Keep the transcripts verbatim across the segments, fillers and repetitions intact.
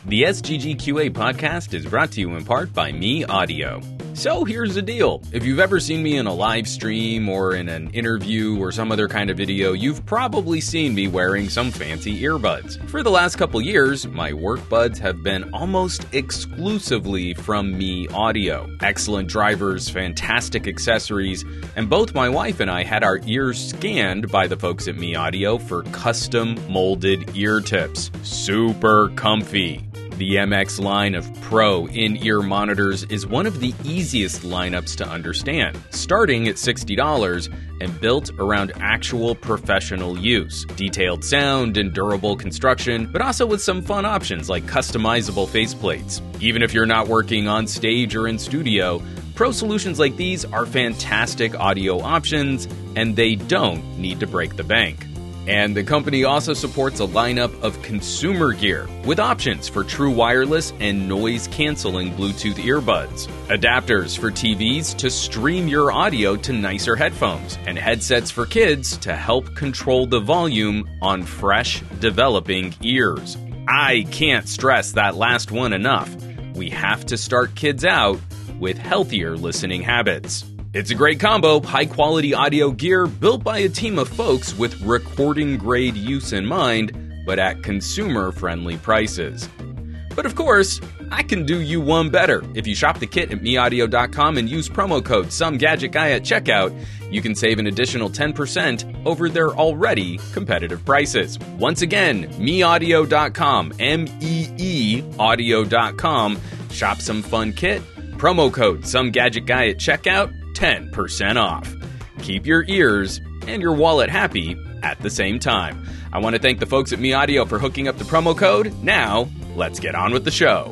The S G G Q A podcast is brought to you in part by Me Audio. So here's the deal. If you've ever seen me in a live stream or in an interview or some other kind of video, you've probably seen me wearing some fancy earbuds. For the last couple years, my work buds have been almost exclusively from Me Audio. Excellent drivers, fantastic accessories, and both my wife and I had our ears scanned by the folks at Me Audio for custom molded ear tips. Super comfy. The M X line of Pro in-ear monitors is one of the easiest lineups to understand, starting at sixty dollars and built around actual professional use. Detailed sound and durable construction, but also with some fun options like customizable faceplates. Even if you're not working on stage or in studio, Pro solutions like these are fantastic audio options, and they don't need to break the bank. And the company also supports a lineup of consumer gear with options for true wireless and noise-canceling Bluetooth earbuds, adapters for T Vs to stream your audio to nicer headphones, and headsets for kids to help control the volume on fresh, developing ears. I can't stress that last one enough. We have to start kids out with healthier listening habits. It's a great combo, high-quality audio gear built by a team of folks with recording-grade use in mind, but at consumer-friendly prices. But of course, I can do you one better. If you shop the kit at me audio dot com and use promo code SomeGadgetGuy at checkout, you can save an additional ten percent over their already competitive prices. Once again, me audio dot com, M E E audio dot com. Shop some fun kit, promo code SomeGadgetGuy at checkout, ten percent off. Keep your ears and your wallet happy at the same time. I want to thank the folks at Me Audio for hooking up the promo code. Now, let's get on with the show.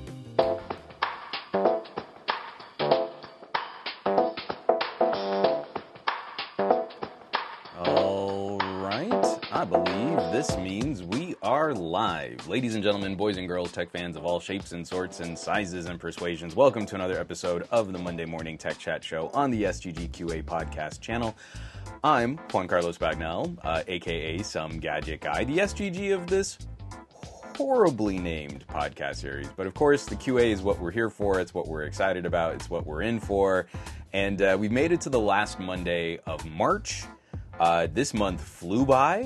All right, I believe this means we are live. Ladies and gentlemen, boys and girls, tech fans of all shapes and sorts and sizes and persuasions, welcome to another episode of the Monday Morning Tech Chat Show on the S G G Q A podcast channel. I'm Juan Carlos Bagnell, uh, aka Some Gadget Guy, the S G G of this horribly named podcast series. But of course, the Q A is what we're here for. It's what we're excited about. It's what we're in for. And uh, we've made it to the last Monday of March. Uh, this month flew by.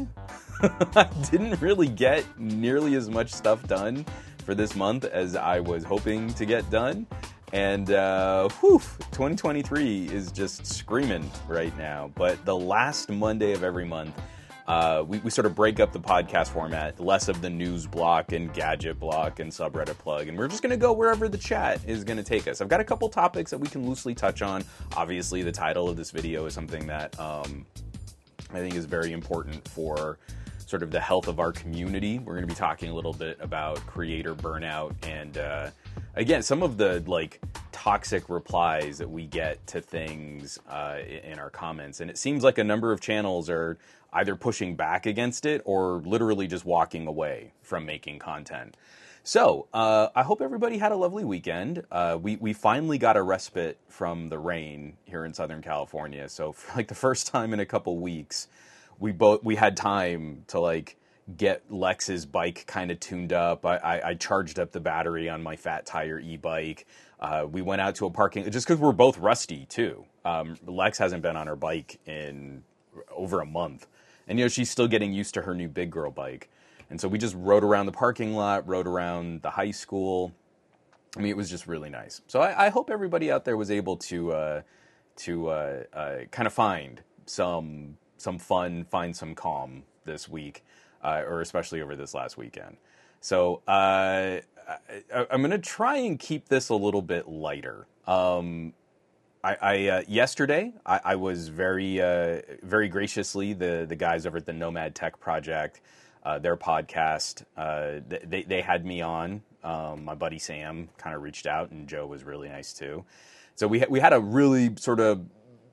I didn't really get nearly as much stuff done for this month as I was hoping to get done. And, uh, whew, twenty twenty-three is just screaming right now. But the last Monday of every month, uh, we, we sort of break up the podcast format, less of the news block and gadget block and subreddit plug. And we're just going to go wherever the chat is going to take us. I've got a couple topics that we can loosely touch on. Obviously, the title of this video is something that um, I think is very important for sort of the health of our community. We're going to be talking a little bit about creator burnout and, uh, again, some of the, like, toxic replies that we get to things uh, in our comments. And it seems like a number of channels are either pushing back against it or literally just walking away from making content. So, uh, I hope everybody had a lovely weekend. Uh, we, we finally got a respite from the rain here in Southern California. So, for, like, the first time in a couple weeks, we both we had time to like get Lex's bike kind of tuned up. I, I, I charged up the battery on my Fat Tire e-bike. Uh, we went out to a parking just because we're both rusty too. Um, Lex hasn't been on her bike in over a month, and you know she's still getting used to her new big girl bike. And so we just rode around the parking lot, rode around the high school. I mean, it was just really nice. So I, I hope everybody out there was able to uh, to uh, uh, kind of find some. some fun, find some calm this week, uh, or especially over this last weekend. So uh, I, I'm going to try and keep this a little bit lighter. Um, I, I uh, yesterday I, I was very, uh, very graciously the the guys over at the Nomad Tech Project, uh, their podcast. Uh, they they had me on. Um, my buddy Sam kind of reached out, and Joe was really nice too. So we ha- we had a really sort of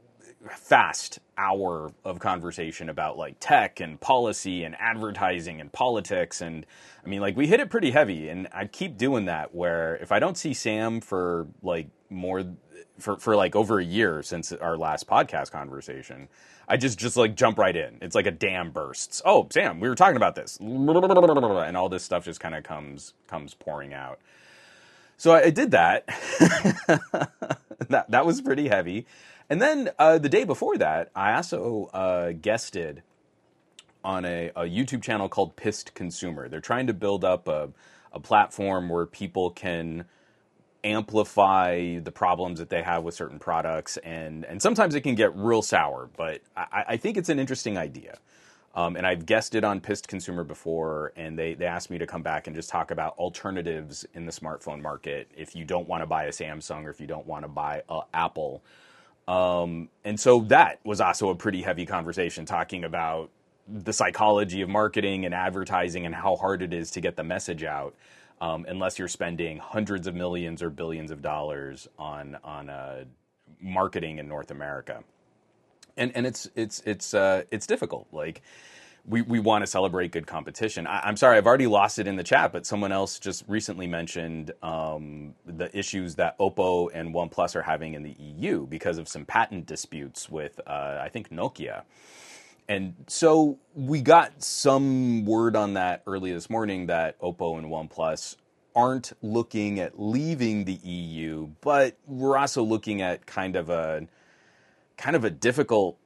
fast hour of conversation about like tech and policy and advertising and politics. And I mean, like we hit it pretty heavy, and I keep doing that where if I don't see Sam for like more for, for like over a year since our last podcast conversation, I just, just like jump right in. It's like a dam bursts. Oh, Sam, we were talking about this. And all this stuff just kind of comes, comes pouring out. So I did that. that. That was pretty heavy. And then uh, the day before that, I also uh, guested on a, a YouTube channel called Pissed Consumer. They're trying to build up a, a platform where people can amplify the problems that they have with certain products. And, and sometimes it can get real sour, but I, I think it's an interesting idea. Um, and I've guested on Pissed Consumer before, and they, they asked me to come back and just talk about alternatives in the smartphone market if you don't want to buy a Samsung or if you don't want to buy an Apple. Um, and so that was also a pretty heavy conversation, talking about the psychology of marketing and advertising and how hard it is to get the message out, um, unless you're spending hundreds of millions or billions of dollars on on uh, marketing in North America. And and it's it's it's uh, it's difficult. Like we we want to celebrate good competition. I, I'm sorry, I've already lost it in the chat, but someone else just recently mentioned um, the issues that Oppo and OnePlus are having in the E U because of some patent disputes with uh, I think Nokia. And so we got some word on that early this morning that Oppo and OnePlus aren't looking at leaving the E U, but we're also looking at kind of a kind of a difficult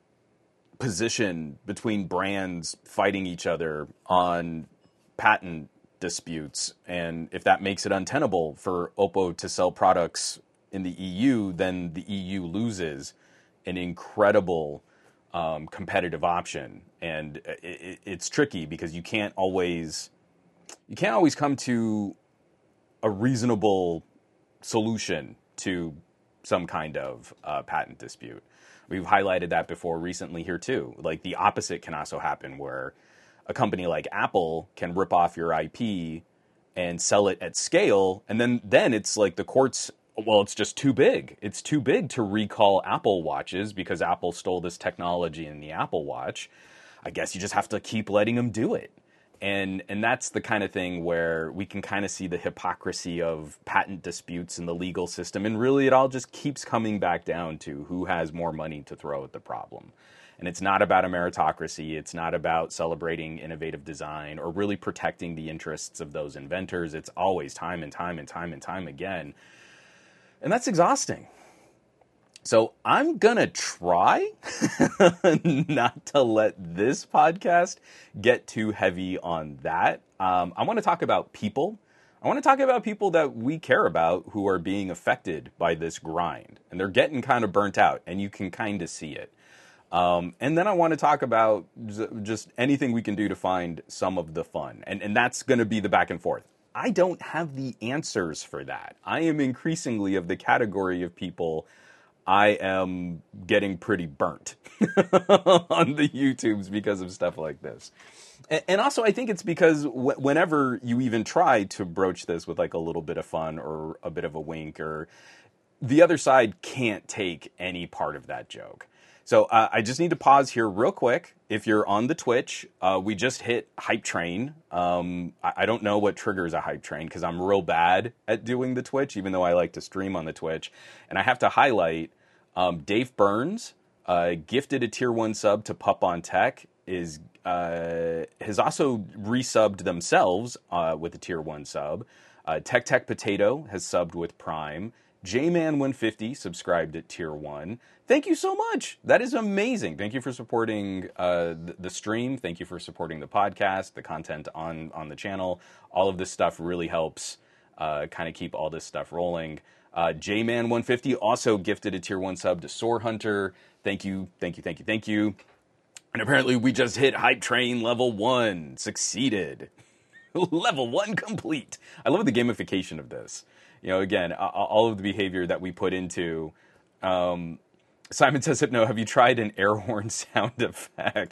position between brands fighting each other on patent disputes. And if that makes it untenable for Oppo to sell products in the E U, then the E U loses an incredible um, competitive option. And it, it, it's tricky because you can't always you can't always come to a reasonable solution to some kind of uh, patent dispute. We've highlighted that before recently here too. Like the opposite can also happen where a company like Apple can rip off your I P and sell it at scale. And then, then it's like the courts, well, it's just too big. It's too big to recall Apple watches because Apple stole this technology in the Apple Watch. I guess you just have to keep letting them do it. And and that's the kind of thing where we can kind of see the hypocrisy of patent disputes in the legal system. And really, it all just keeps coming back down to who has more money to throw at the problem. And it's not about a meritocracy. It's not about celebrating innovative design or really protecting the interests of those inventors. It's always time and time and time and time again. And that's exhausting. So I'm going to try not to let this podcast get too heavy on that. Um, I want to talk about people. I want to talk about people that we care about who are being affected by this grind. And they're getting kind of burnt out, and you can kind of see it. Um, and then I want to talk about just anything we can do to find some of the fun. And, and that's going to be the back and forth. I don't have the answers for that. I am increasingly of the category of people I am getting pretty burnt on the YouTubes because of stuff like this. And also, I think it's because whenever you even try to broach this with like a little bit of fun or a bit of a wink, or the other side can't take any part of that joke. So uh, I just need to pause here real quick. If you're on the Twitch, uh, we just hit Hype Train. Um, I, I don't know what triggers a Hype Train because I'm real bad at doing the Twitch, even though I like to stream on the Twitch. And I have to highlight um, Dave Burns, uh, gifted a tier one sub to Pup on Tech, is uh, has also resubbed themselves uh, with a tier one sub. Uh, Tech Tech Potato has subbed with Prime. J Man one fifty subscribed at tier one. Thank you so much. That is amazing. Thank you for supporting uh, the, the stream. Thank you for supporting the podcast, the content on, on the channel. All of this stuff really helps uh, kind of keep all this stuff rolling. Uh, J Man one fifty also gifted a tier one sub to Soar Hunter. Thank you, thank you, thank you, thank you. And apparently we just hit Hype Train level one. Succeeded. Level one complete. I love the gamification of this. You know, again, all of the behavior that we put into. Um, Simon says, "Hypno, have you tried an air horn sound effect?"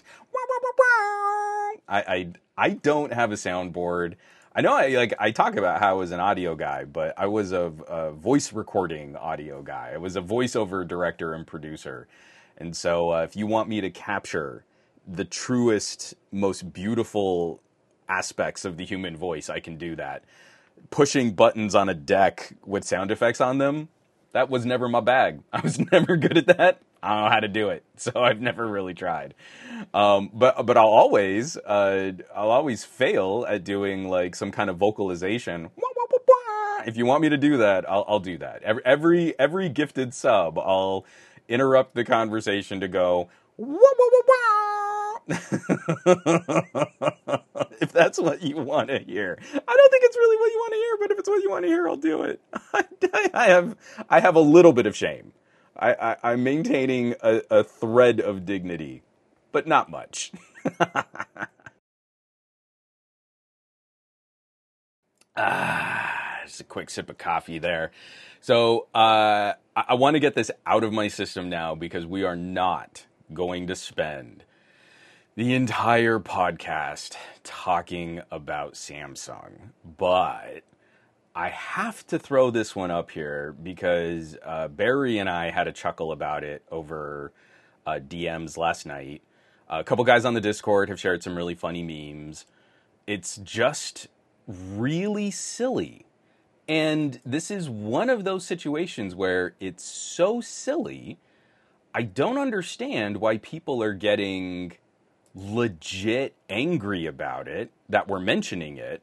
I, I I don't have a soundboard. I know I like I talk about how I was an audio guy, but I was a, a voice recording audio guy. I was a voiceover director and producer, And so uh, if you want me to capture the truest, most beautiful aspects of the human voice, I can do that. Pushing buttons on a deck with sound effects on them, that was never my bag. I was never good at that. I don't know how to do it, so I've never really tried. Um, but but I'll always uh, I'll always fail at doing like some kind of vocalization. If you want me to do that, I'll, I'll do that. Every, every every gifted sub, I'll interrupt the conversation to go. If that's what you want to hear. I don't think it's really what you want to hear, but if it's what you want to hear, I'll do it. I, I have I have a little bit of shame. I, I, I'm maintaining a, a thread of dignity, but not much. Ah, just a quick sip of coffee there. So uh, I, I want to get this out of my system now because we are not going to spend the entire podcast talking about Samsung. But I have to throw this one up here because uh, Barry and I had a chuckle about it over uh, D Ms last night. Uh, a couple guys on the Discord have shared some really funny memes. It's just really silly. And this is one of those situations where it's so silly, I don't understand why people are getting legit angry about it, that we're mentioning it.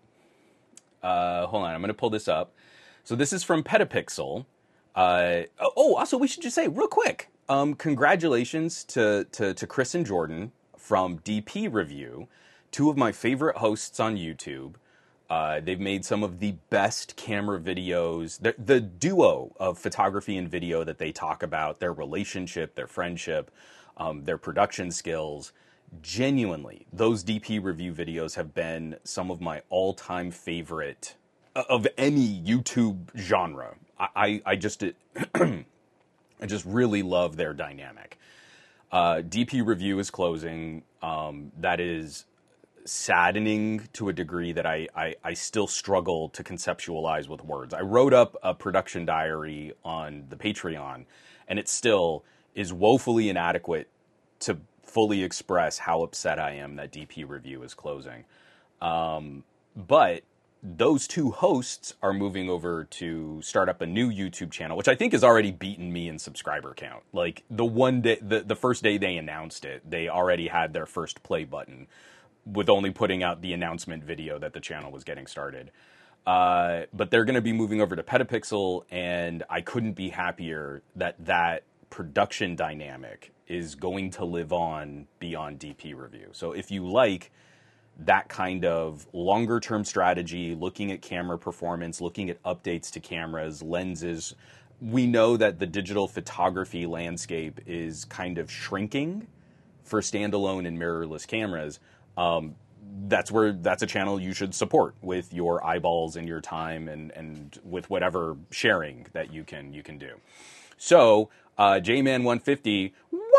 Uh, hold on, I'm going to pull this up. So this is from Petapixel. Uh, oh, also, we should just say real quick, um, congratulations to, to, to Chris and Jordan from D P Review, two of my favorite hosts on YouTube. Uh, they've made some of the best camera videos. The, the duo of photography and video that they talk about, their relationship, their friendship, um, their production skills. Genuinely, those D P review videos have been some of my all-time favorite of any YouTube genre. I, I, I just I just really love their dynamic. Uh, D P review is closing. Um, that is saddening to a degree that I, I, I still struggle to conceptualize with words. I wrote up a production diary on the Patreon, and it still is woefully inadequate to fully express how upset I am that D P Review is closing. Um, but those two hosts are moving over to start up a new YouTube channel, which I think has already beaten me in subscriber count. Like the one day, the, the first day they announced it, they already had their first play button with only putting out the announcement video that the channel was getting started. Uh, but they're going to be moving over to Petapixel, and I couldn't be happier that that production dynamic is going to live on beyond D P Review. So if you like that kind of longer term strategy, looking at camera performance, looking at updates to cameras, lenses, we know that the digital photography landscape is kind of shrinking for standalone and mirrorless cameras. Um, that's where that's a channel you should support with your eyeballs and your time and, and with whatever sharing that you can you can do. So uh, J Man one fifty,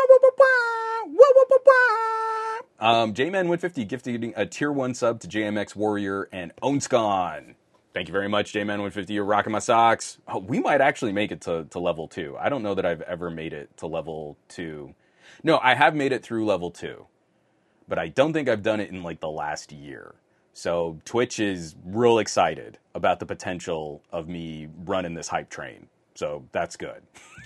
um, J Man one fifty gifting a tier one sub to J M X Warrior and Onscon. Thank you very much, J Man one fifty. You're rocking my socks. Oh, we might actually make it to, to level two. I don't know that I've ever made it to level two. No, I have made it through level two, but I don't think I've done it in like the last year. So Twitch is real excited about the potential of me running this hype train. So that's good.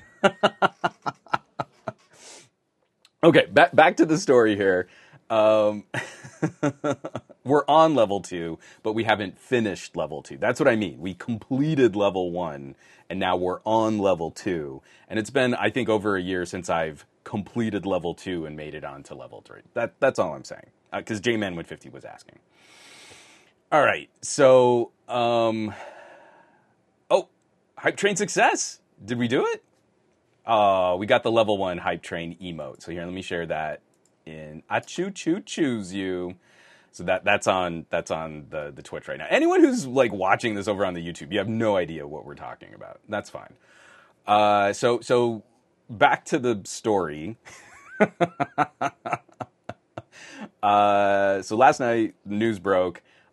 Okay, back back to the story here. Um, we're on level two, but we haven't finished level two. That's what I mean. We completed level one, and now we're on level two. And it's been, I think, over a year since I've completed level two and made it on to level three. That that's all I'm saying. Because uh, J Man one fifty was asking. All right, so um, oh, hype train success. Did we do it? Uh, we got the level one hype train emote. So here, let me share that in I choo choo choose you. So that that's on that's on the, the Twitch right now. Anyone who's like watching this over on the YouTube, you have no idea what we're talking about. That's fine. Uh, so so back to the story. uh, so last night, news broke.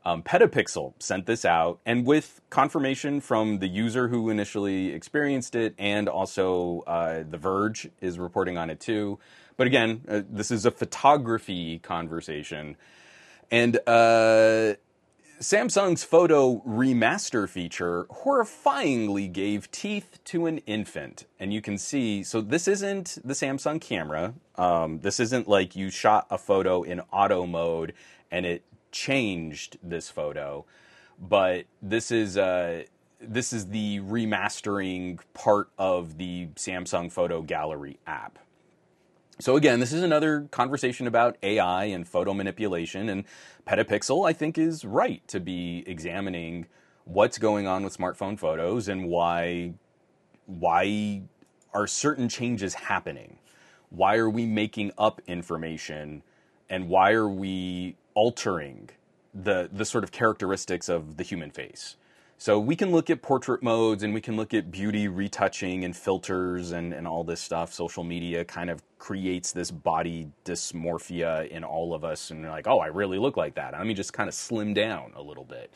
Um, Petapixel sent this out, and with confirmation from the user who initially experienced it, and also uh, The Verge is reporting on it too. But again, uh, this is a photography conversation. And uh, Samsung's photo remaster feature horrifyingly gave teeth to an infant. And you can see, so this isn't the Samsung camera. Um, this isn't like you shot a photo in auto mode and it changed this photo. But this is uh, this is the remastering part of the Samsung Photo Gallery app. So again, this is another conversation about A I and photo manipulation, and Petapixel, I think, is right to be examining what's going on with smartphone photos and why why are certain changes happening? Why are we making up information, and why are we altering the the sort of characteristics of the human face? So we can look at portrait modes, and we can look at beauty retouching and filters and, and all this stuff. Social media kind of creates this body dysmorphia in all of us. And you're like, oh, I really look like that. Let me just kind of slim down a little bit.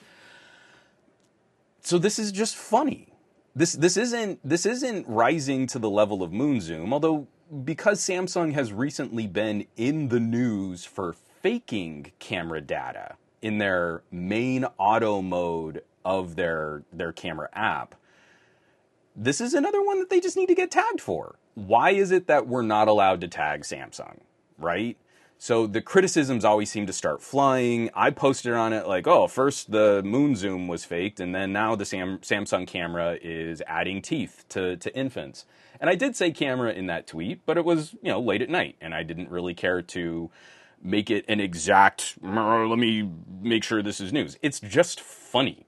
So this is just funny. This this isn't this isn't rising to the level of moon zoom, although because Samsung has recently been in the news for faking camera data in their main auto mode of their their camera app, this is another one that they just need to get tagged for. Why is it that we're not allowed to tag Samsung, right? So the criticisms always seem to start flying. I posted on it like, oh, first the moon zoom was faked, and then now the Sam, Samsung camera is adding teeth to, to infants. And I did say camera in that tweet, but it was, you know, late at night, and I didn't really care to make it an exact, let me make sure this is news. It's just funny.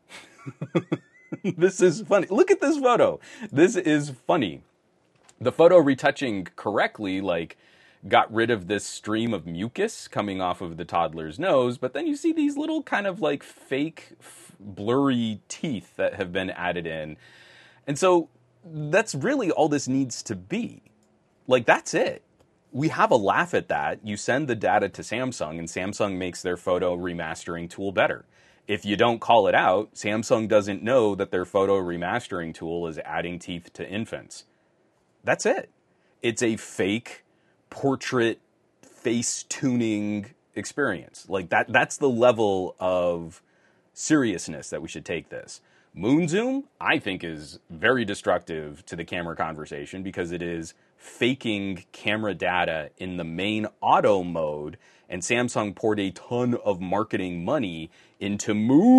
This is funny. Look at this photo. This is funny. The photo retouching correctly, like, got rid of this stream of mucus coming off of the toddler's nose, but then you see these little kind of like fake f- blurry teeth that have been added in. And so that's really all this needs to be. Like, that's it. We have a laugh at that. You send the data to Samsung, and Samsung makes their photo remastering tool better. If you don't call it out, Samsung doesn't know that their photo remastering tool is adding teeth to infants. That's it. It's a fake portrait face tuning experience. Like that that's the level of seriousness that we should take this. Moon zoom, I think, is very destructive to the camera conversation because it is faking camera data in the main auto mode, and Samsung poured a ton of marketing money into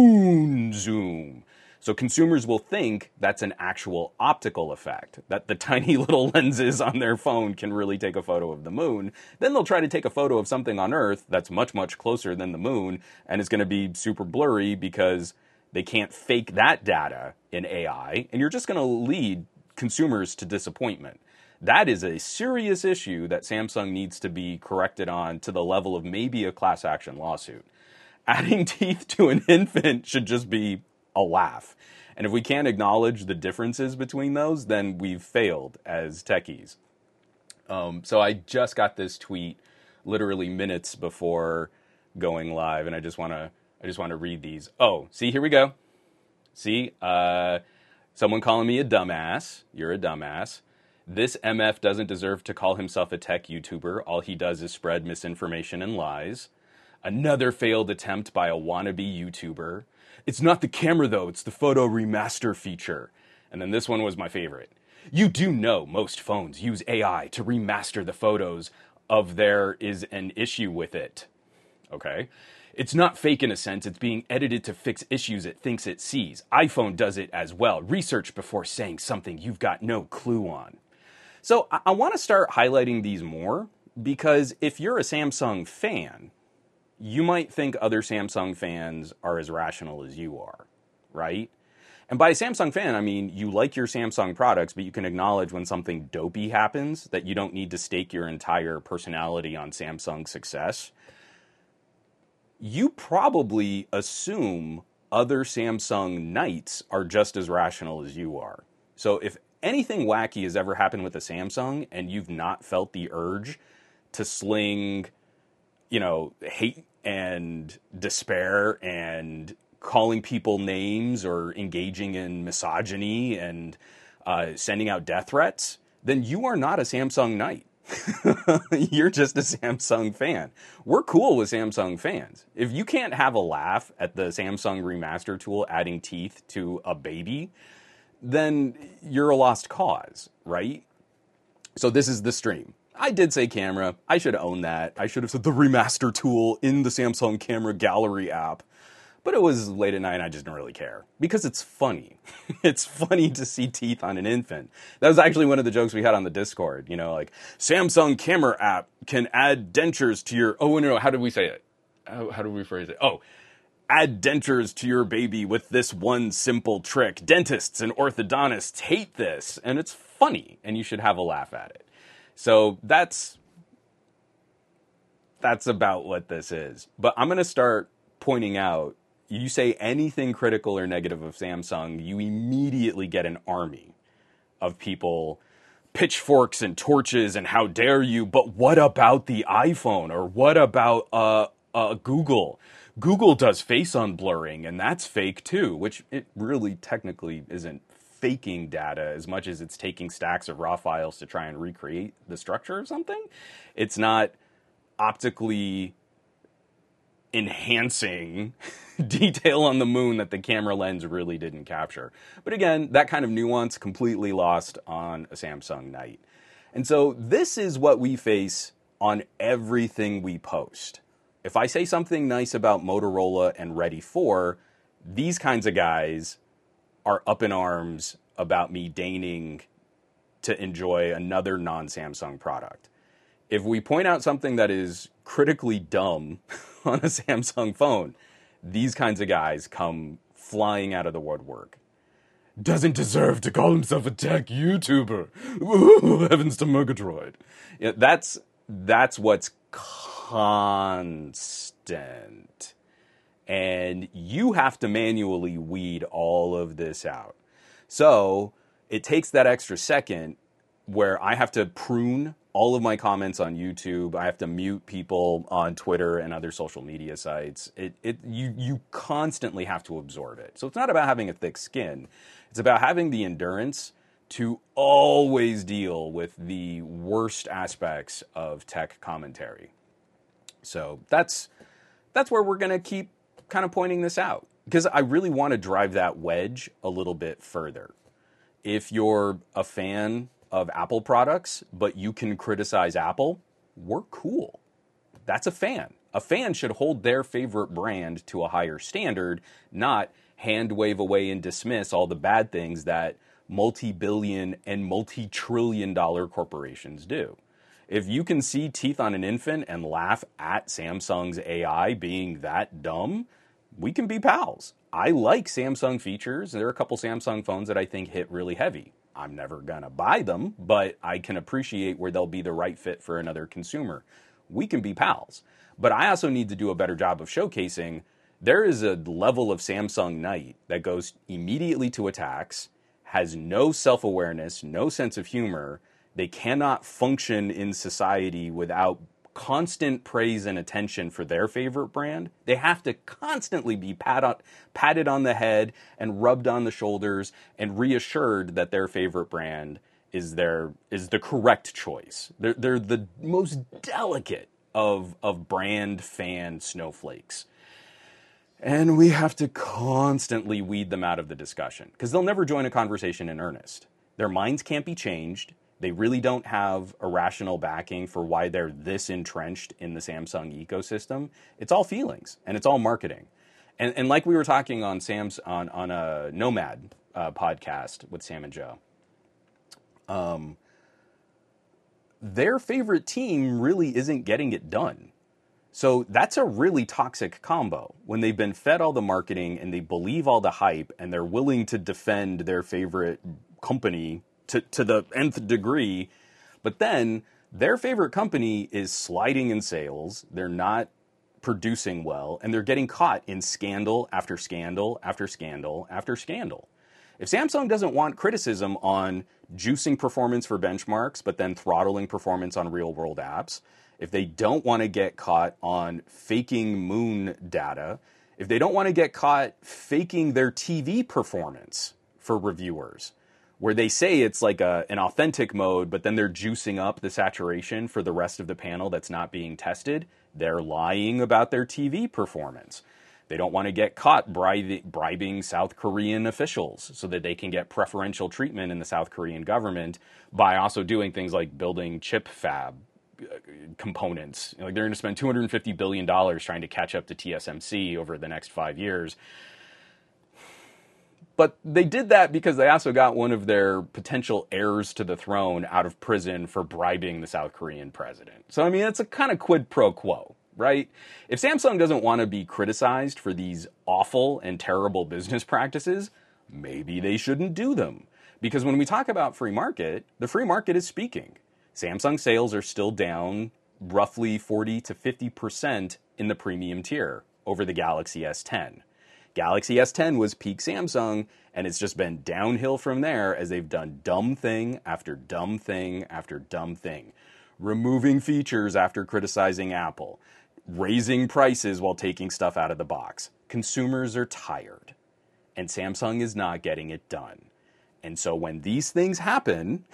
moon zoom. So consumers will think that's an actual optical effect, that the tiny little lenses on their phone can really take a photo of the moon. Then they'll try to take a photo of something on Earth that's much, much closer than the moon, and it's going to be super blurry because they can't fake that data in A I, and you're just going to lead consumers to disappointment. That is a serious issue that Samsung needs to be corrected on to the level of maybe a class action lawsuit. Adding teeth to an infant should just be a laugh. And if we can't acknowledge the differences between those, then we've failed as techies. Um, so I just got this tweet literally minutes before going live, and I just want to I just want to read these. Oh, see, here we go. See, uh, someone calling me a dumbass. You're a dumbass. This M F doesn't deserve to call himself a tech YouTuber. All he does is spread misinformation and lies. Another failed attempt by a wannabe YouTuber. It's not the camera, though. It's the photo remaster feature. And then this one was my favorite. You do know most phones use A I to remaster the photos of there is an issue with it. Okay? It's not fake in a sense. It's being edited to fix issues it thinks it sees. iPhone does it as well. Research before saying something you've got no clue on. So I, I want to start highlighting these more because if you're a Samsung fan, you might think other Samsung fans are as rational as you are, right? And by a Samsung fan, I mean you like your Samsung products, but you can acknowledge when something dopey happens, that you don't need to stake your entire personality on Samsung's success. You probably assume other Samsung knights are just as rational as you are. So if anything wacky has ever happened with a Samsung and you've not felt the urge to sling, you know, hate and despair and calling people names or engaging in misogyny and uh, sending out death threats, then you are not a Samsung Knight. You're just a Samsung fan. We're cool with Samsung fans. If you can't have a laugh at the Samsung Remaster tool adding teeth to a baby, then you're a lost cause, right? So this is the stream. I did say camera. I should own that. I should have said the Remaster tool in the Samsung Camera Gallery app. But it was late at night and I just didn't really care. Because it's funny. It's funny to see teeth on an infant. That was actually one of the jokes we had on the Discord. You know, like, Samsung Camera app can add dentures to your... Oh, no, no, how did we say it? How, how did we phrase it? Oh, add dentures to your baby with this one simple trick. Dentists and orthodontists hate this. And it's funny. And you should have a laugh at it. So that's... That's about what this is. But I'm going to start pointing out, you say anything critical or negative of Samsung, you immediately get an army of people, pitchforks and torches, and how dare you, but what about the iPhone? Or what about uh, uh, Google? Google does face unblurring, and that's fake too, which it really technically isn't faking data as much as it's taking stacks of raw files to try and recreate the structure of something. It's not optically enhancing detail on the moon that the camera lens really didn't capture. But again, that kind of nuance completely lost on a Samsung Knight. And so this is what we face on everything we post. If I say something nice about Motorola and Ready four, these kinds of guys are up in arms about me deigning to enjoy another non-Samsung product. If we point out something that is critically dumb on a Samsung phone, these kinds of guys come flying out of the woodwork. Doesn't deserve to call himself a tech YouTuber. Ooh, heavens to Murgatroyd. Yeah, that's, that's what's constant. And you have to manually weed all of this out. So it takes that extra second where I have to prune all of my comments on YouTube. I have to mute people on Twitter and other social media sites. It, it, you, you constantly have to absorb it. So it's not about having a thick skin. It's about having the endurance to always deal with the worst aspects of tech commentary. So that's, that's where we're going to keep kind of pointing this out, because I really want to drive that wedge a little bit further. If you're a fan of Apple products, but you can criticize Apple, we're cool. That's a fan. A fan should hold their favorite brand to a higher standard, not hand wave away and dismiss all the bad things that multi-billion and multi-trillion dollar corporations do. If you can see teeth on an infant and laugh at Samsung's A I being that dumb, we can be pals. I like Samsung features. There are a couple Samsung phones that I think hit really heavy. I'm never gonna buy them, but I can appreciate where they'll be the right fit for another consumer. We can be pals. But I also need to do a better job of showcasing there is a level of Samsung Knight that goes immediately to attacks, has no self-awareness, no sense of humor. They cannot function in society without constant praise and attention for their favorite brand. They have to constantly be pat on, patted on the head and rubbed on the shoulders and reassured that their favorite brand is their is the correct choice. They're, they're the most delicate of, of brand fan snowflakes. And we have to constantly weed them out of the discussion because they'll never join a conversation in earnest. Their minds can't be changed. They really don't have a rational backing for why they're this entrenched in the Samsung ecosystem. It's all feelings and it's all marketing. And, and like we were talking on Sam's on on a Nomad uh, podcast with Sam and Joe, um, their favorite team really isn't getting it done. So that's a really toxic combo when they've been fed all the marketing and they believe all the hype and they're willing to defend their favorite company to, to the nth degree, but then their favorite company is sliding in sales, they're not producing well, and they're getting caught in scandal after scandal after scandal after scandal. If Samsung doesn't want criticism on juicing performance for benchmarks, but then throttling performance on real-world apps, if they don't want to get caught on faking moon data, if they don't want to get caught faking their T V performance for reviewers, where they say it's like a, an authentic mode, but then they're juicing up the saturation for the rest of the panel that's not being tested, they're lying about their T V performance. They don't want to get caught bribing, bribing South Korean officials so that they can get preferential treatment in the South Korean government by also doing things like building chip fab components. Like they're going to spend two hundred fifty billion dollars trying to catch up to T S M C over the next five years. But they did that because they also got one of their potential heirs to the throne out of prison for bribing the South Korean president. So, I mean, it's a kind of quid pro quo, right? If Samsung doesn't want to be criticized for these awful and terrible business practices, maybe they shouldn't do them. Because when we talk about free market, the free market is speaking. Samsung sales are still down roughly forty to fifty percent in the premium tier over the Galaxy S ten. Galaxy S ten was peak Samsung, and it's just been downhill from there as they've done dumb thing after dumb thing after dumb thing. Removing features after criticizing Apple. Raising prices while taking stuff out of the box. Consumers are tired, and Samsung is not getting it done. And so when these things happen,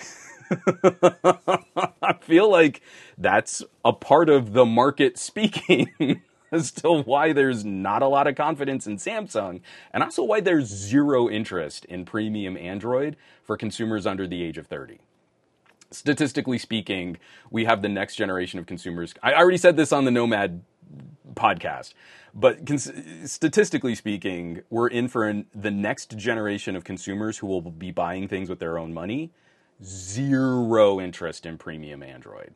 I feel like that's a part of the market speaking as to why there's not a lot of confidence in Samsung, and also why there's zero interest in premium Android for consumers under the age of thirty. Statistically speaking, we have the next generation of consumers. I already said this on the Nomad podcast, but cons- statistically speaking, we're in for an, the next generation of consumers who will be buying things with their own money. Zero interest in premium Android.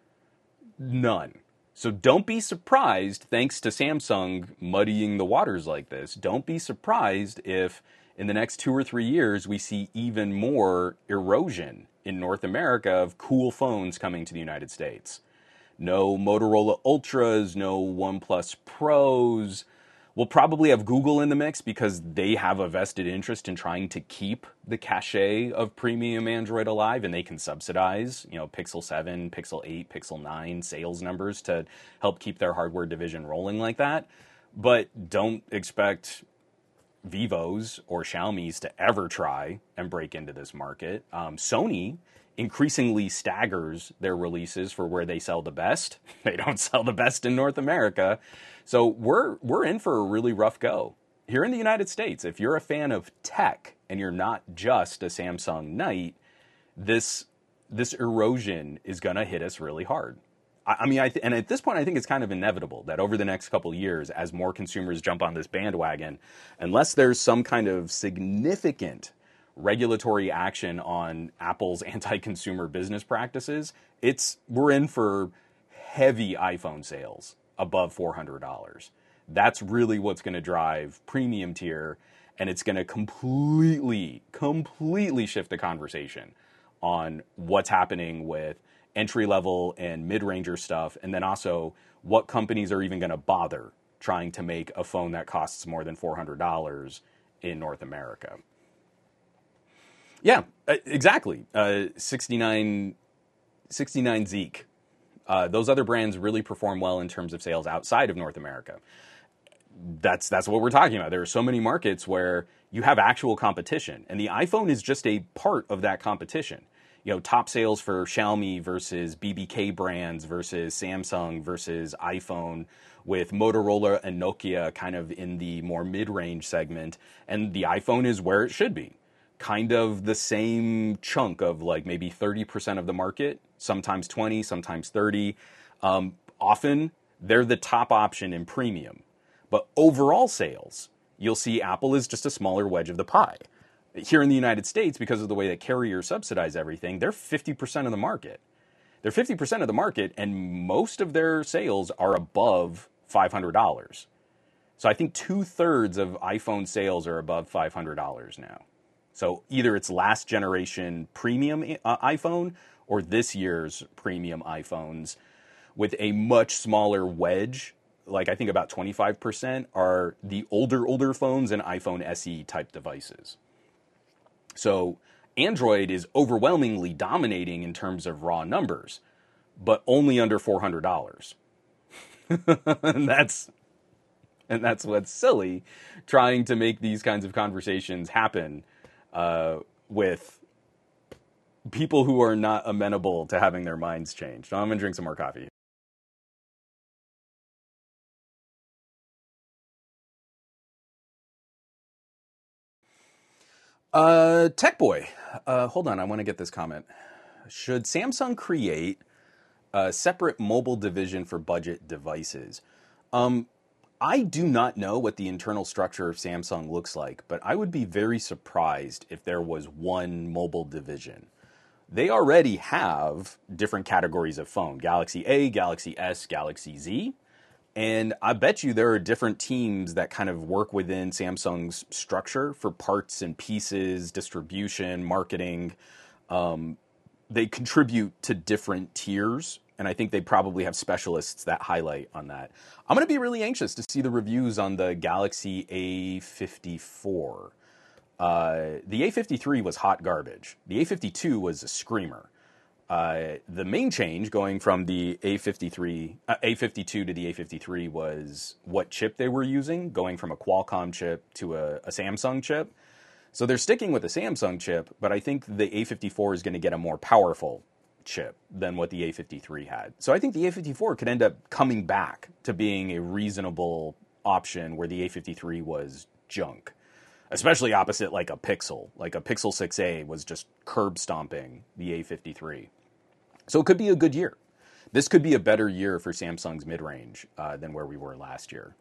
None. So don't be surprised, thanks to Samsung muddying the waters like this, don't be surprised if in the next two or three years we see even more erosion in North America of cool phones coming to the United States. No Motorola Ultras, no OnePlus Pros. We'll probably have Google in the mix because they have a vested interest in trying to keep the cachet of premium Android alive, and they can subsidize, you know, Pixel seven, Pixel eight, Pixel nine sales numbers to help keep their hardware division rolling like that. But don't expect Vivos or Xiaomi's to ever try and break into this market. Um, Sony increasingly staggers their releases for where they sell the best. They don't sell the best in North America. So we're we're in for a really rough go. Here in the United States, if you're a fan of tech and you're not just a Samsung Knight, this this erosion is going to hit us really hard. I, I mean, I th- and at this point, I think it's kind of inevitable that over the next couple of years, as more consumers jump on this bandwagon, unless there's some kind of significant regulatory action on Apple's anti-consumer business practices, it's we're in for heavy iPhone sales above four hundred dollars. That's really what's going to drive premium tier, and it's going to completely, completely shift the conversation on what's happening with entry-level and mid-ranger stuff, and then also what companies are even going to bother trying to make a phone that costs more than four hundred dollars in North America. Yeah, exactly. Uh, sixty-nine, sixty-nine Zeek. Uh, those other brands really perform well in terms of sales outside of North America. That's that's what we're talking about. There are so many markets where you have actual competition, and the iPhone is just a part of that competition. You know, top sales for Xiaomi versus B B K brands versus Samsung versus iPhone, with Motorola and Nokia kind of in the more mid-range segment, and the iPhone is where it should be. Kind of the same chunk of like maybe thirty percent of the market, sometimes twenty, sometimes thirty. Um, often they're the top option in premium. But overall sales, you'll see Apple is just a smaller wedge of the pie. Here in the United States, because of the way that carriers subsidize everything, they're fifty percent of the market. They're fifty percent of the market, and most of their sales are above five hundred dollars. So I think two-thirds of iPhone sales are above five hundred dollars now. So either it's last generation premium uh, iPhone or this year's premium iPhones with a much smaller wedge. Like I think about twenty-five percent are the older, older phones and iPhone S E type devices. So Android is overwhelmingly dominating in terms of raw numbers, but only under four hundred dollars. and that's and that's what's silly, trying to make these kinds of conversations happen uh, with people who are not amenable to having their minds changed. I'm gonna drink some more coffee. Uh, Tech Boy, uh, hold on, I want to get this comment. Should Samsung create a separate mobile division for budget devices? Um, I do not know what the internal structure of Samsung looks like, but I would be very surprised if there was one mobile division. They already have different categories of phone: Galaxy A, Galaxy S, Galaxy Z. And I bet you there are different teams that kind of work within Samsung's structure for parts and pieces, distribution, marketing. Um, they contribute to different tiers, and I think they probably have specialists that highlight on that. I'm going to be really anxious to see the reviews on the Galaxy A fifty-four. Uh, the A fifty-three was hot garbage. The A fifty-two was a screamer. Uh, the main change going from the A fifty-three, uh, A fifty-two to the A fifty-three was what chip they were using, going from a Qualcomm chip to a, a Samsung chip. So they're sticking with the Samsung chip, but I think the A fifty-four is going to get a more powerful chip than what the A fifty-three had. So I think the A fifty-four could end up coming back to being a reasonable option where the A fifty-three was junk. Especially opposite like a Pixel. Like a Pixel six A was just curb stomping the A fifty-three. So it could be a good year. This could be a better year for Samsung's mid-range uh, than where we were last year.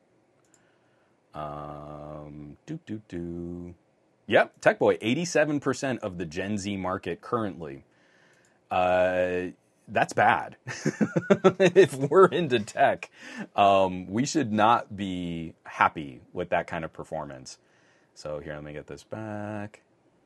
Um, doo doo doo. Yep, Tech Boy, eighty-seven percent of the Gen Z market currently. Uh, that's bad. If we're into tech, um, we should not be happy with that kind of performance. So here, let me get this back.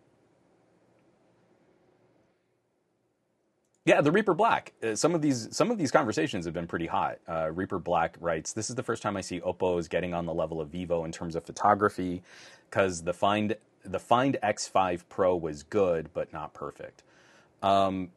Yeah, the Reaper Black. Uh, some of these some of these conversations have been pretty hot. Uh, Reaper Black writes, "This is the first time I see Oppo is getting on the level of Vivo in terms of photography, because the Find the Find X five Pro was good but not perfect." Um,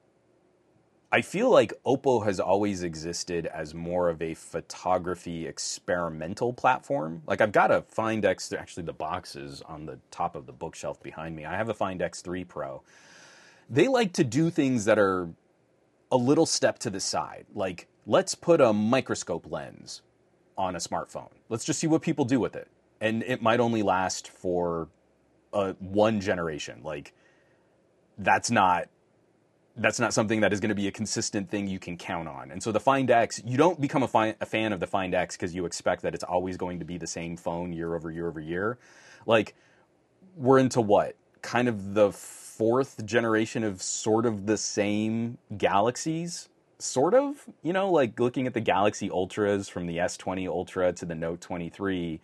I feel like Oppo has always existed as more of a photography experimental platform. Like I've got a Find X, actually the box is on the top of the bookshelf behind me. I have a Find X three Pro. They like to do things that are a little step to the side. Like, let's put a microscope lens on a smartphone. Let's just see what people do with it. And it might only last for uh, one generation. Like, that's not that's not something that is going to be a consistent thing you can count on. And so the Find X, you don't become a, fi- a fan of the Find X because you expect that it's always going to be the same phone year over year over year. Like, we're into what? Kind of the fourth generation of sort of the same Galaxies, sort of, you know, like looking at the Galaxy Ultras from the S twenty Ultra to the Note twenty-three,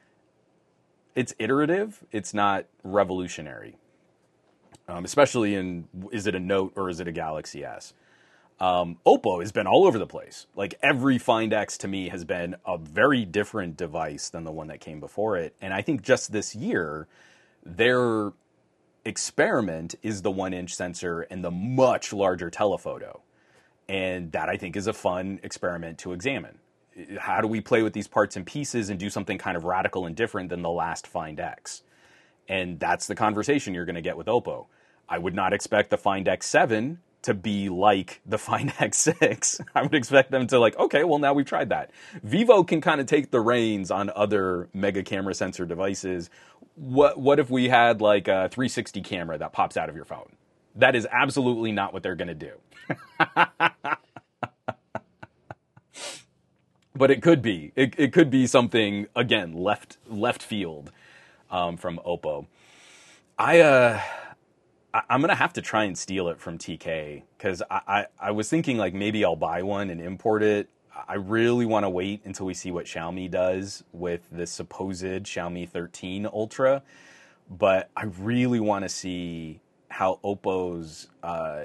it's iterative, it's not revolutionary, um, especially in, is it a Note or is it a Galaxy S? Um, Oppo has been all over the place. Like every Find X to me has been a very different device than the one that came before it, and I think just this year, they're experiment is the one inch sensor and the much larger telephoto. And that I think is a fun experiment to examine. How do we play with these parts and pieces and do something kind of radical and different than the last Find X? And that's the conversation you're going to get with Oppo. I would not expect the Find X seven to be like the Find X six. I would expect them to like, okay, well now we've tried that. Vivo can kind of take the reins on other mega camera sensor devices. What what if we had like a three sixty camera that pops out of your phone? That is absolutely not what they're going to do. But it could be. It, it could be something, again, left left field um, from Oppo. I, uh, I, I'm going to have to try and steal it from T K because I, I, I was thinking like maybe I'll buy one and import it. I really want to wait until we see what Xiaomi does with the supposed Xiaomi thirteen Ultra. But I really want to see how Oppo's uh,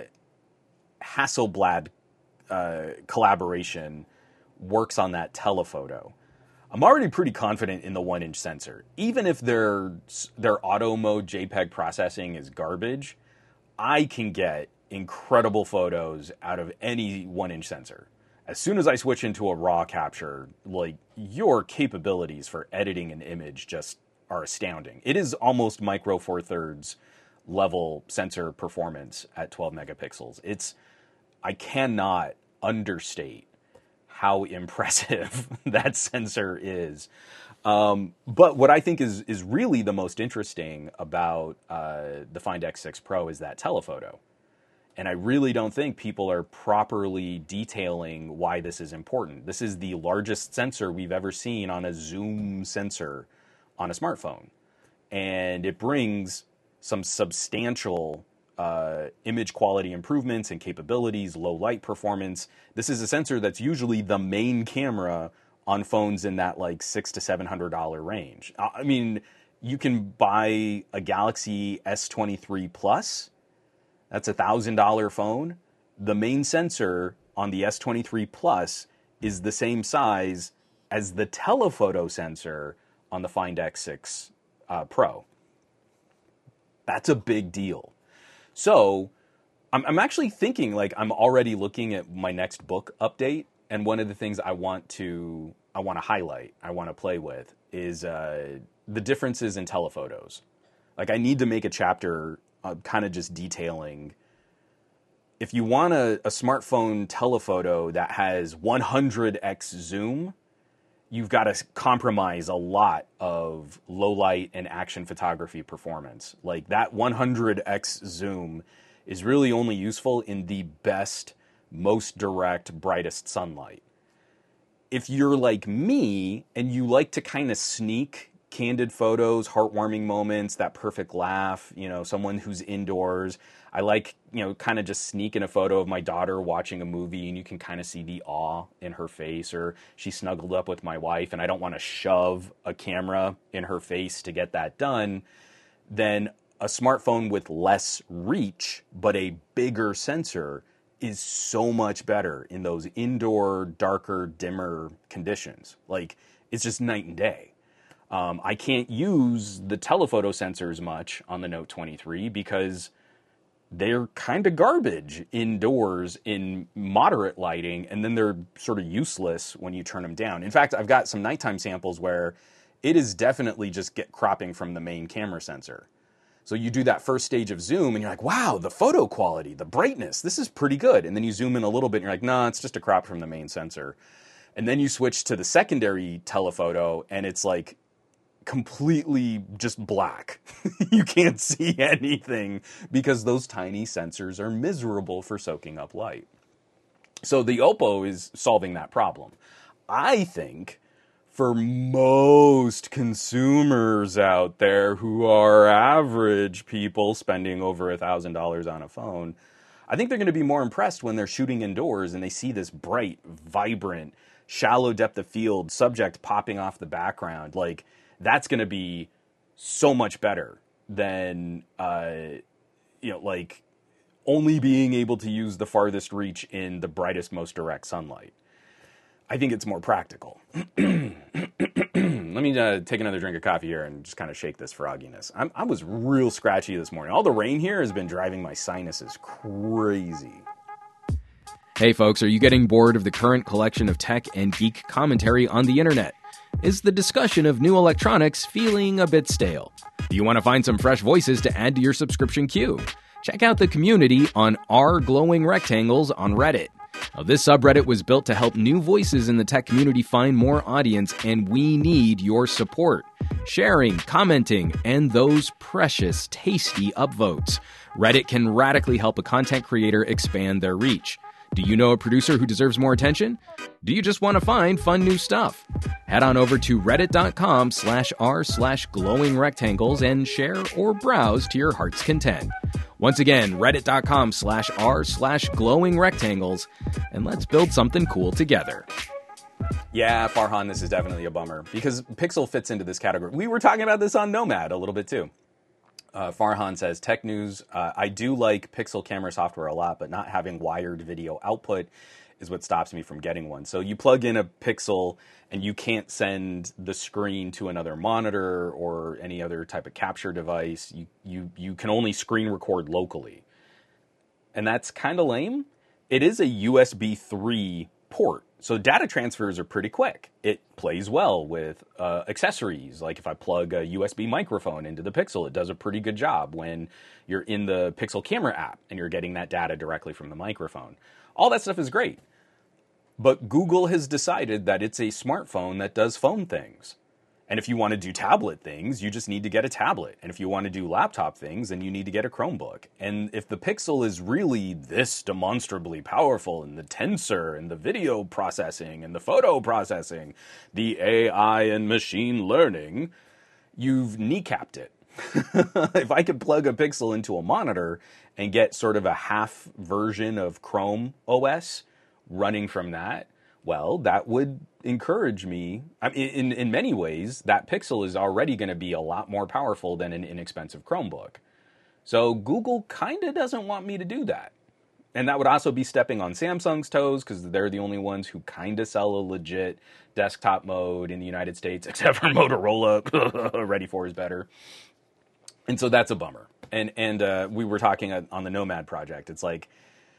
Hasselblad uh, collaboration works on that telephoto. I'm already pretty confident in the one-inch sensor. Even if their their auto mode JPEG processing is garbage, I can get incredible photos out of any one-inch sensor. As soon as I switch into a RAW capture, like, your capabilities for editing an image just are astounding. It is almost Micro Four Thirds level sensor performance at twelve megapixels. It's, I cannot understate how impressive that sensor is. Um, but what I think is is really the most interesting about uh, the Find X six Pro is that telephoto. And I really don't think people are properly detailing why this is important. This is the largest sensor we've ever seen on a zoom sensor on a smartphone. And it brings some substantial uh, image quality improvements and capabilities, low light performance. This is a sensor that's usually the main camera on phones in that like six to seven hundred dollar range. I mean, you can buy a Galaxy S twenty-three Plus. That's a thousand dollar phone. The main sensor on the S twenty-three Plus is the same size as the telephoto sensor on the Find X six uh, Pro. That's a big deal. So I'm, I'm actually thinking, like, I'm already looking at my next book update, and one of the things I want to I want to highlight, I want to play with, is uh, the differences in telephotos. Like, I need to make a chapter uh, kind of just detailing, if you want a, a smartphone telephoto that has one hundred x zoom, you've got to compromise a lot of low light and action photography performance. Like, that one hundred x zoom is really only useful in the best, most direct, brightest sunlight. If you're like me and you like to kind of sneak candid photos, heartwarming moments, that perfect laugh, you know, someone who's indoors. I like, you know, kind of just sneaking a photo of my daughter watching a movie and you can kind of see the awe in her face, or she snuggled up with my wife and I don't want to shove a camera in her face to get that done. Then a smartphone with less reach but a bigger sensor is so much better in those indoor, darker, dimmer conditions. Like, it's just night and day. Um, I can't use the telephoto sensors much on the Note twenty-three because they're kind of garbage indoors in moderate lighting, and then they're sort of useless when you turn them down. In fact, I've got some nighttime samples where it is definitely just get cropping from the main camera sensor. So you do that first stage of zoom and you're like, wow, the photo quality, the brightness, this is pretty good. And then you zoom in a little bit and you're like, nah, it's just a crop from the main sensor. And then you switch to the secondary telephoto and it's like completely just black. You can't see anything because those tiny sensors are miserable for soaking up light. So the Oppo is solving that problem. I think for most consumers out there who are average people spending over a thousand dollars on a phone, I think they're going to be more impressed when they're shooting indoors and they see this bright, vibrant, shallow depth of field subject popping off the background. Like, that's going to be so much better than, uh, you know, like only being able to use the farthest reach in the brightest, most direct sunlight. I think it's more practical. Let me uh, take another drink of coffee here and just kind of shake this frogginess. I'm, I was real scratchy this morning. All the rain here has been driving my sinuses crazy. Hey folks, are you getting bored of the current collection of tech and geek commentary on the internet? Is the discussion of new electronics feeling a bit stale? Do you want to find some fresh voices to add to your subscription queue? Check out the community on r glowing rectangles on Reddit. Now, this subreddit was built to help new voices in the tech community find more audience, and we need your support. Sharing, commenting, and those precious, tasty upvotes. Reddit can radically help a content creator expand their reach. Do you know a producer who deserves more attention? Do you just want to find fun new stuff? Head on over to reddit.com slash r slash glowing rectangles and share or browse to your heart's content. Once again, reddit.com slash r slash glowing rectangles, and let's build something cool together. Yeah, Farhan, this is definitely a bummer because Pixel fits into this category. We were talking about this on Nomad a little bit too. Uh, Farhan says, tech news, uh, I do like Pixel camera software a lot, but not having wired video output is what stops me from getting one. So you plug in a Pixel and you can't send the screen to another monitor or any other type of capture device. You you you can only screen record locally. And that's kind of lame. It is a U S B three port, so data transfers are pretty quick. It plays well with uh, accessories. Like if I plug a U S B microphone into the Pixel, it does a pretty good job when you're in the Pixel camera app and you're getting that data directly from the microphone. All that stuff is great. But Google has decided that it's a smartphone that does phone things. And if you want to do tablet things, you just need to get a tablet. And if you want to do laptop things, then you need to get a Chromebook. And if the Pixel is really this demonstrably powerful in the tensor and the video processing and the photo processing, the A I and machine learning, you've kneecapped it. If I could plug a Pixel into a monitor and get sort of a half version of Chrome O S running from that, well, that would encourage me. I mean, in, in many ways, that Pixel is already going to be a lot more powerful than an inexpensive Chromebook. So Google kind of doesn't want me to do that. And that would also be stepping on Samsung's toes because they're the only ones who kind of sell a legit desktop mode in the United States, except for Motorola. Ready for is better. And so that's a bummer. And, and uh, we were talking on the Nomad project. It's like,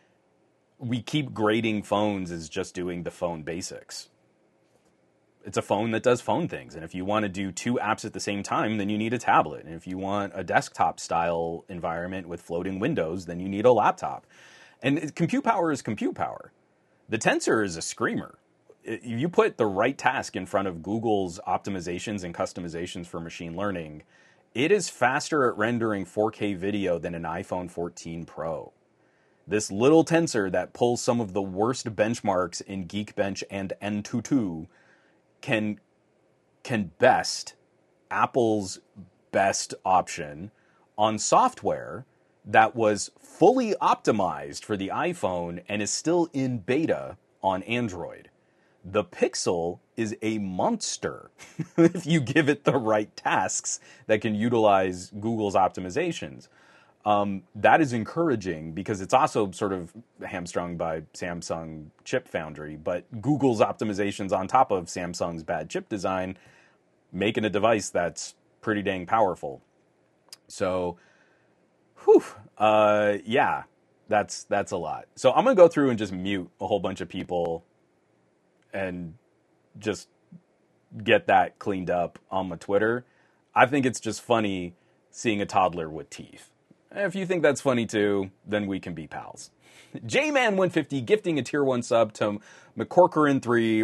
we keep grading phones as just doing the phone basics. It's a phone that does phone things. And if you want to do two apps at the same time, then you need a tablet. And if you want a desktop style environment with floating windows, then you need a laptop. And compute power is compute power. The Tensor is a screamer. If you put the right task in front of Google's optimizations and customizations for machine learning, it is faster at rendering four K video than an iPhone fourteen Pro. This little tensor that pulls some of the worst benchmarks in Geekbench and Antutu can, can best Apple's best option on software that was fully optimized for the iPhone and is still in beta on Android. The Pixel is a monster if you give it the right tasks that can utilize Google's optimizations. Um, that is encouraging because it's also sort of hamstrung by Samsung chip foundry, but Google's optimizations on top of Samsung's bad chip design making a device that's pretty dang powerful. So, whew, uh, yeah, that's that's a lot. So I'm going to go through and just mute a whole bunch of people and just get that cleaned up on my Twitter. I think it's just funny seeing a toddler with teeth. If you think that's funny too, then we can be pals. J Man one fifty gifting a tier one sub to McCorcoran three.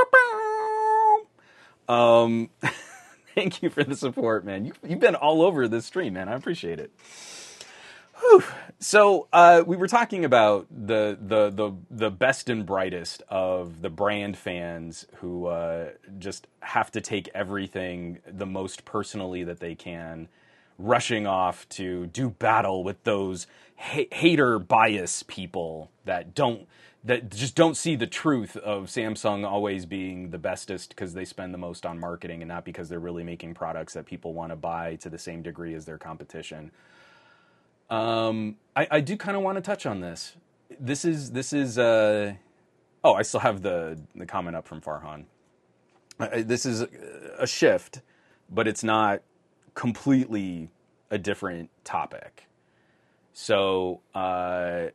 Um, thank you for the support, man. You, you've been all over this stream, man. I appreciate it. Whew. So uh, we were talking about the, the the the best and brightest of the brand fans who uh, just have to take everything the most personally that they can, rushing off to do battle with those ha- hater bias people that don't that just don't see the truth of Samsung always being the bestest because they spend the most on marketing and not because they're really making products that people want to buy to the same degree as their competition. Um, I, I do kind of want to touch on this. This is this is uh, oh, I still have the the comment up from Farhan. Uh, this is a shift, but it's not completely a different topic. So uh,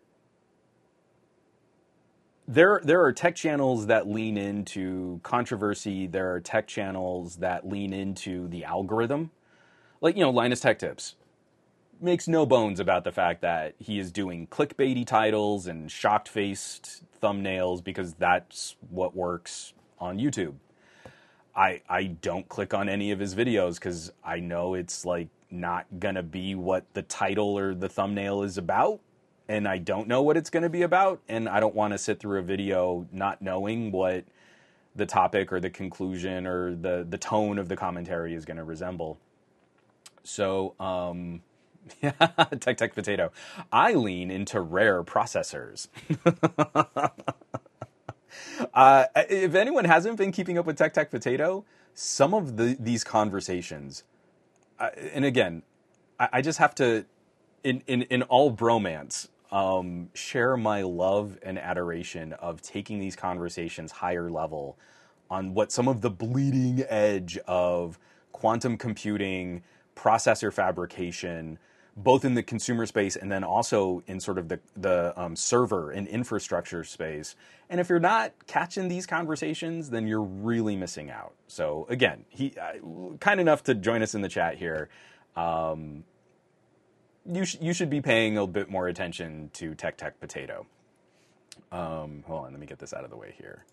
there there are tech channels that lean into controversy. There are tech channels that lean into the algorithm. Like, you know, Linus Tech Tips makes no bones about the fact that he is doing clickbaity titles and shocked-faced thumbnails because that's what works on YouTube. I I don't click on any of his videos because I know it's like not gonna be what the title or the thumbnail is about, and I don't know what it's gonna be about, and I don't want to sit through a video not knowing what the topic or the conclusion or the the tone of the commentary is gonna resemble. So, um, yeah, Tech Tech Potato. I lean into rare processors. Uh, if anyone hasn't been keeping up with Tech Tech Potato, some of the, these conversations, uh, and again, I, I just have to, in, in, in all bromance um, share my love and adoration of taking these conversations higher level on what some of the bleeding edge of quantum computing, processor fabrication, both in the consumer space and then also in sort of the, the um, server and infrastructure space. And if you're not catching these conversations, then you're really missing out. So again, he uh, kind enough to join us in the chat here. Um, you, sh- you should be paying a bit more attention to Tech Tech Potato. Um, hold on, let me get this out of the way here.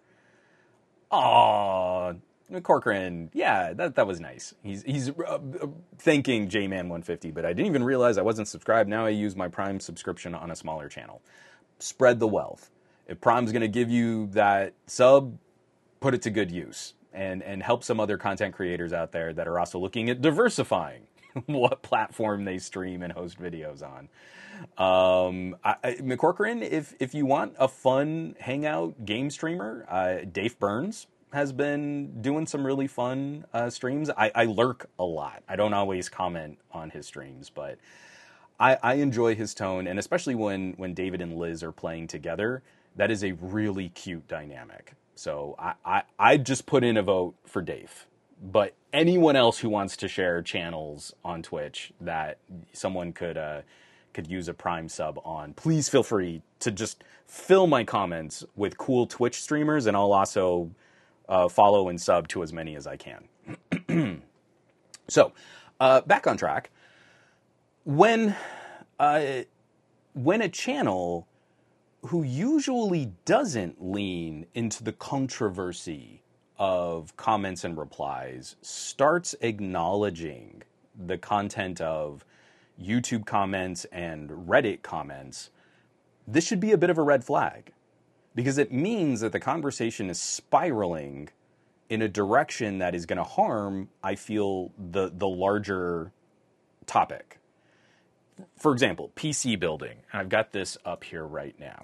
Aww, Corcoran, yeah, that that was nice. He's he's uh, thanking J Man one fifty, but I didn't even realize I wasn't subscribed. Now I use my Prime subscription on a smaller channel. Spread the wealth. If Prime's going to give you that sub, put it to good use and and help some other content creators out there that are also looking at diversifying what platform they stream and host videos on. Um, I, I, McCorcoran, if if you want a fun hangout game streamer, uh, Dave Burns has been doing some really fun uh, streams. I, I lurk a lot. I don't always comment on his streams, but I, I enjoy his tone, and especially when when David and Liz are playing together, that is a really cute dynamic. So I I I just put in a vote for Dave. But anyone else who wants to share channels on Twitch that someone could uh, could use a Prime sub on, please feel free to just fill my comments with cool Twitch streamers, and I'll also uh, follow and sub to as many as I can. So, uh, back on track. When, uh, when a channel who usually doesn't lean into the controversy of comments and replies starts acknowledging the content of YouTube comments and Reddit comments, this should be a bit of a red flag, because it means that the conversation is spiraling in a direction that is going to harm, I feel, the the larger topic. For example, P C building. I've got this up here right now.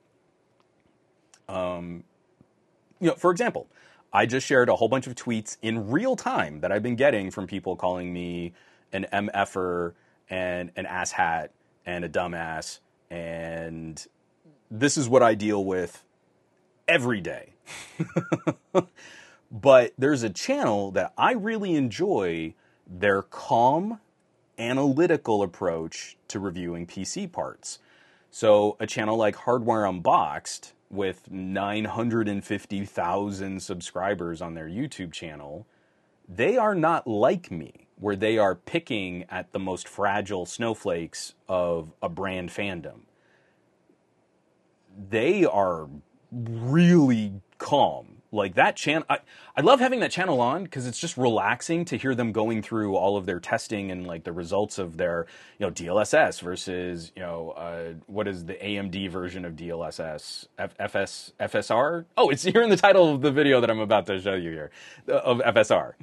Um, you know, for example, I just shared a whole bunch of tweets in real time that I've been getting from people calling me an M F-er and an asshat and a dumbass, and this is what I deal with every day. But there's a channel that I really enjoy their calm, analytical approach to reviewing P C parts. So a channel like Hardware Unboxed, with nine hundred fifty thousand subscribers on their YouTube channel, they are not like me, where they are picking at the most fragile snowflakes of a brand fandom. They are really calm. Like that channel, I, I love having that channel on because it's just relaxing to hear them going through all of their testing and like the results of their, you know, D L S S versus, you know, uh, what is the A M D version of D L S S? F- FS, F S R? Oh, it's here in the title of the video that I'm about to show you here, of F S R.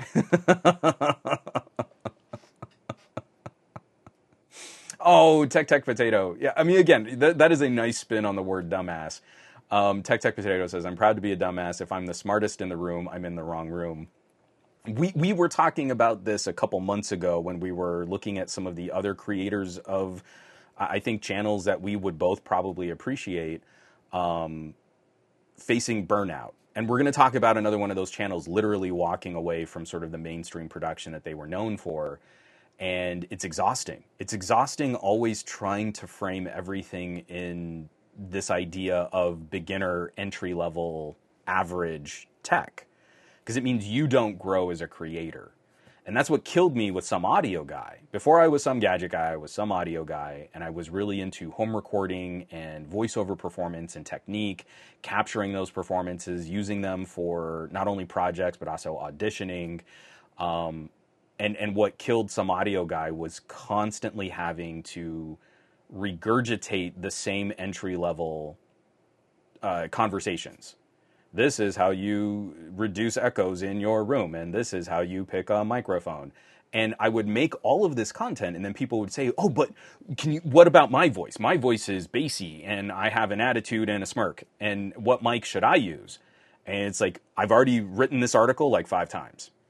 Oh, Tech Tech Potato. Yeah, I mean, again, th- that is a nice spin on the word dumbass. Um, Tech Tech Potato says, I'm proud to be a dumbass. If I'm the smartest in the room, I'm in the wrong room. We we were talking about this a couple months ago when we were looking at some of the other creators of, I think, channels that we would both probably appreciate um, facing burnout. And we're going to talk about another one of those channels literally walking away from sort of the mainstream production that they were known for. And it's exhausting. It's exhausting always trying to frame everything in this idea of beginner, entry-level, average tech, because it means you don't grow as a creator. And that's what killed me with Some Audio Guy. Before I was Some Gadget Guy, I was Some Audio Guy, and I was really into home recording and voiceover performance and technique, capturing those performances, using them for not only projects, but also auditioning. Um, and, and what killed Some Audio Guy was constantly having to regurgitate the same entry-level uh, conversations. This is how you reduce echoes in your room, and this is how you pick a microphone. And I would make all of this content, and then people would say, oh, but can you? What about my voice? My voice is bassy, and I have an attitude and a smirk, and what mic should I use? And it's like, I've already written this article like five times.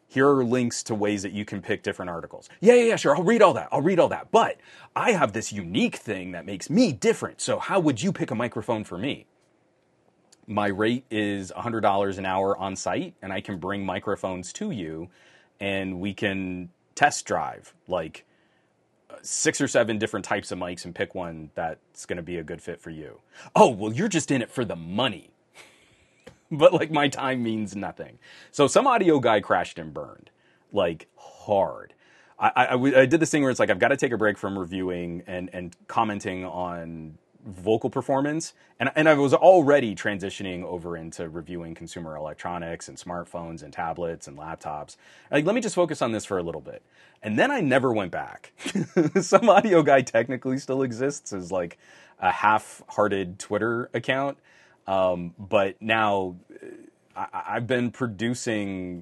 Here are links to ways that you can pick different articles. Yeah, yeah, yeah, sure. I'll read all that. I'll read all that. But I have this unique thing that makes me different. So how would you pick a microphone for me? My rate is one hundred dollars an hour on site, and I can bring microphones to you, and we can test drive like six or seven different types of mics and pick one that's going to be a good fit for you. Oh, well, you're just in it for the money. But like my time means nothing. So some audio guy crashed and burned, like hard. I, I, I did this thing where it's like I've got to take a break from reviewing and, and commenting on vocal performance. And, and I was already transitioning over into reviewing consumer electronics and smartphones and tablets and laptops. Like, let me just focus on this for a little bit. And then I never went back. Some audio guy technically still exists as like a half-hearted Twitter account. Um, but now I, I've been producing,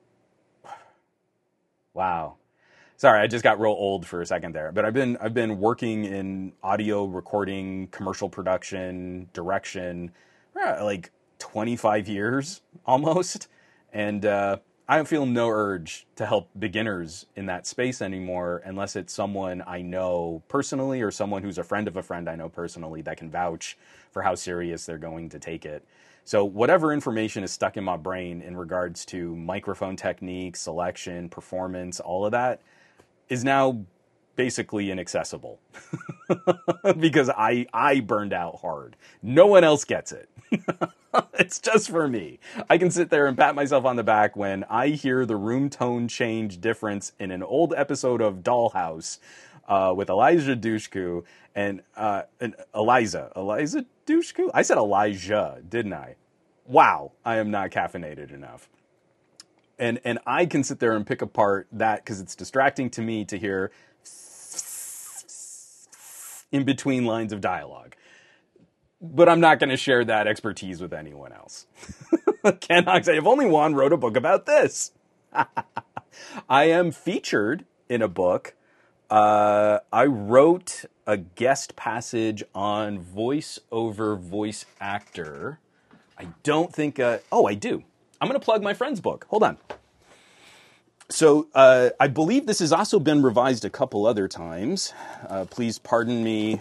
wow. Sorry, I just got real old for a second there. But I've been I've been working in audio recording, commercial production, direction, uh, like twenty-five years almost. And uh, I feel no urge to help beginners in that space anymore unless it's someone I know personally or someone who's a friend of a friend I know personally that can vouch for how serious they're going to take it. So whatever information is stuck in my brain in regards to microphone technique, selection, performance, all of that is now basically inaccessible because I I burned out hard. No one else gets it. It's just for me. I can sit there and pat myself on the back when I hear the room tone change difference in an old episode of Dollhouse uh, with Elijah Dushku and, uh, and Eliza. Eliza Dushku? I said Elijah, didn't I? Wow, I am not caffeinated enough. And and I can sit there and pick apart that because it's distracting to me to hear in between lines of dialogue. But I'm not going to share that expertise with anyone else. Ken Hawk said, if only Juan wrote a book about this. I am featured in a book. Uh, I wrote a guest passage on voice over voice actor. I don't think... Uh, oh, I do. I'm going to plug my friend's book. Hold on. So uh, I believe this has also been revised a couple other times. Uh, please pardon me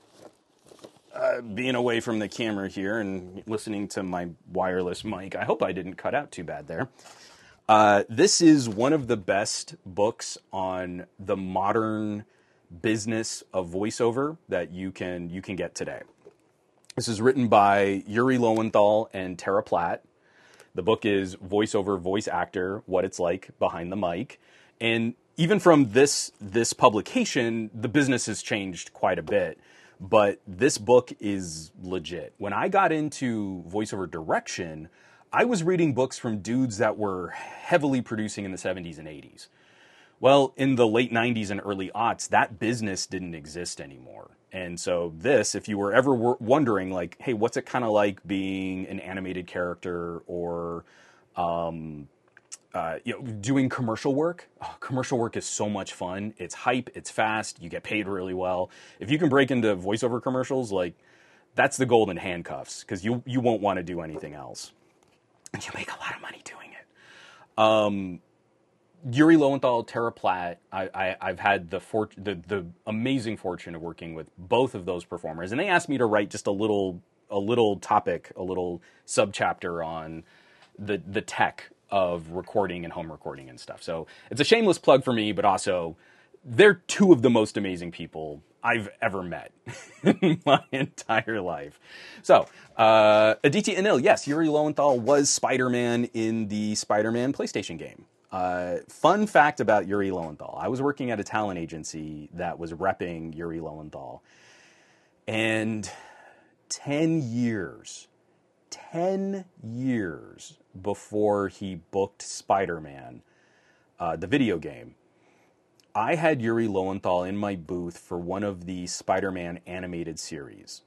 uh, being away from the camera here and listening to my wireless mic. I hope I didn't cut out too bad there. Uh, this is one of the best books on the modern business of voiceover that you can you can get today. This is written by Yuri Lowenthal and Tara Platt. The book is Voiceover Voice Actor, What It's Like Behind the Mic. And even from this this publication, the business has changed quite a bit. But this book is legit. When I got into voiceover direction, I was reading books from dudes that were heavily producing in the seventies and eighties. Well, in the late nineties and early aughts, that business didn't exist anymore. And so this, if you were ever wondering, like, hey, what's it kind of like being an animated character or um, uh, you know, doing commercial work? Oh, commercial work is so much fun. It's hype. It's fast. You get paid really well. If you can break into voiceover commercials, like, that's the golden handcuffs because you, you won't want to do anything else. And you make a lot of money doing it. Um, Yuri Lowenthal, Tara Platt, I, I, I've had the, for, the the amazing fortune of working with both of those performers. And they asked me to write just a little a little topic, a little subchapter on the the tech of recording and home recording and stuff. So it's a shameless plug for me, but also they're two of the most amazing people I've ever met in my entire life. So, uh, Aditya Anil, yes, Yuri Lowenthal was Spider-Man in the Spider-Man PlayStation game. Uh, fun fact about Yuri Lowenthal. I was working at a talent agency that was repping Yuri Lowenthal. And ten years, ten years before he booked Spider-Man, uh, the video game, I had Yuri Lowenthal in my booth for one of the Spider-Man animated series.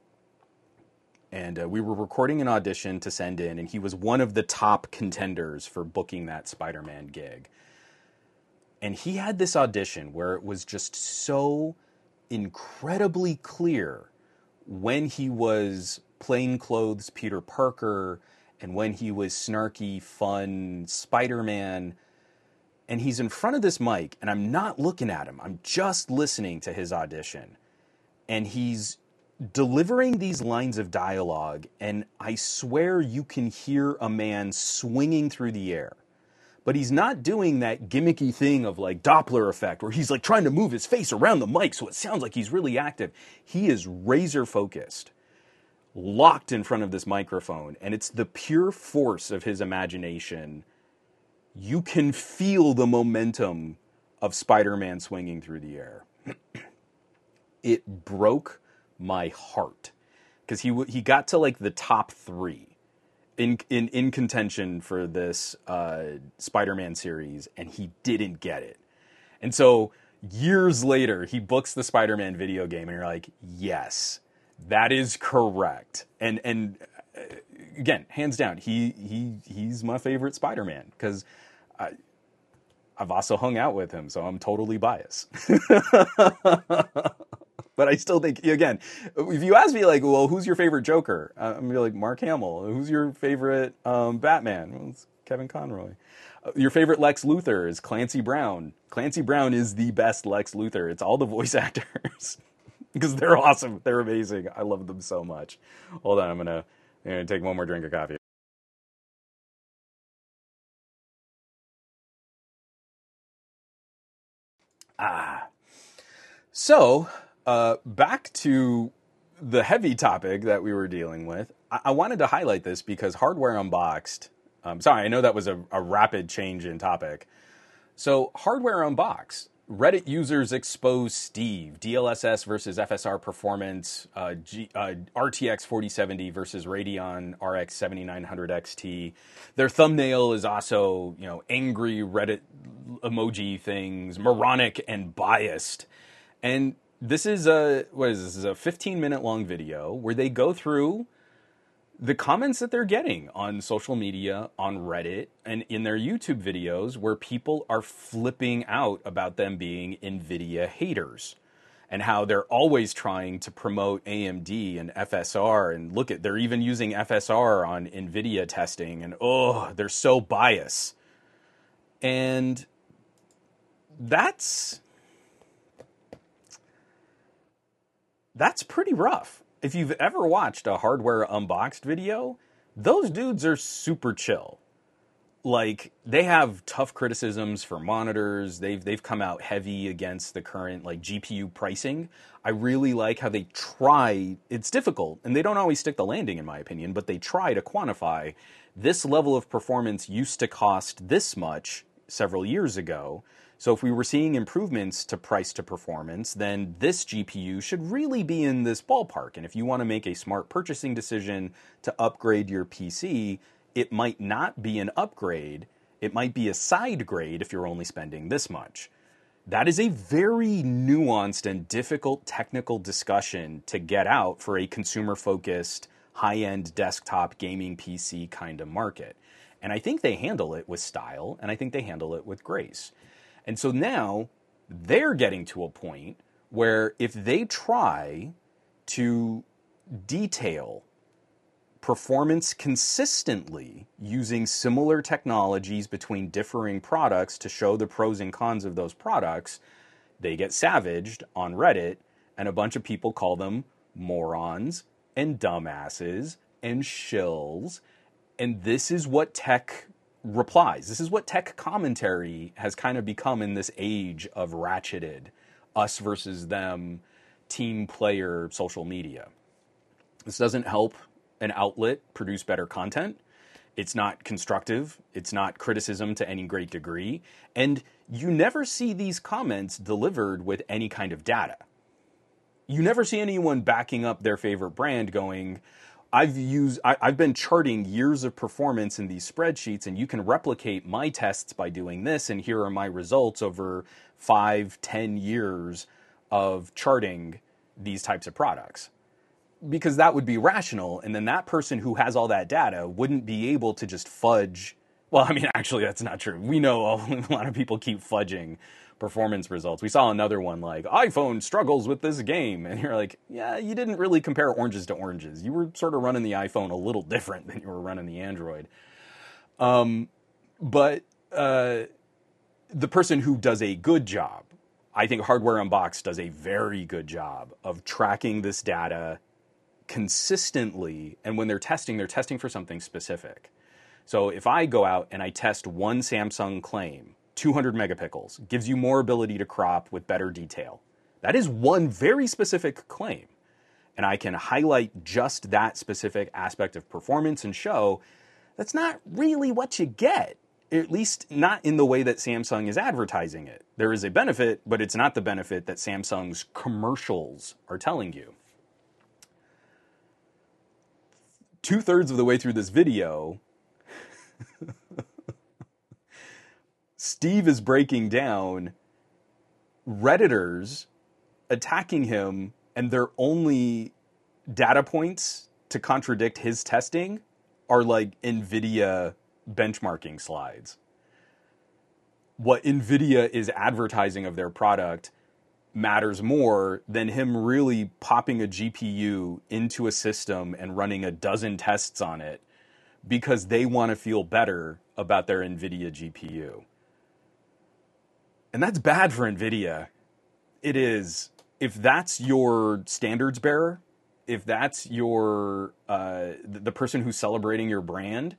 And uh, we were recording an audition to send in, and he was one of the top contenders for booking that Spider-Man gig. And he had this audition where it was just so incredibly clear when he was plainclothes Peter Parker and when he was snarky, fun Spider-Man. and he's in front of this mic, and I'm not looking at him. I'm just listening to his audition. And he's delivering these lines of dialogue, and I swear you can hear a man swinging through the air. But he's not doing that gimmicky thing of like Doppler effect, where he's like trying to move his face around the mic so it sounds like he's really active. He is razor focused, locked in front of this microphone, and it's the pure force of his imagination. You can feel the momentum of Spider-Man swinging through the air. It broke my heart because he he got to like the top three in in, in contention for this uh, Spider-Man series, and he didn't get it. And so years later, he books the Spider-Man video game, and you're like, yes, that is correct. And and uh, again, hands down, he he he's my favorite Spider-Man because I. I've also hung out with him, so I'm totally biased. But I still think, again, if you ask me, like, well, who's your favorite Joker? I'm going to be like, Mark Hamill. Who's your favorite um, Batman? Well, it's Kevin Conroy. Uh, your favorite Lex Luthor is Clancy Brown. Clancy Brown is the best Lex Luthor. It's all the voice actors. Because they're awesome. They're amazing. I love them so much. Hold on, I'm going to I'm gonna take one more drink of coffee. Ah. So, uh, back to the heavy topic that we were dealing with. I, I wanted to highlight this because Hardware Unboxed, um, sorry, I know that was a, a rapid change in topic. So, Hardware Unboxed, Reddit users expose Steve, D L S S versus F S R performance, uh, G, uh, R T X forty seventy versus Radeon R X seventy-nine hundred X T. Their thumbnail is also, you know, angry Reddit emoji things, moronic and biased. And this is a, what is this, this is a fifteen minute long video where they go through the comments that they're getting on social media, on Reddit, and in their YouTube videos where people are flipping out about them being NVIDIA haters and how they're always trying to promote A M D and F S R. And look at, they're even using F S R on NVIDIA testing, and oh, they're so biased. And that's, that's pretty rough. If you've ever watched a Hardware Unboxed video, those dudes are super chill. Like, they have tough criticisms for monitors. They've they've come out heavy against the current like G P U pricing. I really like how they try, it's difficult, and they don't always stick the landing in my opinion, but they try to quantify this level of performance used to cost this much several years ago. So if we were seeing improvements to price to performance, then this G P U should really be in this ballpark. And if you want to make a smart purchasing decision to upgrade your P C, it might not be an upgrade. It might be a side grade if you're only spending this much. That is a very nuanced and difficult technical discussion to get out for a consumer-focused, high-end desktop gaming P C kind of market. And I think they handle it with style, and I think they handle it with grace. And so now they're getting to a point where if they try to detail performance consistently using similar technologies between differing products to show the pros and cons of those products, they get savaged on Reddit, and a bunch of people call them morons and dumbasses and shills. And this is what tech replies. This is what tech commentary has kind of become in this age of ratcheted, us versus them, team player social media. This doesn't help an outlet produce better content. It's not constructive. It's not criticism to any great degree. And you never see these comments delivered with any kind of data. You never see anyone backing up their favorite brand going, I've used, I, I've been charting years of performance in these spreadsheets, and you can replicate my tests by doing this, and here are my results over five, ten years of charting these types of products. Because that would be rational, and then that person who has all that data wouldn't be able to just fudge. Well, I mean, actually, that's not true. We know a lot of people keep fudging performance results. We saw another one like, iPhone struggles with this game. And you're like, yeah, you didn't really compare oranges to oranges. You were sort of running the iPhone a little different than you were running the Android. Um, but uh, the person who does a good job, I think Hardware Unboxed does a very good job of tracking this data consistently. And when they're testing, they're testing for something specific. So if I go out and I test one Samsung claim, two hundred megapixels, gives you more ability to crop with better detail. That is one very specific claim. And I can highlight just that specific aspect of performance and show that's not really what you get, at least not in the way that Samsung is advertising it. There is a benefit, but it's not the benefit that Samsung's commercials are telling you. Two-thirds of the way through this video, Steve is breaking down Redditors attacking him, and their only data points to contradict his testing are like NVIDIA benchmarking slides. What NVIDIA is advertising of their product matters more than him really popping a G P U into a system and running a dozen tests on it because they want to feel better about their NVIDIA G P U. And that's bad for NVIDIA. It is. If that's your standards bearer, if that's your uh, the person who's celebrating your brand,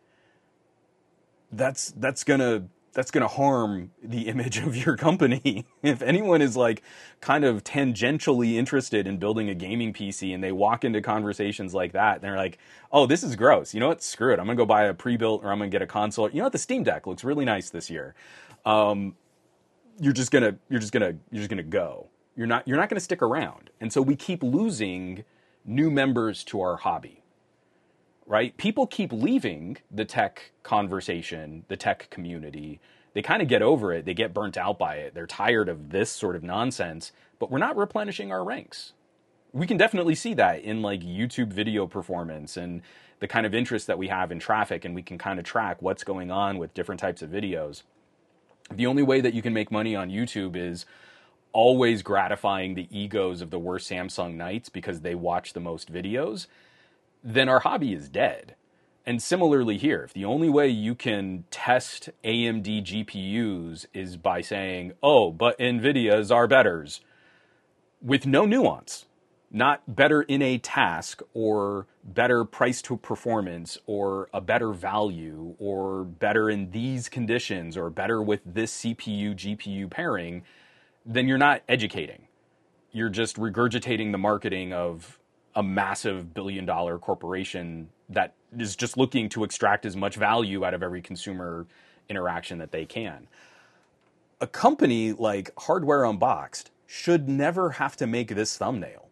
that's that's gonna that's gonna harm the image of your company. If anyone is like kind of tangentially interested in building a gaming P C and they walk into conversations like that, and they're like, "Oh, this is gross. You know what? Screw it. I'm gonna go buy a pre-built or I'm gonna get a console. You know what? The Steam Deck looks really nice this year." Um, you're just gonna you're just gonna you're just gonna go. You're not you're not going to stick around. And so we keep losing new members to our hobby, right? People keep leaving the tech conversation, the tech community. They kind of get over it. They get burnt out by it. They're tired of this sort of nonsense, but we're not replenishing our ranks. We can definitely see that in like YouTube video performance and the kind of interest that we have in traffic, and we can kind of track what's going on with different types of videos. The only way that you can make money on YouTube is always gratifying the egos of the worst Samsung Knights because they watch the most videos, then our hobby is dead. And similarly here, if the only way you can test A M D G P Us is by saying, oh, but NVIDIA's are betters, with no nuance, not better in a task or better price to performance or a better value or better in these conditions or better with this C P U G P U pairing, then you're not educating. You're just regurgitating the marketing of a massive billion dollar corporation that is just looking to extract as much value out of every consumer interaction that they can. A company like Hardware Unboxed should never have to make this thumbnail.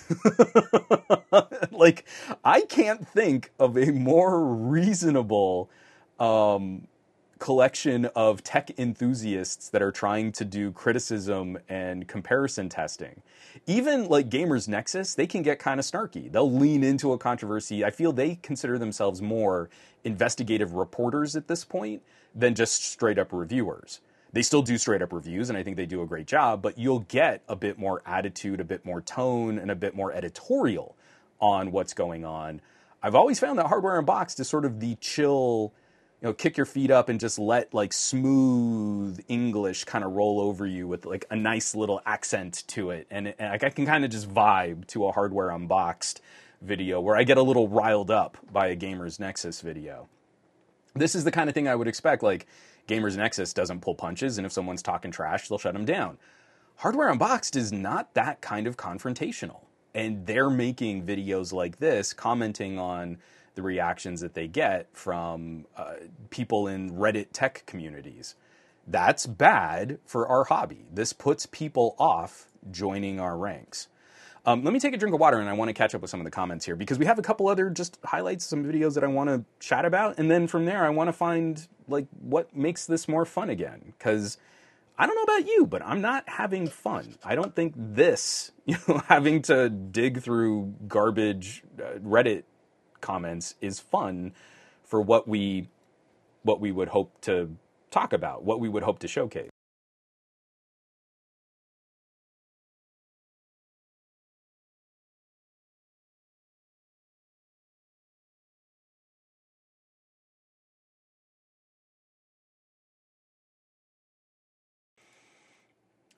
Like, I can't think of a more reasonable um, collection of tech enthusiasts that are trying to do criticism and comparison testing. Even like Gamers Nexus, they can get kind of snarky. They'll lean into a controversy. I feel they consider themselves more investigative reporters at this point than just straight up reviewers. They still do straight up reviews, and I think they do a great job, but you'll get a bit more attitude, a bit more tone, and a bit more editorial on what's going on. I've always found that Hardware Unboxed is sort of the chill, you know, kick your feet up and just let like smooth English kind of roll over you with like a nice little accent to it. And, it, and like I can kind of just vibe to a Hardware Unboxed video where I get a little riled up by a Gamers Nexus video. This is the kind of thing I would expect. Like, Gamers Nexus doesn't pull punches, and if someone's talking trash, they'll shut them down. Hardware Unboxed is not that kind of confrontational. And they're making videos like this, commenting on the reactions that they get from uh, people in Reddit tech communities. That's bad for our hobby. This puts people off joining our ranks. Um, let me take a drink of water, and I want to catch up with some of the comments here, because we have a couple other just highlights, some videos that I want to chat about, and then from there I want to find like what makes this more fun again, because I don't know about you, but I'm not having fun. I don't think this, you know, having to dig through garbage uh, Reddit comments is fun for what we what we would hope to talk about, what we would hope to showcase.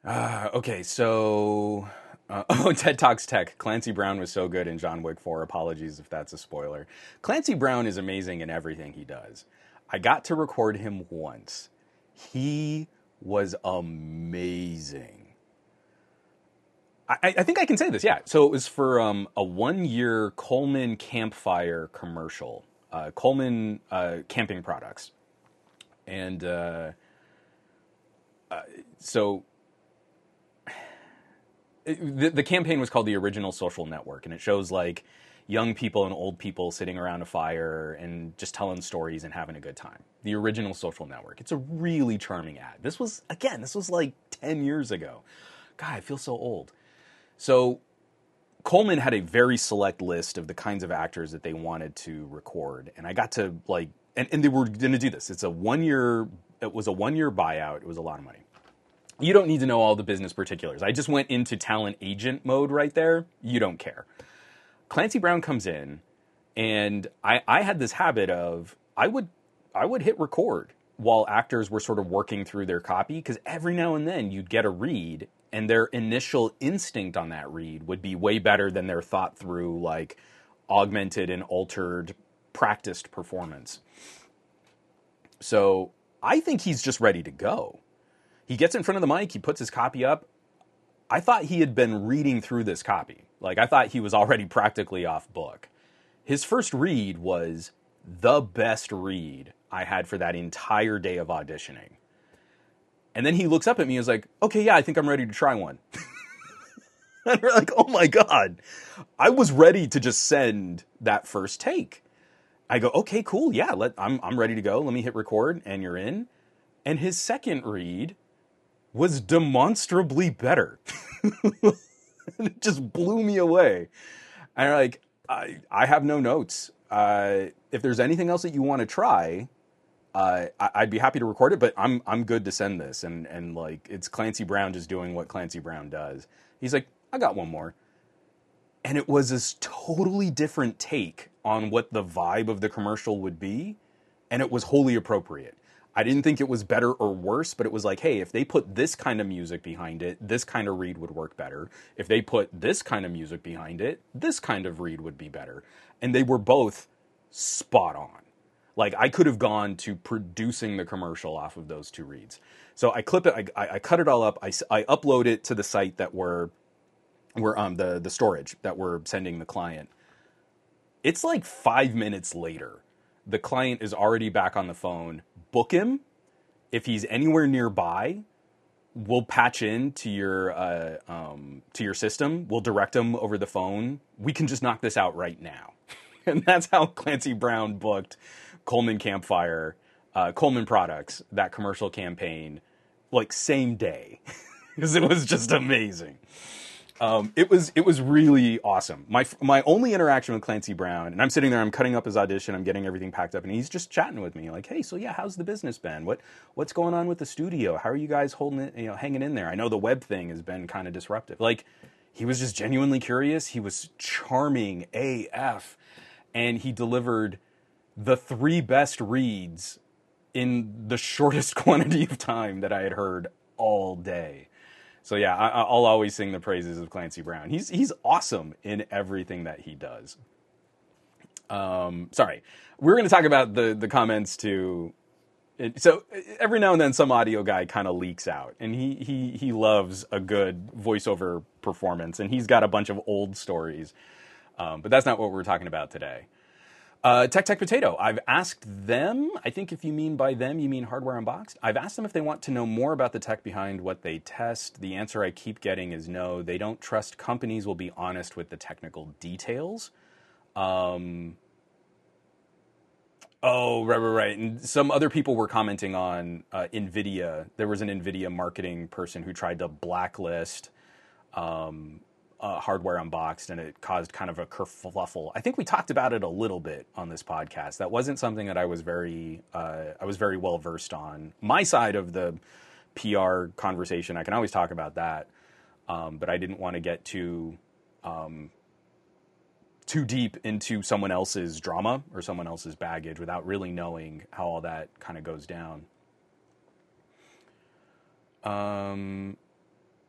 Uh, okay, so uh, oh, TED Talks Tech. Clancy Brown was so good in John Wick four. Apologies if that's a spoiler. Clancy Brown is amazing in everything he does. I got to record him once. He was amazing. I, I think I can say this, yeah. So it was for um, a one-year Coleman Campfire commercial. Uh, Coleman uh, Camping Products. And uh, uh, so... The, the campaign was called The Original Social Network, and it shows like young people and old people sitting around a fire and just telling stories and having a good time. The Original Social Network. It's a really charming ad. This was, again, this was like ten years ago. God, I feel so old. So Coleman had a very select list of the kinds of actors that they wanted to record, and I got to like, and, and they were going to do this. It's a one-year, it was a one-year buyout. It was a lot of money. You don't need to know all the business particulars. I just went into talent agent mode right there. You don't care. Clancy Brown comes in, and I, I had this habit of, I would I would hit record while actors were sort of working through their copy, because every now and then you'd get a read, and their initial instinct on that read would be way better than their thought through, like, augmented and altered, practiced performance. So I think he's just ready to go. He gets in front of the mic, he puts his copy up. I thought he had been reading through this copy. Like, I thought he was already practically off book. His first read was the best read I had for that entire day of auditioning. And then he looks up at me and is like, okay, yeah, I think I'm ready to try one. And we're like, oh my God. I was ready to just send that first take. I go, okay, cool, yeah, let, I'm, I'm ready to go. Let me hit record, and you're in. And his second read was demonstrably better. It just blew me away. And I'm like, I, I have no notes. Uh, if there's anything else that you want to try, uh, I, I'd be happy to record it, but I'm I'm good to send this. And, and like, it's Clancy Brown just doing what Clancy Brown does. He's like, I got one more. And it was this totally different take on what the vibe of the commercial would be, and it was wholly appropriate. I didn't think it was better or worse, but it was like, hey, if they put this kind of music behind it, this kind of read would work better. If they put this kind of music behind it, this kind of read would be better. And they were both spot on. Like, I could have gone to producing the commercial off of those two reads. So I clip it, I, I cut it all up, I, I upload it to the site that we're, we're um, the, the storage that we're sending the client. It's like five minutes later. The client is already back on the phone. Book him. If he's anywhere nearby, we'll patch in to your uh, um, to your system. We'll direct him over the phone. We can just knock this out right now. And that's how Clancy Brown booked Coleman Campfire, uh, Coleman Products, that commercial campaign, like same day, because it was just amazing. Um, it was it was really awesome. My my only interaction with Clancy Brown, and I'm sitting there, I'm cutting up his audition, I'm getting everything packed up, and he's just chatting with me, like, hey, so yeah, how's the business been? What what's going on with the studio? How are you guys holding it, you know, hanging in there? I know the web thing has been kind of disruptive. Like, he was just genuinely curious. He was charming A F, and he delivered the three best reads in the shortest quantity of time that I had heard all day. So yeah, I, I'll always sing the praises of Clancy Brown. He's he's awesome in everything that he does. Um, sorry, we're going to talk about the the comments to. So every now and then, some audio guy kind of leaks out, and he he he loves a good voiceover performance, and he's got a bunch of old stories. Um, but that's not what we're talking about today. Uh, Tech Tech Potato, I've asked them, I think if you mean by them, you mean Hardware Unboxed. I've asked them if they want to know more about the tech behind what they test. The answer I keep getting is no. They don't trust companies will be honest with the technical details. Um, oh, right, right, right. And some other people were commenting on uh, NVIDIA. There was an NVIDIA marketing person who tried to blacklist um Uh, Hardware Unboxed, and it caused kind of a kerfluffle. I think we talked about it a little bit on this podcast. That wasn't something that I was very, uh, I was very well versed on. My side of the P R conversation, I can always talk about that, um, but I didn't want to get too, um, too deep into someone else's drama or someone else's baggage without really knowing how all that kind of goes down. Um.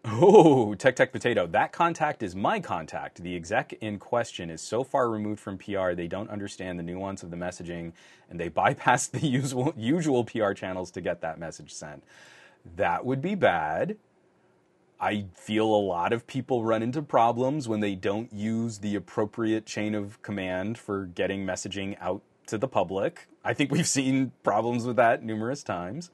Oh, Tech Tech Potato. That contact is my contact. The exec in question is so far removed from P R, they don't understand the nuance of the messaging, and they bypass the usual, usual P R channels to get that message sent. That would be bad. I feel a lot of people run into problems when they don't use the appropriate chain of command for getting messaging out to the public. I think we've seen problems with that numerous times.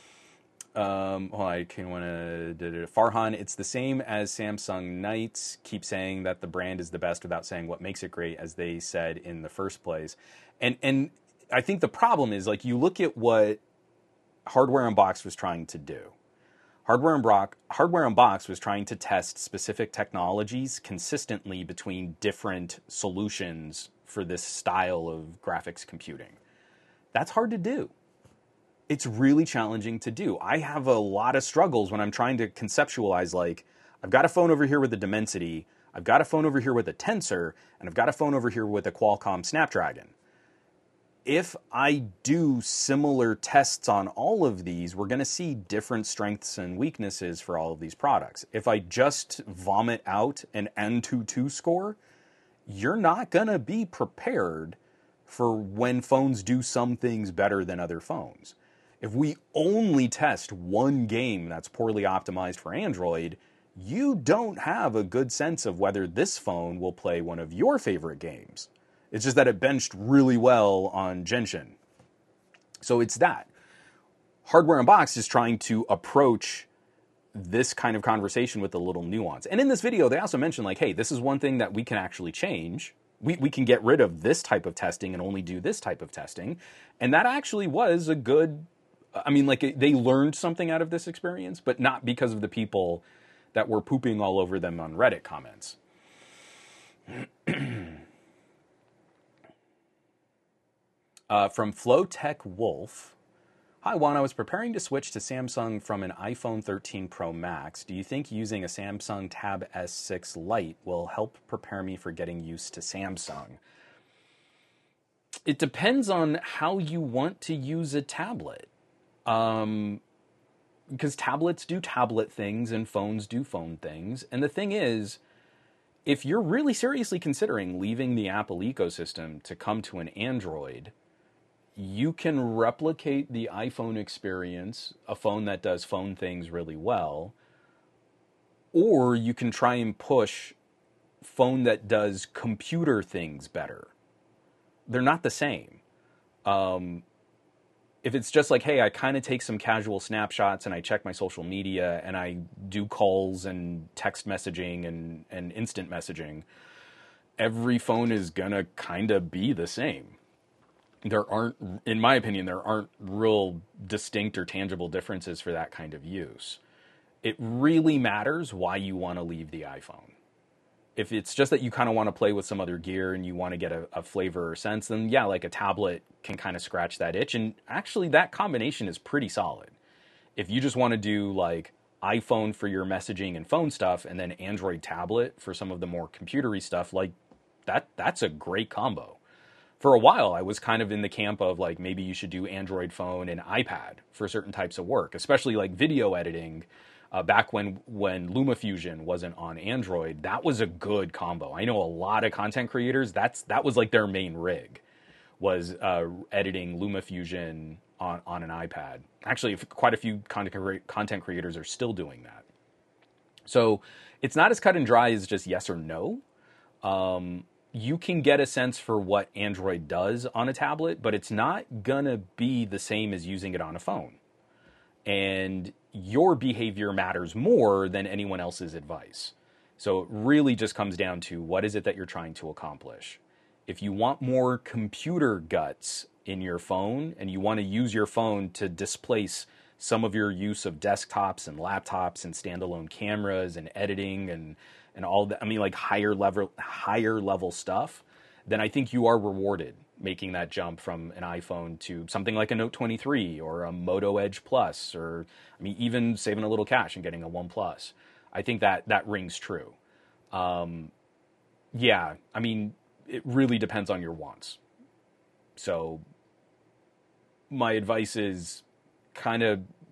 Um, oh, I can want to... Farhan, it's the same as Samsung Knights. Keep saying that the brand is the best without saying what makes it great, as they said in the first place. And and I think the problem is, like, you look at what Hardware Unboxed was trying to do. Hardware, Unbro- Hardware Unboxed was trying to test specific technologies consistently between different solutions for this style of graphics computing. That's hard to do. It's really challenging to do. I have a lot of struggles when I'm trying to conceptualize, like, I've got a phone over here with a Dimensity, I've got a phone over here with a Tensor, and I've got a phone over here with a Qualcomm Snapdragon. If I do similar tests on all of these, we're going to see different strengths and weaknesses for all of these products. If I just vomit out an N twenty-two score, you're not going to be prepared for when phones do some things better than other phones. If we only test one game that's poorly optimized for Android, you don't have a good sense of whether this phone will play one of your favorite games. It's just that it benched really well on Genshin. So it's that. Hardware Unboxed is trying to approach this kind of conversation with a little nuance. And in this video, they also mentioned, like, hey, this is one thing that we can actually change. We, we can get rid of this type of testing and only do this type of testing. And that actually was a good... I mean, like, they learned something out of this experience, but not because of the people that were pooping all over them on Reddit comments. uh, from Flowtech Wolf. Hi, Juan. I was preparing to switch to Samsung from an iPhone thirteen Pro Max. Do you think using a Samsung Tab S six Lite will help prepare me for getting used to Samsung? It depends on how you want to use a tablet. Um, because tablets do tablet things and phones do phone things. And the thing is, if you're really seriously considering leaving the Apple ecosystem to come to an Android, you can replicate the iPhone experience, a phone that does phone things really well, or you can try and push phone that does computer things better. They're not the same. Um, if it's just like, hey, I kind of take some casual snapshots and I check my social media and I do calls and text messaging and, and instant messaging, every phone is going to kind of be the same. There aren't, in my opinion, there aren't real distinct or tangible differences for that kind of use. It really matters why you want to leave the iPhone. If it's just that you kind of want to play with some other gear and you want to get a, a flavor or sense, then yeah, like a tablet can kind of scratch that itch. And actually that combination is pretty solid. If you just want to do like iPhone for your messaging and phone stuff and then Android tablet for some of the more computery stuff, like that, that's a great combo. For a while, I was kind of in the camp of like, maybe you should do Android phone and iPad for certain types of work, especially like video editing. Uh, back when, when LumaFusion wasn't on Android, that was a good combo. I know a lot of content creators, that's that was like their main rig, was uh, editing LumaFusion on, on an iPad. Actually, quite a few content, content creators are still doing that. So it's not as cut and dry as just yes or no. Um, you can get a sense for what Android does on a tablet, but it's not gonna be the same as using it on a phone. And your behavior matters more than anyone else's advice. So it really just comes down to what is it that you're trying to accomplish. If you want more computer guts in your phone and you want to use your phone to displace some of your use of desktops and laptops and standalone cameras and editing and, and all that, I mean, like higher level, higher level stuff, then I think you are rewarded making that jump from an iPhone to something like a Note twenty-three or a Moto Edge Plus, or I mean, even saving a little cash and getting a OnePlus. I think that that rings true. Um, yeah, I mean, it really depends on your wants. So my advice is kind of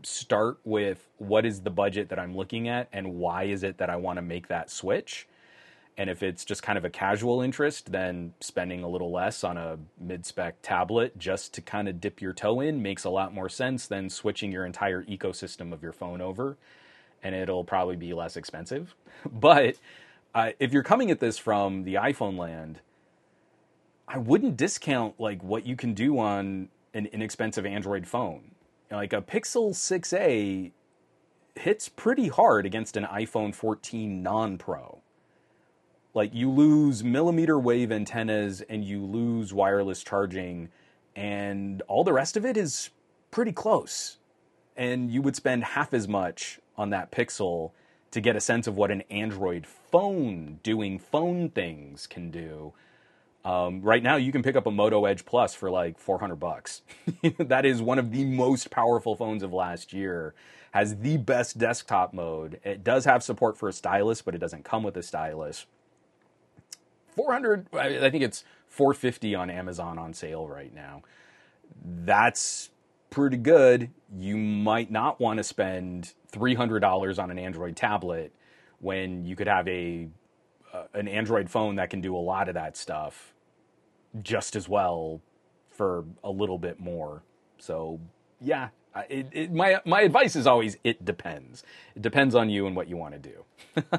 start with what is the budget that I'm looking at and why is it that I want to make that switch. And if it's just kind of a casual interest, then spending a little less on a mid-spec tablet just to kind of dip your toe in makes a lot more sense than switching your entire ecosystem of your phone over. And it'll probably be less expensive. But uh, if you're coming at this from the iPhone land, I wouldn't discount like what you can do on an inexpensive Android phone. Like a Pixel six a hits pretty hard against an iPhone fourteen non-Pro. Like, you lose millimeter wave antennas and you lose wireless charging, and all the rest of it is pretty close. And you would spend half as much on that Pixel to get a sense of what an Android phone doing phone things can do. Um, right now, you can pick up a Moto Edge Plus for like four hundred bucks. That is one of the most powerful phones of last year. Has the best desktop mode. It does have support for a stylus, but it doesn't come with a stylus. four hundred, I think it's four hundred fifty on Amazon on sale right now. That's pretty good. You might not want to spend three hundred dollars on an Android tablet when you could have a uh, an Android phone that can do a lot of that stuff just as well for a little bit more. So, yeah, it, it, my my advice is always it depends. It depends on you and what you want to do.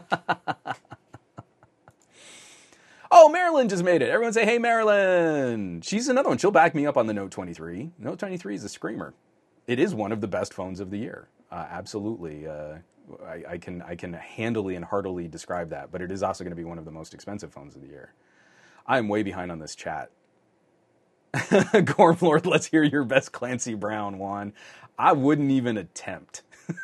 Oh, Marilyn just made it. Everyone say, hey, Marilyn. She's another one. She'll back me up on the Note twenty-three. Note twenty-three is a screamer. It is one of the best phones of the year. Uh, absolutely. Uh, I, I can I can handily and heartily describe that. But it is also going to be one of the most expensive phones of the year. I'm way behind on this chat. Gormlord, let's hear your best Clancy Brown, Juan. I wouldn't even attempt.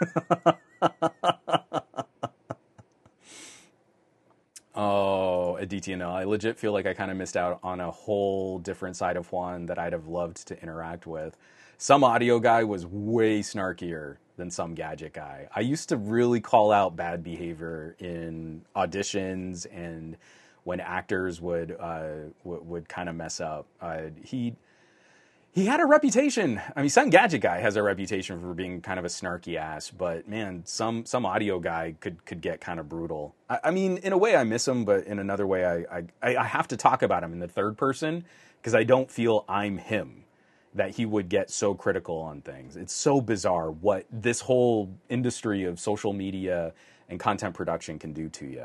Oh, at D T N L, I legit feel like I kind of missed out on a whole different side of Juan that I'd have loved to interact with. Some audio guy was way snarkier than some gadget guy. I used to really call out bad behavior in auditions and when actors would uh, w- would kind of mess up. Uh, he he had a reputation. I mean, some gadget guy has a reputation for being kind of a snarky ass, but man, some some audio guy could could get kind of brutal. I, I mean, in a way, I miss him, but in another way, I I, I have to talk about him in the third person because I don't feel I'm him. That he would get so critical on things. It's so bizarre what this whole industry of social media and content production can do to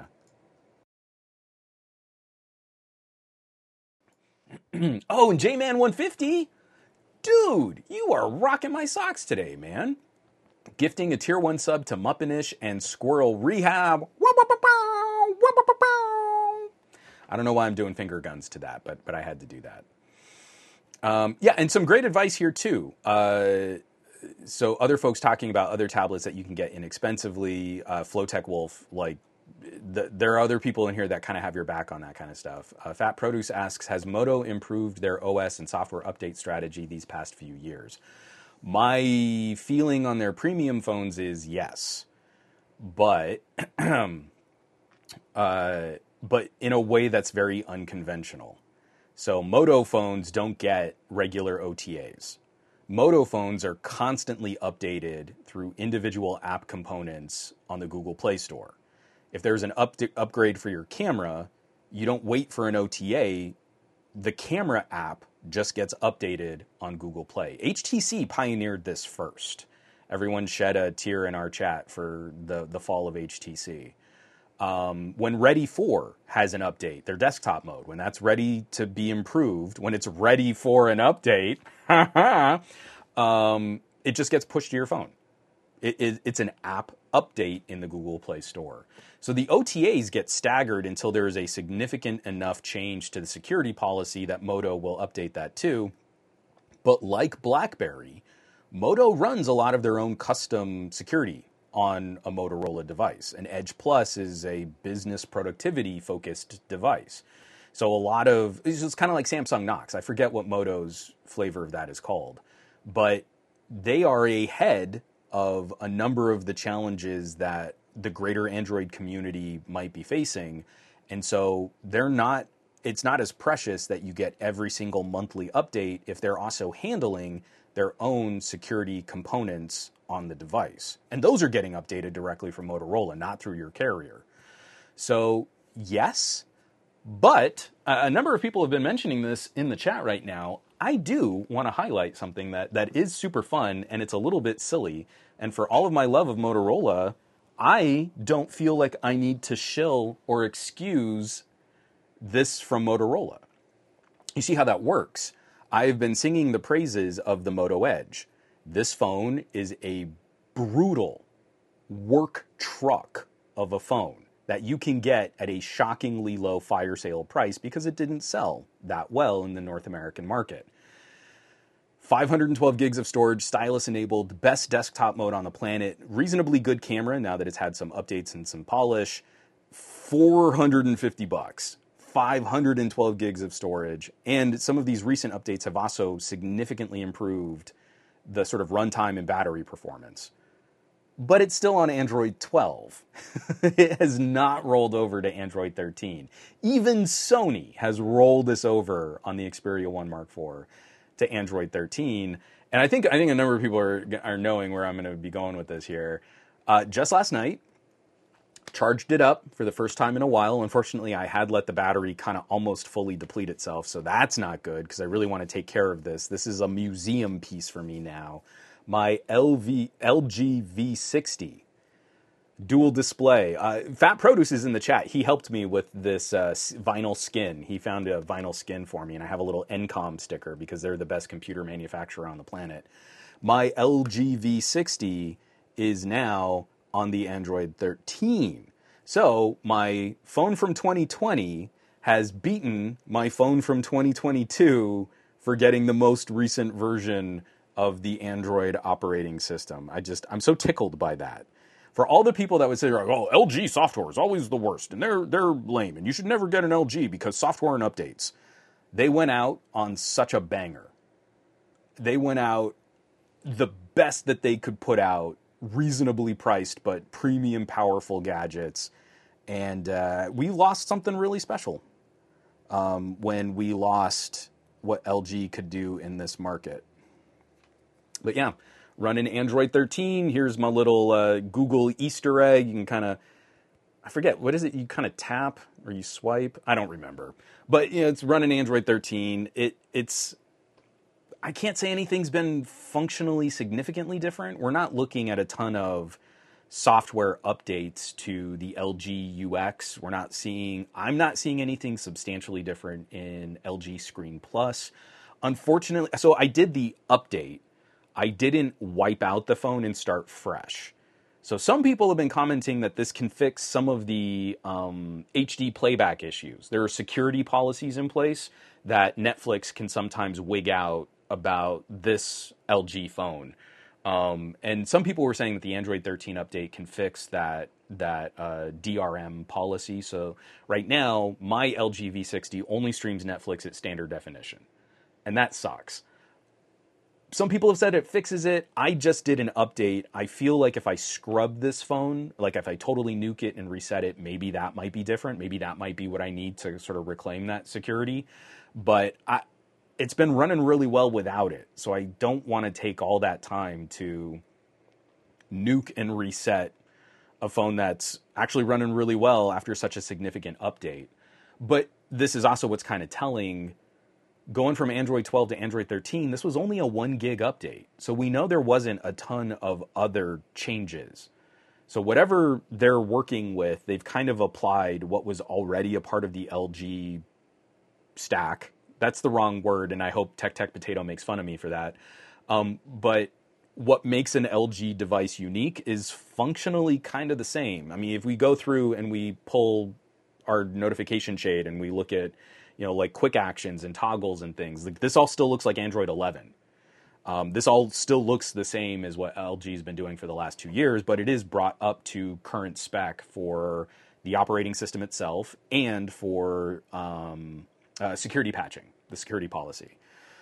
you. Oh, and J-Man one fifty? Dude, you are rocking my socks today, man. Gifting a tier one sub to Muppinish and Squirrel Rehab. I don't know why I'm doing finger guns to that, but but I had to do that. Um, yeah, and some great advice here, too. Uh, so other folks talking about other tablets that you can get inexpensively. Uh, Flowtech Wolf, like, the, there are other people in here that kind of have your back on that kind of stuff. Uh, Fat Produce asks, has Moto improved their O S and software update strategy these past few years? My feeling on their premium phones is yes. But, uh, but in a way that's very unconventional. So Moto phones don't get regular O T As. Moto phones are constantly updated through individual app components on the Google Play Store. If there's an up- upgrade for your camera, you don't wait for an O T A. The camera app just gets updated on Google Play. H T C pioneered this first. Everyone shed a tear in our chat for the, the fall of H T C. Um, when Ready four has an update, their desktop mode, when that's ready to be improved, when it's ready for an update, um, it just gets pushed to your phone. It, it, it's an app update in the Google Play Store. So the O T As get staggered until there is a significant enough change to the security policy that Moto will update that too. But like BlackBerry, Moto runs a lot of their own custom security on a Motorola device. An Edge Plus is a business productivity focused device. So a lot of, it's just kind of like Samsung Knox. I forget what Moto's flavor of that is called. But they are ahead of a number of the challenges that the greater Android community might be facing. And so they're not, it's not as precious that you get every single monthly update if they're also handling their own security components on the device. And those are getting updated directly from Motorola, not through your carrier. So, yes, but a number of people have been mentioning this in the chat right now. I do want to highlight something that, that is super fun, and it's a little bit silly. And for all of my love of Motorola, I don't feel like I need to shill or excuse this from Motorola. You see how that works? I've been singing the praises of the Moto Edge. This phone is a brutal work truck of a phone that you can get at a shockingly low fire sale price because it didn't sell that well in the North American market. five hundred twelve gigs of storage, stylus enabled, best desktop mode on the planet, reasonably good camera now that it's had some updates and some polish, four hundred fifty bucks, five hundred twelve gigs of storage, and some of these recent updates have also significantly improved the sort of runtime and battery performance. But it's still on Android twelve. It has not rolled over to Android thirteen. Even Sony has rolled this over on the Xperia one Mark four to Android thirteen. And I think I think a number of people are, are knowing where I'm going to be going with this here. Uh, just last night, charged it up for the first time in a while. Unfortunately, I had let the battery kind of almost fully deplete itself, so that's not good because I really want to take care of this. This is a museum piece for me now. My L V, L G V sixty dual display. Uh, Fat Produce is in the chat. He helped me with this uh, vinyl skin. He found a vinyl skin for me, and I have a little N COM sticker because they're the best computer manufacturer on the planet. My L G V sixty is now on the Android thirteen. So my phone from twenty twenty has beaten my phone from twenty twenty-two for getting the most recent version of the Android operating system. I just, I'm so tickled by that. For all the people that would say, oh, L G software is always the worst, and they're they're lame, and you should never get an L G because software and updates. They went out on such a banger. They went out the best that they could put out, reasonably priced, but premium, powerful gadgets. And uh, we lost something really special um, when we lost what L G could do in this market. But yeah, running Android thirteen. Here's my little uh, Google Easter egg. You can kind of, I forget, what is it? You kind of tap or you swipe? I don't remember. But you know, it's running Android thirteen. It It's, I can't say anything's been functionally significantly different. We're not looking at a ton of software updates to the L G U X. We're not seeing, I'm not seeing anything substantially different in L G Screen Plus. Unfortunately, so I did the update. I didn't wipe out the phone and start fresh. So some people have been commenting that this can fix some of the um, H D playback issues. There are security policies in place that Netflix can sometimes wig out about this L G phone. Um, and some people were saying that the Android thirteen update can fix that that uh, D R M policy. So right now, my L G V sixty only streams Netflix at standard definition. And that sucks. Some people have said it fixes it. I just did an update. I feel like if I scrub this phone, like if I totally nuke it and reset it, maybe that might be different. Maybe that might be what I need to sort of reclaim that security. But I, it's been running really well without it. So I don't want to take all that time to nuke and reset a phone that's actually running really well after such a significant update. But this is also what's kind of telling. Going from Android twelve to Android thirteen, this was only a one gig update. So we know there wasn't a ton of other changes. So whatever they're working with, they've kind of applied what was already a part of the L G stack. That's the wrong word, and I hope Tech Tech Potato makes fun of me for that. Um, but what makes an L G device unique is functionally kind of the same. I mean, if we go through and we pull our notification shade and we look at, you know, like quick actions and toggles and things, like this all still looks like Android eleven. Um, this all still looks the same as what L G's been doing for the last two years, but it is brought up to current spec for the operating system itself and for um, uh, security patching, the security policy.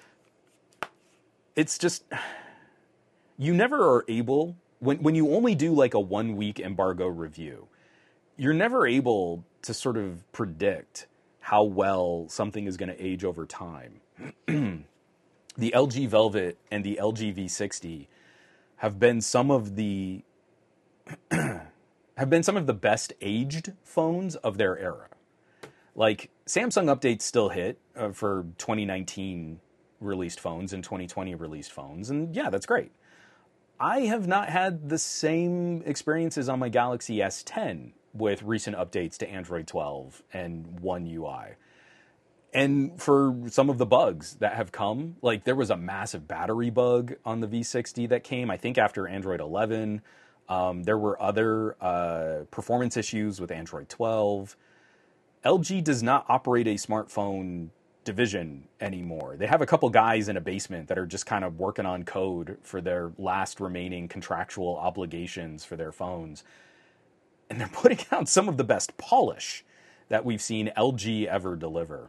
It's just, you never are able, when, when you only do like a one week embargo review, you're never able to sort of predict how well something is going to age over time. the L G Velvet and the L G V sixty have been some of the have been some of the best aged phones of their era. Like, Samsung updates still hit uh, for twenty nineteen released phones and twenty twenty released phones, and yeah, that's great. I have not had the same experiences on my Galaxy S ten with recent updates to Android twelve and One U I. And for some of the bugs that have come, like there was a massive battery bug on the V sixty that came, I think, after Android eleven. Um, there were other uh, performance issues with Android twelve. L G does not operate a smartphone division anymore. They have a couple guys in a basement that are just kind of working on code for their last remaining contractual obligations for their phones. And they're putting out some of the best polish that we've seen L G ever deliver.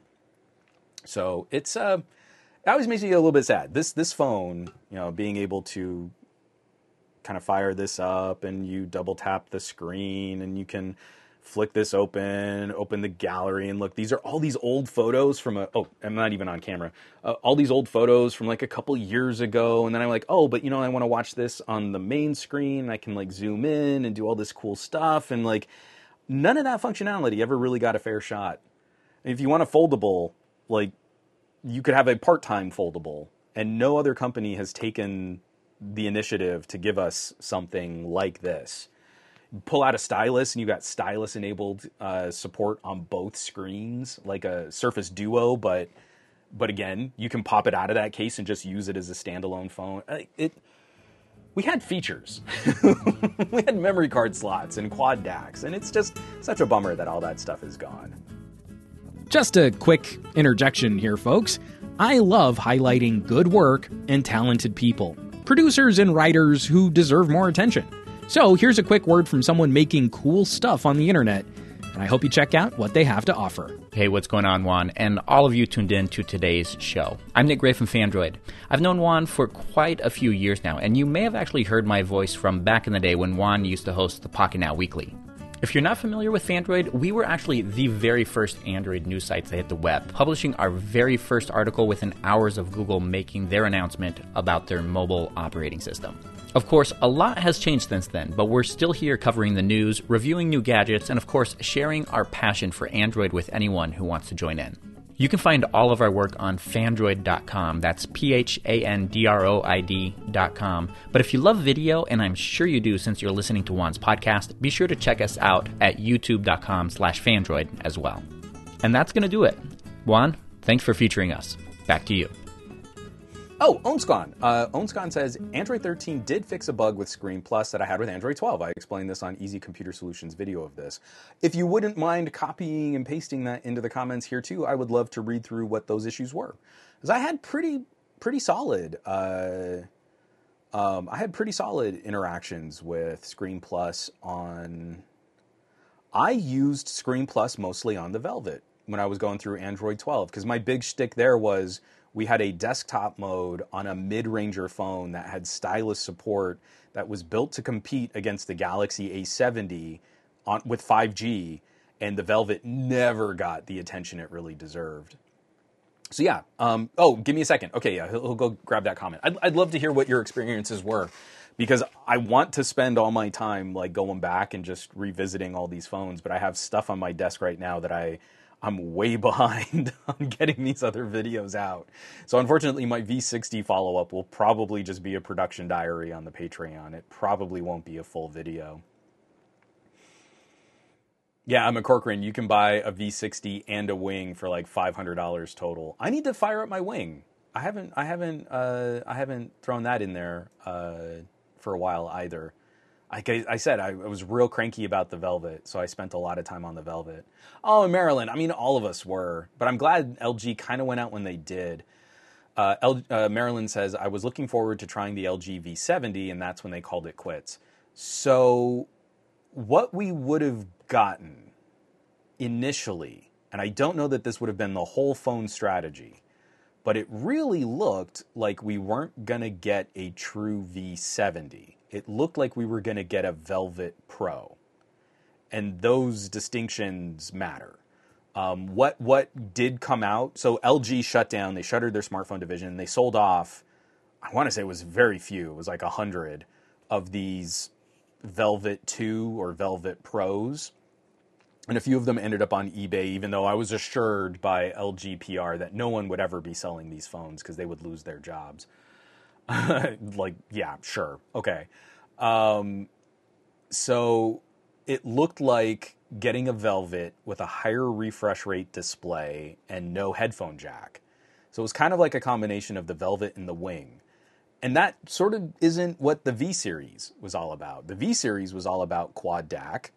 So it's, uh, it always makes me a little bit sad. This, this phone, you know, being able to kind of fire this up and you double tap the screen and you can flick this open, open the gallery, and look, these are all these old photos from a, oh, I'm not even on camera, uh, all these old photos from like a couple years ago, and then I'm like, oh, but you know, I want to watch this on the main screen, I can like zoom in and do all this cool stuff, and like, none of that functionality ever really got a fair shot. If you want a foldable, like, you could have a part-time foldable, and no other company has taken the initiative to give us something like this. Pull out a stylus and you got stylus enabled uh, support on both screens, like a Surface Duo, but but again, you can pop it out of that case and just use it as a standalone phone. It we had features. We had memory card slots and quad D A Cs, and it's just such a bummer that all that stuff is gone. Just a quick interjection here, folks. I love highlighting good work and talented people, producers and writers who deserve more attention. So here's a quick word from someone making cool stuff on the internet, and I hope you check out what they have to offer. Hey, what's going on, Juan? And all of you tuned in to today's show. I'm Nick Gray from Fandroid. I've known Juan for quite a few years now, and you may have actually heard my voice from back in the day when Juan used to host the Pocket Now Weekly. If you're not familiar with Fandroid, we were actually the very first Android news site to hit the web, publishing our very first article within hours of Google making their announcement about their mobile operating system. Of course, a lot has changed since then, but we're still here covering the news, reviewing new gadgets, and of course, sharing our passion for Android with anyone who wants to join in. You can find all of our work on Fandroid dot com. That's P H A N D R O I D dot com. But if you love video, and I'm sure you do since you're listening to Juan's podcast, be sure to check us out at YouTube dot com slash Fandroid as well. And that's going to do it. Juan, thanks for featuring us. Back to you. Oh, Onscon. Uh, Onscon says, Android thirteen did fix a bug with Screen Plus that I had with Android twelve. I explained this on Easy Computer Solutions video of this. If you wouldn't mind copying and pasting that into the comments here too, I would love to read through what those issues were. Because I had pretty, pretty solid, uh, um, I had pretty solid interactions with Screen Plus on, I used Screen Plus mostly on the Velvet when I was going through Android twelve. Because my big shtick there was, we had a desktop mode on a mid-ranger phone that had stylus support that was built to compete against the Galaxy A seventy on, with five G, and the Velvet never got the attention it really deserved. So yeah, um, oh, give me a second. Okay, yeah, he'll, he'll go grab that comment. I'd, I'd love to hear what your experiences were, because I want to spend all my time like going back and just revisiting all these phones, but I have stuff on my desk right now that I... I'm way behind on getting these other videos out. So unfortunately, my V sixty follow-up will probably just be a production diary on the Patreon. It probably won't be a full video. Yeah, I'm a Corcoran. You can buy a V sixty and a Wing for like five hundred dollars total. I need to fire up my Wing. I haven't, I haven't, uh, I haven't thrown that in there uh, for a while either. Like I, I said, I, I was real cranky about the Velvet, so I spent a lot of time on the Velvet. Oh, and Maryland, I mean, all of us were, but I'm glad L G kind of went out when they did. Uh, L, uh, Maryland says, I was looking forward to trying the L G V seventy, and that's when they called it quits. So what we would have gotten initially, and I don't know that this would have been the whole phone strategy, but it really looked like we weren't going to get a true V seventy. It looked like we were going to get a Velvet Pro. And those distinctions matter. Um, what what did come out? So L G shut down. They shuttered their smartphone division. They sold off. I want to say it was very few. It was like a hundred of these Velvet two or Velvet Pros, and a few of them ended up on eBay. Even though I was assured by L G P R that no one would ever be selling these phones because they would lose their jobs. Like, yeah, sure, okay. Um, so it looked like getting a Velvet with a higher refresh rate display and no headphone jack. So it was kind of like a combination of the Velvet and the Wing. And that sort of isn't what the V-Series was all about. The V-Series was all about quad D A C,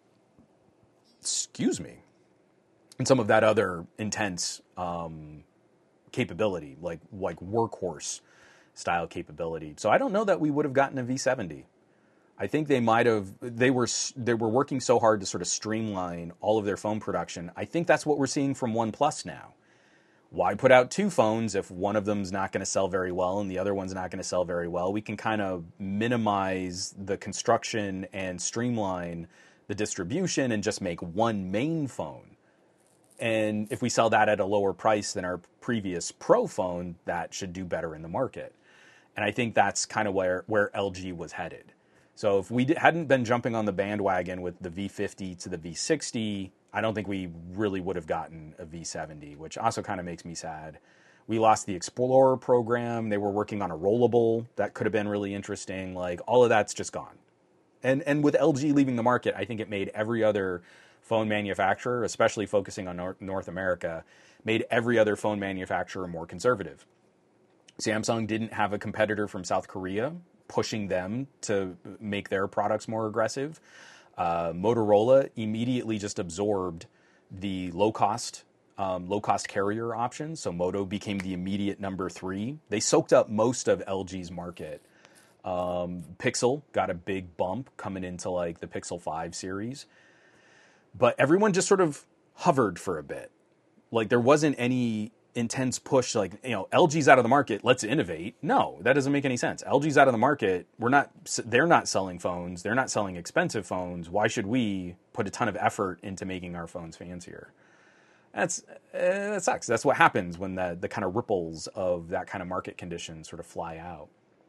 excuse me, and some of that other intense um, capability, like like workhorse style capability. So I don't know that we would have gotten a V seventy. I think they might have, they were they were working so hard to sort of streamline all of their phone production. I think that's what we're seeing from OnePlus now. Why put out two phones if one of them's not going to sell very well and the other one's not going to sell very well? We can kind of minimize the construction and streamline the distribution and just make one main phone. And if we sell that at a lower price than our previous Pro phone, that should do better in the market. And I think that's kind of where, where L G was headed. So if we hadn't been jumping on the bandwagon with the V fifty to the V sixty, I don't think we really would have gotten a V seventy, which also kind of makes me sad. We lost the Explorer program. They were working on a rollable that could have been really interesting. Like, all of that's just gone. And and with L G leaving the market, I think it made every other phone manufacturer, especially focusing on North, North America, made every other phone manufacturer more conservative. Samsung didn't have a competitor from South Korea pushing them to make their products more aggressive. Uh, Motorola immediately just absorbed the low-cost um, low-cost carrier options, so Moto became the immediate number three. They soaked up most of L G's market. Um, Pixel got a big bump coming into like the Pixel five series, but everyone just sort of hovered for a bit. Like, there wasn't any intense push, like, you know, L G's out of the market, let's innovate. No, that doesn't make any sense. L G's out of the market. We're not, they're not selling phones. They're not selling expensive phones. Why should we put a ton of effort into making our phones fancier? That's, uh, that sucks. That's what happens when the, the kind of ripples of that kind of market condition sort of fly out.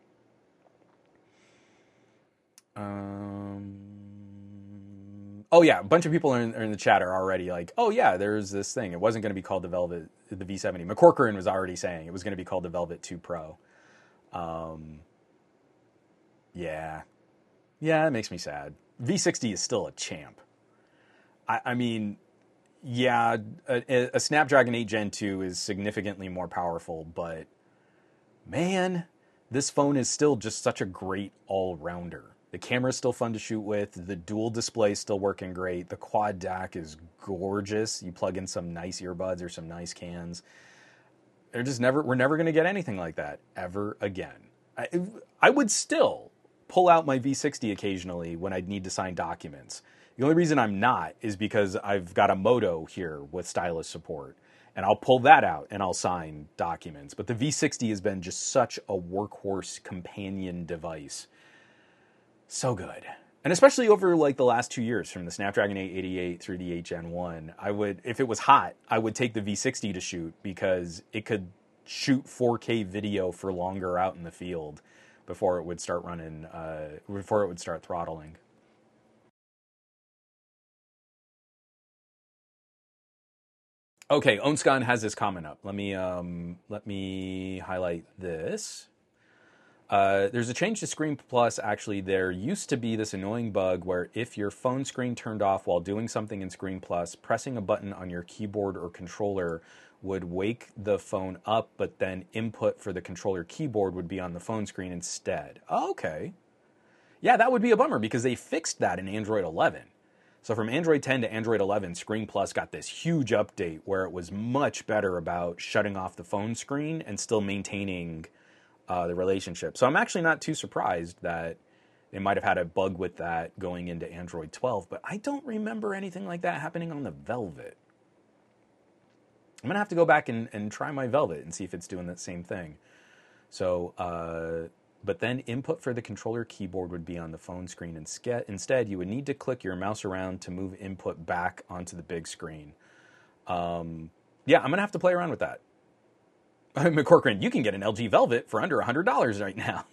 Um, oh yeah, a bunch of people are in, are in the chat are already like, oh yeah, there's this thing. It wasn't going to be called the Velvet, the V seventy. McCorcoran was already saying it was going to be called the Velvet two Pro. Um, yeah, yeah, it makes me sad. V sixty is still a champ. I, I mean, yeah, a, a Snapdragon eight Gen two is significantly more powerful, but man, this phone is still just such a great all-rounder. The camera's still fun to shoot with. The dual display is still working great. The quad D A C is gorgeous. You plug in some nice earbuds or some nice cans. They're just never, we're never going to get anything like that ever again. I, I would still pull out my V sixty occasionally when I'd need to sign documents. The only reason I'm not is because I've got a Moto here with stylus support. And I'll pull that out and I'll sign documents. But the V sixty has been just such a workhorse companion device. So good. And especially over like the last two years, from the Snapdragon eight eighty-eight through the eight Gen one, I would, if it was hot, I would take the V sixty to shoot because it could shoot four K video for longer out in the field before it would start running, uh, before it would start throttling. Okay, Onskan has this comment up. Let me um, let me highlight this. Uh, there's a change to Screen Plus. Actually, there used to be this annoying bug where if your phone screen turned off while doing something in Screen Plus, pressing a button on your keyboard or controller would wake the phone up, but then input for the controller keyboard would be on the phone screen instead. Oh, okay. Yeah, that would be a bummer because they fixed that in Android eleven. So from Android ten to Android eleven, Screen Plus got this huge update where it was much better about shutting off the phone screen and still maintaining uh, the relationship. So I'm actually not too surprised that they might have had a bug with that going into Android twelve, but I don't remember anything like that happening on the Velvet. I'm going to have to go back and, and try my Velvet and see if it's doing that same thing. So, uh, but then input for the controller keyboard would be on the phone screen. Instead, you would need to click your mouse around to move input back onto the big screen. Um, yeah, I'm going to have to play around with that. McCorcoran, you can get an L G Velvet for under one hundred dollars right now.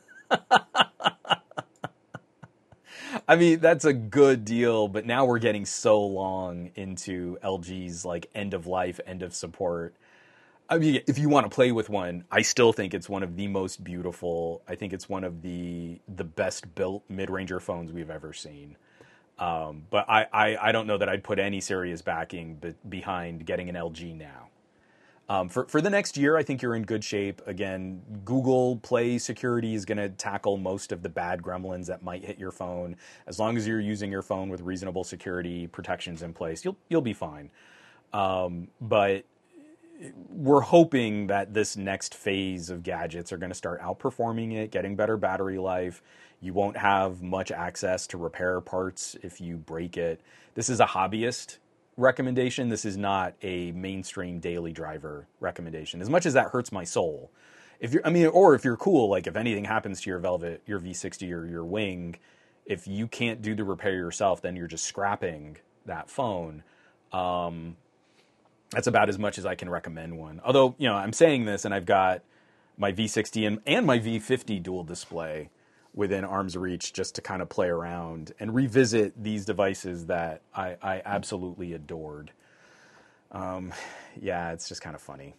I mean, that's a good deal, but now we're getting so long into L G's like end of life, end of support. I mean, if you want to play with one, I still think it's one of the most beautiful. I think it's one of the the best built mid-ranger phones we've ever seen. Um, but I, I, I don't know that I'd put any serious backing be, behind getting an L G now. Um, for, for the next year, I think you're in good shape. Again, Google Play Security is going to tackle most of the bad gremlins that might hit your phone. As long as you're using your phone with reasonable security protections in place, you'll you'll be fine. Um, but we're hoping that this next phase of gadgets are going to start outperforming it, getting better battery life. You won't have much access to repair parts if you break it. This is a hobbyist recommendation. This is not a mainstream daily driver recommendation. As much as that hurts my soul, if you're, I mean, or if you're cool, like if anything happens to your Velvet, your V sixty or your Wing, if you can't do the repair yourself, then you're just scrapping that phone. Um, that's about as much as I can recommend one. Although, you know, I'm saying this and I've got my V sixty and, and my V fifty dual display within arm's reach just to kind of play around and revisit these devices that I, I absolutely adored. Um, yeah, it's just kind of funny.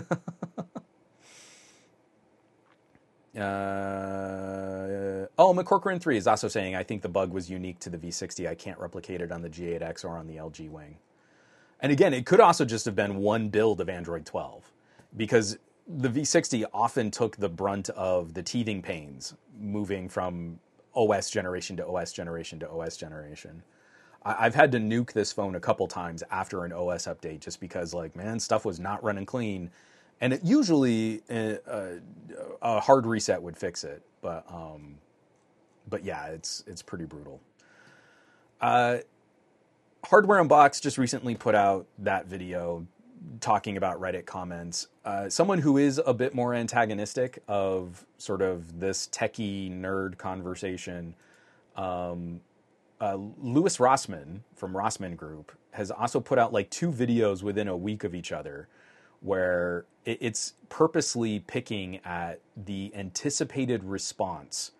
uh, oh, McCorcoran three is also saying, I think the bug was unique to the V sixty. I can't replicate it on the G eight X or on the L G Wing. And again, it could also just have been one build of Android twelve, because the V sixty often took the brunt of the teething pains moving from O S generation to O S generation to O S generation. I've had to nuke this phone a couple times after an O S update just because, like, man, stuff was not running clean. And it usually a, a, a hard reset would fix it. But, um, but yeah, it's it's pretty brutal. Uh, Hardware Unboxed just recently put out that video talking about Reddit comments. Uh, someone who is a bit more antagonistic of sort of this techie nerd conversation, um, uh, Louis Rossmann from Rossmann Group has also put out like two videos within a week of each other where it, it's purposely picking at the anticipated response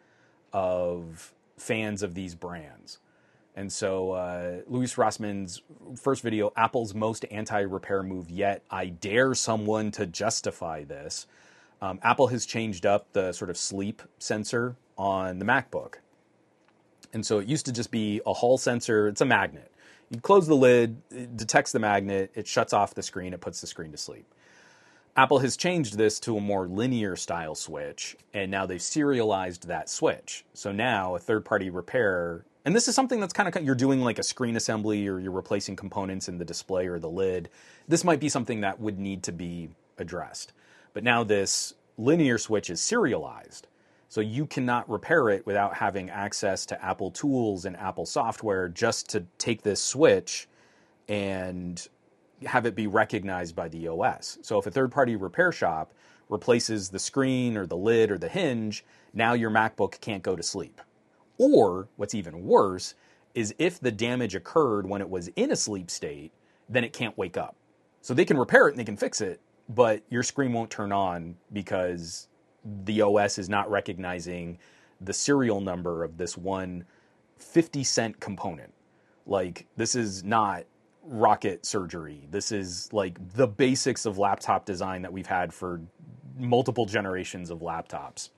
of fans of these brands. And so uh, Louis Rossmann's first video, Apple's most anti-repair move yet. I dare someone to justify this. Um, Apple has changed up the sort of sleep sensor on the MacBook. And so it used to just be a Hall sensor. It's a magnet. You close the lid, it detects the magnet, it shuts off the screen, it puts the screen to sleep. Apple has changed this to a more linear style switch, and now they've serialized that switch. So now a third-party repair, and this is something that's kind of, you're doing like a screen assembly or you're replacing components in the display or the lid. This might be something that would need to be addressed. But now this linear switch is serialized. So you cannot repair it without having access to Apple tools and Apple software just to take this switch and have it be recognized by the O S. So if a third-party repair shop replaces the screen or the lid or the hinge, now your MacBook can't go to sleep. Or, what's even worse, is if the damage occurred when it was in a sleep state, then it can't wake up. So they can repair it and they can fix it, but your screen won't turn on because the O S is not recognizing the serial number of this one fifty cent component. Like, this is not rocket surgery. This is like the basics of laptop design that we've had for multiple generations of laptops.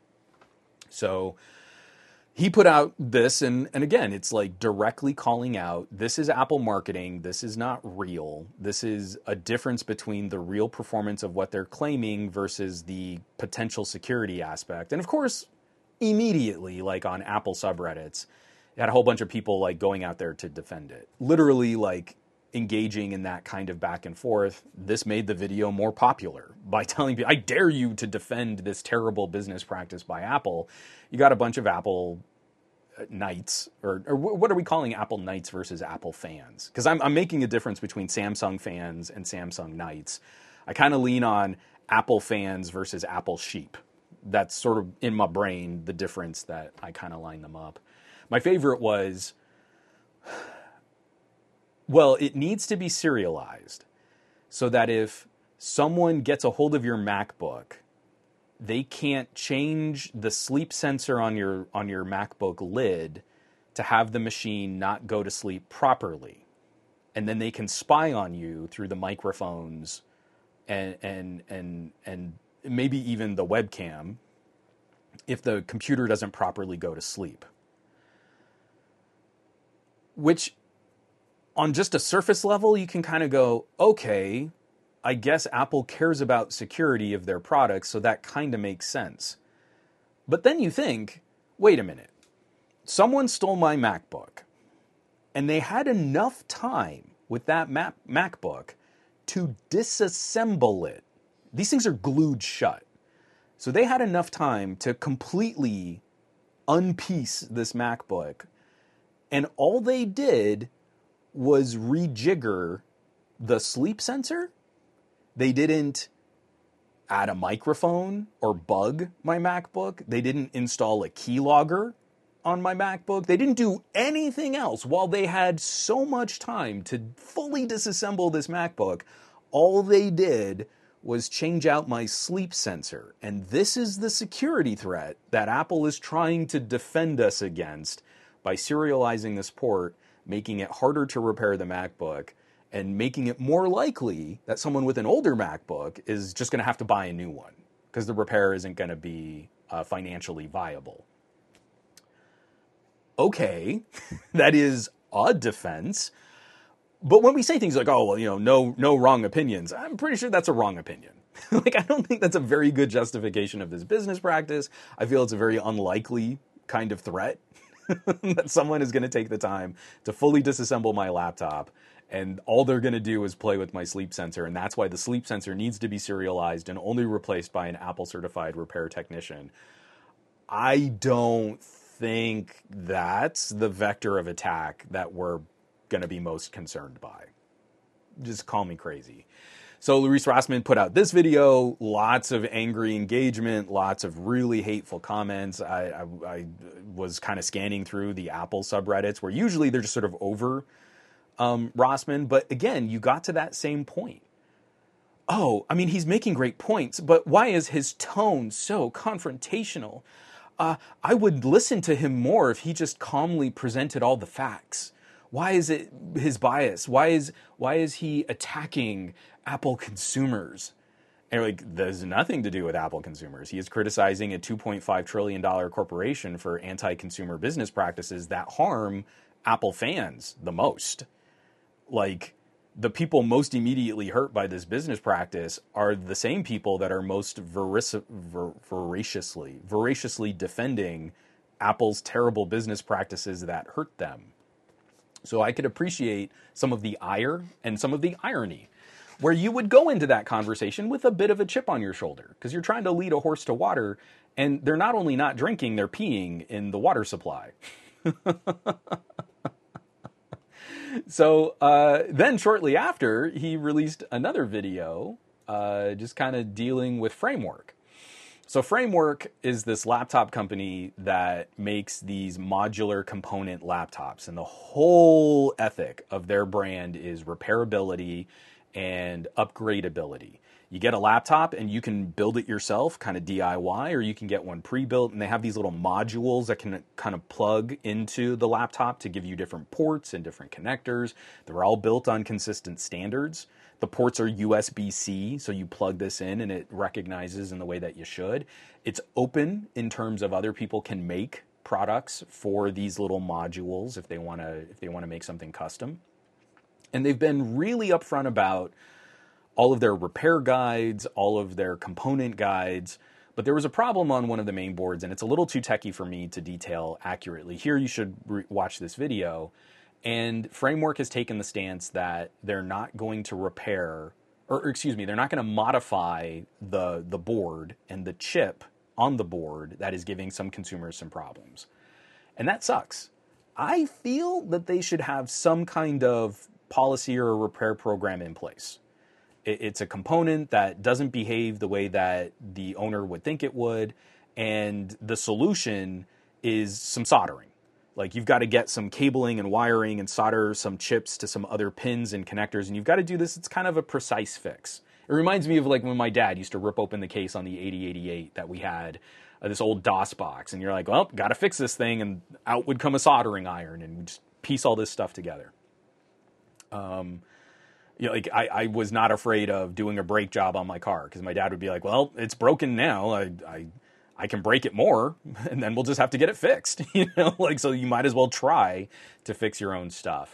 So he put out this, and, and again, it's like directly calling out, this is Apple marketing, this is not real. This is a difference between the real performance of what they're claiming versus the potential security aspect. And of course, immediately, like on Apple subreddits, it had a whole bunch of people like going out there to defend it. Literally, like, engaging in that kind of back and forth. This made the video more popular by telling people, I dare you to defend this terrible business practice by Apple. You got a bunch of Apple knights, or, or what are we calling Apple knights versus Apple fans? Because I'm, I'm making a difference between Samsung fans and Samsung knights. I kind of lean on Apple fans versus Apple sheep. That's sort of in my brain the difference that I kind of line them up. My favorite was, well, it needs to be serialized. so that if someone gets a hold of your MacBook, they can't change the sleep sensor on your on your MacBook lid to have the machine not go to sleep properly. And then they can spy on you through the microphones and and and and maybe even the webcam if the computer doesn't properly go to sleep. Which, on just a surface level, you can kind of go, okay, I guess Apple cares about security of their products, so that kind of makes sense. But then you think, wait a minute. Someone stole my MacBook, and they had enough time with that Mac- MacBook to disassemble it. These things are glued shut. So they had enough time to completely unpiece this MacBook, and all they did was rejigger the sleep sensor. They didn't add a microphone or bug my MacBook. They didn't install a keylogger on my MacBook. They didn't do anything else while they had so much time to fully disassemble this MacBook. All they did was change out my sleep sensor. And this is the security threat that Apple is trying to defend us against by serializing this port, making it harder to repair the MacBook, and making it more likely that someone with an older MacBook is just going to have to buy a new one because the repair isn't going to be uh, financially viable. Okay, that is a defense. But when we say things like, oh, well, you know, no, no wrong opinions, I'm pretty sure that's a wrong opinion. Like, I don't think that's a very good justification of this business practice. I feel it's a very unlikely kind of threat that someone is going to take the time to fully disassemble my laptop, and all they're going to do is play with my sleep sensor. And that's why the sleep sensor needs to be serialized and only replaced by an Apple certified repair technician. I don't think that's the vector of attack that we're going to be most concerned by. Just call me crazy. So Luis Rossmann put out this video, lots of angry engagement, lots of really hateful comments. I, I, I was kind of scanning through the Apple subreddits where usually they're just sort of over um, Rossmann. But again, you got to that same point. Oh, I mean, he's making great points, but why is his tone so confrontational? Uh, I would listen to him more if he just calmly presented all the facts. Why is it his bias? Why is why is he attacking Apple consumers? And like, there's nothing to do with Apple consumers. He is criticizing a two point five trillion dollars corporation for anti-consumer business practices that harm Apple fans the most. Like, the people most immediately hurt by this business practice are the same people that are most verac- ver- voraciously, voraciously defending Apple's terrible business practices that hurt them. So I could appreciate some of the ire and some of the irony, where you would go into that conversation with a bit of a chip on your shoulder because you're trying to lead a horse to water, and they're not only not drinking, they're peeing in the water supply. So uh, then shortly after, he released another video uh, just kind of dealing with Framework. So Framework is this laptop company that makes these modular component laptops, and the whole ethic of their brand is repairability and upgradability. You get a laptop and you can build it yourself, kind of D I Y, or you can get one pre-built, and they have these little modules that can kind of plug into the laptop to give you different ports and different connectors. They're all built on consistent standards. The ports are U S B C, so you plug this in and it recognizes in the way that you should. It's open in terms of other people can make products for these little modules if they want to if they want to make something custom. And they've been really upfront about all of their repair guides, all of their component guides. But there was a problem on one of the main boards, and it's a little too techy for me to detail accurately. Here you should re- watch this video. And Framework has taken the stance that they're not going to repair, or excuse me, they're not going to modify the, the board and the chip on the board that is giving some consumers some problems. And that sucks. I feel that they should have some kind of policy or a repair program in place. It's a component that doesn't behave the way that the owner would think it would, and the solution is some soldering. Like, you've got to get some cabling and wiring and solder some chips to some other pins and connectors, and you've got to do this. It's kind of a precise fix. It reminds me of like when my dad used to rip open the case on the eighty eighty-eight that we had, uh, this old DOS box, and you're like, well, got to fix this thing, and out would come a soldering iron, and we just piece all this stuff together. Um, you know, like I, I was not afraid of doing a brake job on my car because my dad would be like, well, it's broken now. I, I, I can break it more, and then we'll just have to get it fixed. You know, like, so you might as well try to fix your own stuff.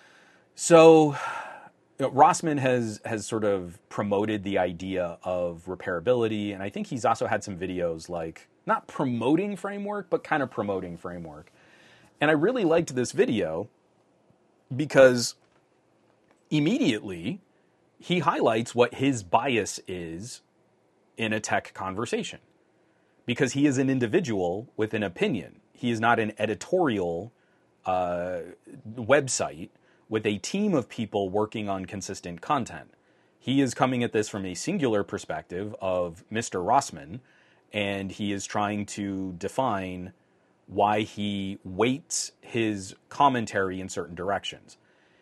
So, you know, Rossmann has has sort of promoted the idea of repairability, and I think he's also had some videos like not promoting framework, but kind of promoting framework. And I really liked this video because immediately he highlights what his bias is in a tech conversation. Because he is an individual with an opinion. He is not an editorial uh, website with a team of people working on consistent content. He is coming at this from a singular perspective of Mister Rossmann, and he is trying to define why he weights his commentary in certain directions.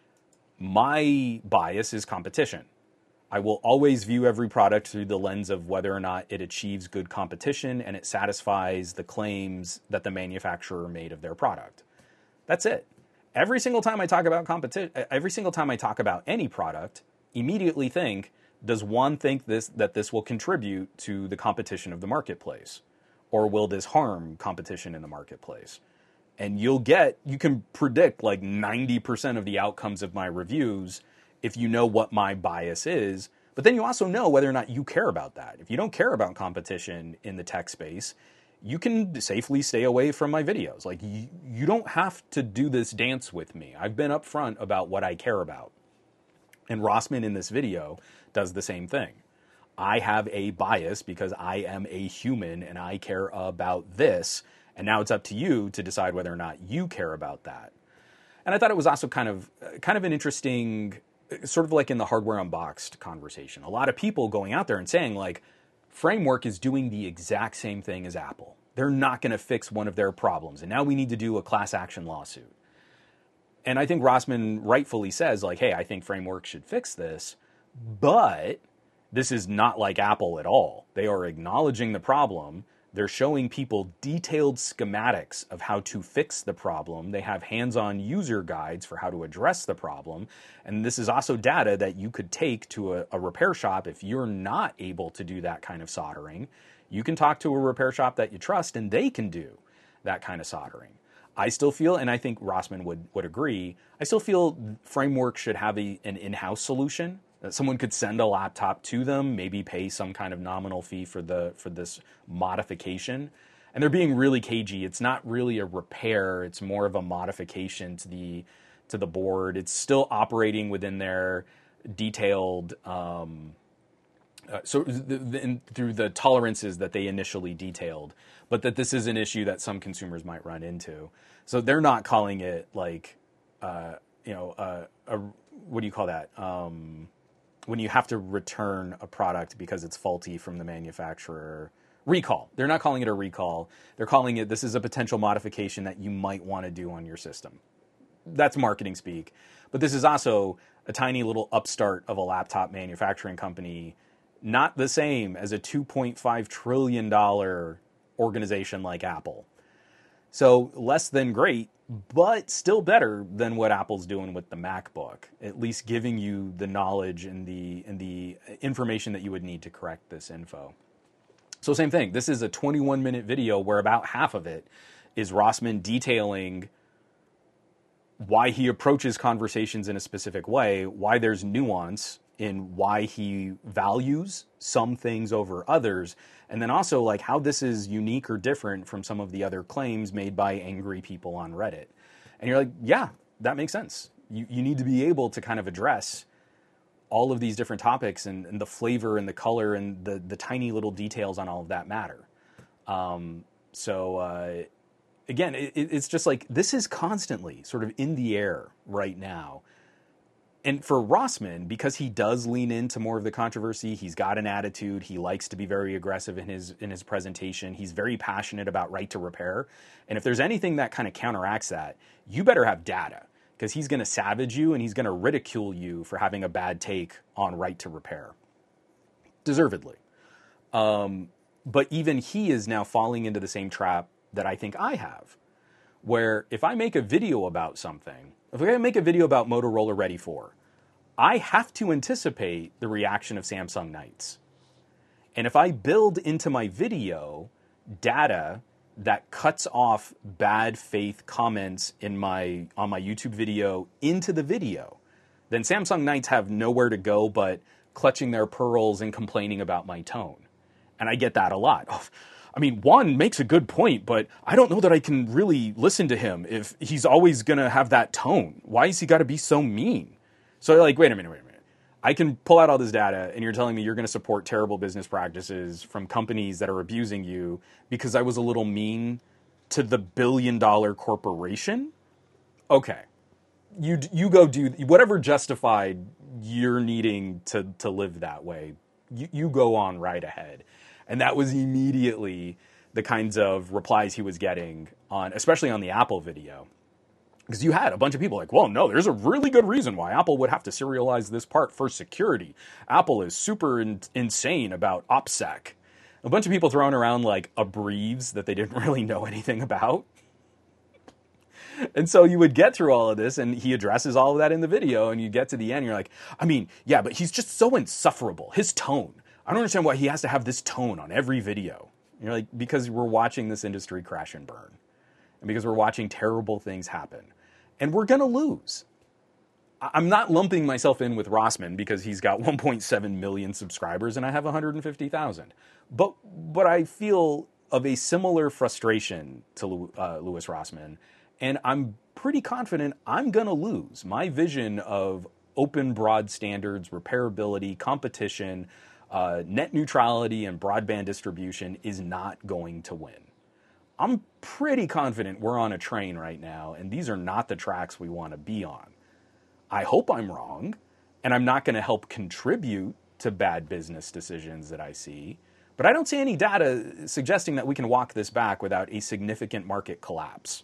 My bias is competition. I will always view every product through the lens of whether or not it achieves good competition and it satisfies the claims that the manufacturer made of their product. That's it. Every single time I talk about competition, every single time I talk about any product, immediately think, does one think this that this will contribute to the competition of the marketplace? Or will this harm competition in the marketplace? And you'll get, you can predict like ninety percent of the outcomes of my reviews if you know what my bias is. But then you also know whether or not you care about that. If you don't care about competition in the tech space, you can safely stay away from my videos. Like, you, you don't have to do this dance with me. I've been upfront about what I care about. And Rossmann in this video does the same thing. I have a bias because I am a human and I care about this. And now it's up to you to decide whether or not you care about that. And I thought it was also kind of kind of an interesting, sort of like in the Hardware Unboxed conversation. A lot of people going out there and saying, like, Framework is doing the exact same thing as Apple. They're not going to fix one of their problems. And now we need to do a class action lawsuit. And I think Rossmann rightfully says, like, hey, I think Framework should fix this. But this is not like Apple at all. They are acknowledging the problem. They're showing people detailed schematics of how to fix the problem. They have hands-on user guides for how to address the problem. And this is also data that you could take to a, a repair shop if you're not able to do that kind of soldering. You can talk to a repair shop that you trust, and they can do that kind of soldering. I still feel, and I think Rossmann would, would agree, I still feel Framework should have a, an in-house solution. That someone could send a laptop to them, maybe pay some kind of nominal fee for the for this modification. And they're being really cagey. It's not really a repair. It's more of a modification to the to the board. It's still operating within their detailed, um, uh, so the, the, in, through the tolerances that they initially detailed. But that this is an issue that some consumers might run into. So they're not calling it like, uh, you know, uh, a what do you call that? Um, when you have to return a product because it's faulty from the manufacturer. Recall. They're not calling it a recall. They're calling it, this is a potential modification that you might want to do on your system. That's marketing speak. But this is also a tiny little upstart of a laptop manufacturing company, not the same as a two point five trillion dollars organization like Apple. So less than great, but still better than what Apple's doing with the MacBook, at least giving you the knowledge and the and the information that you would need to correct this info. So same thing. This is a twenty-one minute video where about half of it is Rossmann detailing why he approaches conversations in a specific way, why there's nuance in why he values some things over others, and then also like how this is unique or different from some of the other claims made by angry people on Reddit. And you're like, yeah, that makes sense. You you need to be able to kind of address all of these different topics, and, and the flavor and the color and the, the tiny little details on all of that matter. Um, so uh, again, it, it's just like, this is constantly sort of in the air right now. And for Rossmann, because he does lean into more of the controversy, he's got an attitude, he likes to be very aggressive in his in his presentation, he's very passionate about right to repair. And if there's anything that kind of counteracts that, you better have data, because he's going to savage you and he's going to ridicule you for having a bad take on right to repair. Deservedly. Um, but even he is now falling into the same trap that I think I have, where if I make a video about something, if I make a video about Motorola Ready four, I have to anticipate the reaction of Samsung Knights. And if I build into my video data that cuts off bad faith comments in my on my YouTube video into the video, then Samsung Knights have nowhere to go but clutching their pearls and complaining about my tone. And I get that a lot. Oh, I mean, Juan makes a good point, but I don't know that I can really listen to him if he's always going to have that tone. Why has he got to be so mean? So you're like, wait a minute, wait a minute. I can pull out all this data and you're telling me you're going to support terrible business practices from companies that are abusing you because I was a little mean to the billion dollar corporation? Okay. You you go do whatever justified you're needing to, to live that way. You, you go on right ahead. And that was immediately the kinds of replies he was getting on, especially on the Apple video. Because you had a bunch of people like, well, no, there's a really good reason why Apple would have to serialize this part for security. Apple is super in- insane about OPSEC. A bunch of people throwing around like abbreves that they didn't really know anything about. And so you would get through all of this, and he addresses all of that in the video, and you get to the end, and you're like, I mean, yeah, but he's just so insufferable. His tone. I don't understand why he has to have this tone on every video. And you're like, because we're watching this industry crash and burn. And because we're watching terrible things happen. And we're going to lose. I'm not lumping myself in with Rossmann because he's got one point seven million subscribers and I have one hundred fifty thousand. But but I feel of a similar frustration to uh, Louis Rossmann. And I'm pretty confident I'm going to lose. My vision of open, broad standards, repairability, competition, uh, net neutrality, and broadband distribution is not going to win. I'm pretty confident we're on a train right now, and these are not the tracks we want to be on. I hope I'm wrong, and I'm not going to help contribute to bad business decisions that I see, but I don't see any data suggesting that we can walk this back without a significant market collapse.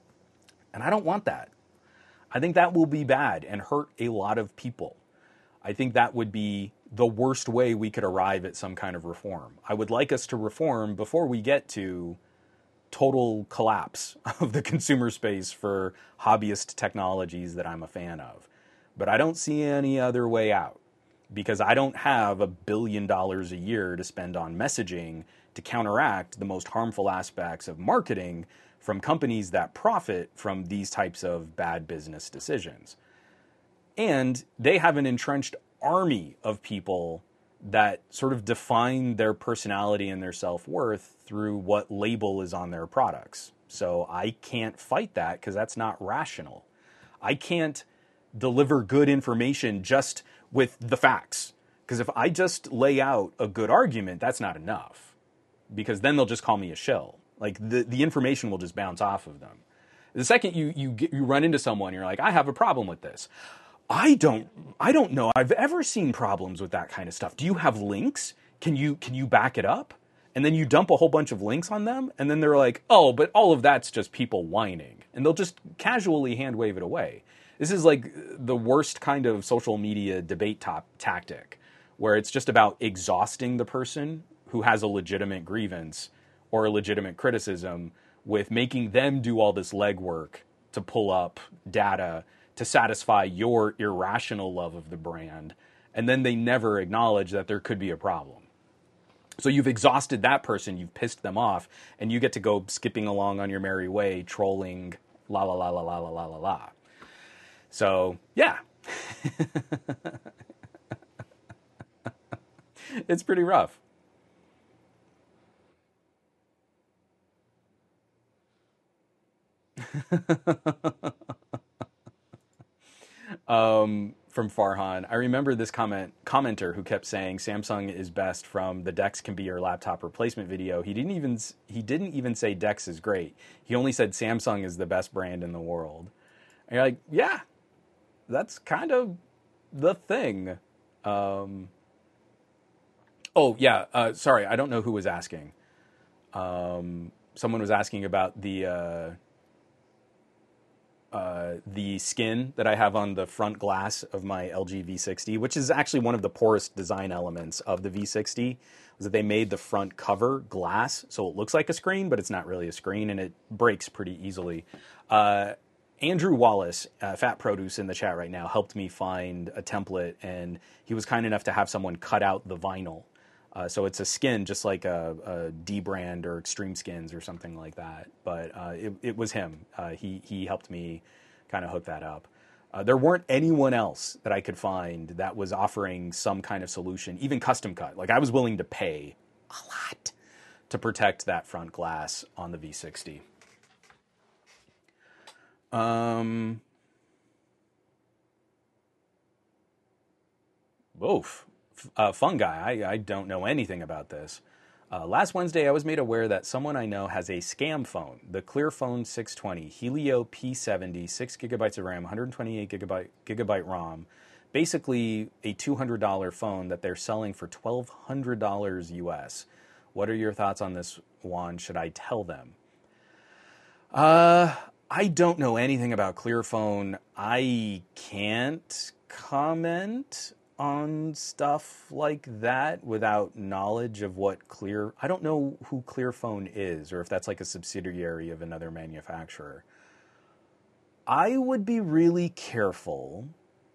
And I don't want that. I think that will be bad and hurt a lot of people. I think that would be the worst way we could arrive at some kind of reform. I would like us to reform before we get to total collapse of the consumer space for hobbyist technologies that I'm a fan of. But I don't see any other way out because I don't have a billion dollars a year to spend on messaging to counteract the most harmful aspects of marketing from companies that profit from these types of bad business decisions. And they have an entrenched army of people that sort of define their personality and their self-worth through what label is on their products. So I can't fight that because that's not rational. I can't deliver good information just with the facts. Because if I just lay out a good argument, that's not enough. Because then they'll just call me a shill. Like the, the information will just bounce off of them. The second you you get, you run into someone, you're like, I have a problem with this. I don't I don't know I've ever seen problems with that kind of stuff. Do you have links? Can you can you back it up? And then you dump a whole bunch of links on them, and then they're like, oh, but all of that's just people whining. And they'll just casually hand wave it away. This is like the worst kind of social media debate top tactic, where it's just about exhausting the person who has a legitimate grievance or a legitimate criticism with making them do all this legwork to pull up data to satisfy your irrational love of the brand, and then they never acknowledge that there could be a problem. So you've exhausted that person, you've pissed them off, and you get to go skipping along on your merry way, trolling, la la la la la la la la la. So, yeah. It's pretty rough. um, from Farhan, I remember this comment commenter who kept saying Samsung is best from the Dex can be your laptop replacement video. He didn't even he didn't even say Dex is great. He only said Samsung is the best brand in the world. And you're like, yeah, that's kind of the thing. Um, oh, yeah. Uh, sorry, I don't know who was asking. Um, someone was asking about the uh, uh, the skin that I have on the front glass of my L G V sixty, which is actually one of the poorest design elements of the V sixty, was that they made the front cover glass, so it looks like a screen, but it's not really a screen, and it breaks pretty easily. Uh, Andrew Wallace, uh, Fat Produce in the chat right now, helped me find a template, and he was kind enough to have someone cut out the vinyl. Uh, so it's a skin just like a, a D-brand or Extreme Skins or something like that. But uh, it, it was him. Uh, he, he helped me kind of hook that up. Uh, there weren't anyone else that I could find that was offering some kind of solution, even custom cut. Like, I was willing to pay a lot to protect that front glass on the V sixty. Um, oof. Uh, fungi, I, I don't know anything about this. Uh, last Wednesday, I was made aware that someone I know has a scam phone, the Clearphone six twenty, Helio P seventy, six gigabytes of RAM, one hundred twenty-eight gigabyte, gigabyte ROM, basically a two hundred dollars phone that they're selling for twelve hundred dollars U S. What are your thoughts on this, Juan? Should I tell them? Uh, I don't know anything about Clearphone. I can't comment on stuff like that without knowledge of what Clear... I don't know who Clearphone is, or if that's like a subsidiary of another manufacturer. I would be really careful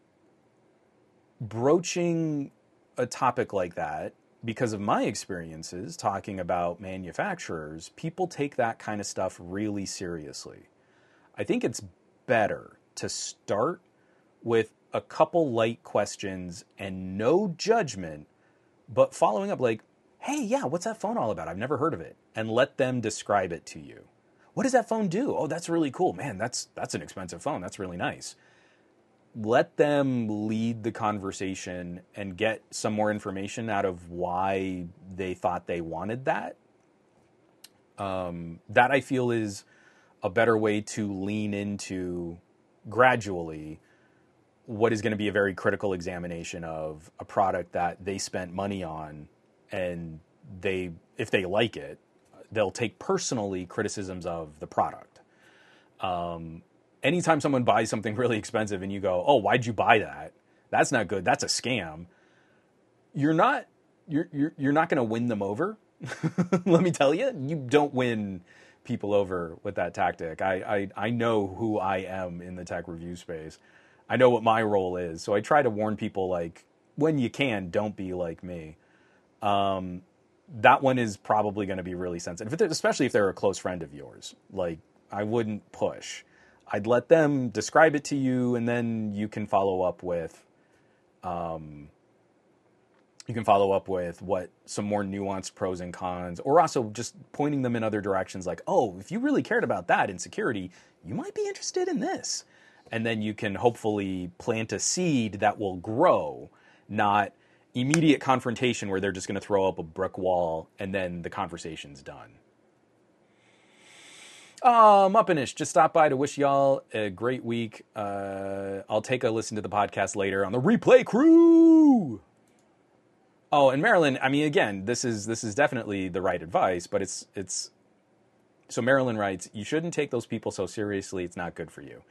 broaching a topic like that, because of my experiences talking about manufacturers. People take that kind of stuff really seriously. I think it's better to start with a couple light questions and no judgment, but following up like, hey, yeah, what's that phone all about? I've never heard of it. And let them describe it to you. What does that phone do? Oh, that's really cool. Man, that's that's an expensive phone. That's really nice. Let them lead the conversation and get some more information out of why they thought they wanted that. Um, that I feel is a better way to lean into gradually what is going to be a very critical examination of a product that they spent money on, and they, if they like it, they'll take personally criticisms of the product. Um, anytime someone buys something really expensive and you go, oh, why'd you buy that? That's not good. That's a scam. You're not, you're, you're, you're not going to win them over. Let me tell you, you don't win people over with that tactic. I, I, I know who I am in the tech review space. I know what my role is. So I try to warn people, like, when you can, don't be like me. Um, that one is probably going to be really sensitive, especially if they're a close friend of yours. Like, I wouldn't push. I'd let them describe it to you, and then you can follow up with, um, you can follow up with what some more nuanced pros and cons, or also just pointing them in other directions. Like, oh, if you really cared about that in security, you might be interested in this. And then you can hopefully plant a seed that will grow, not immediate confrontation where they're just going to throw up a brick wall and then the conversation's done. Oh, Muppinish, just stopped by to wish y'all a great week. Uh, I'll take a listen to the podcast later on the Replay Crew. Oh, and Marilyn, I mean, again, this is this is definitely the right advice, but it's it's. So Marilyn writes, you shouldn't take those people so seriously. It's not good for you.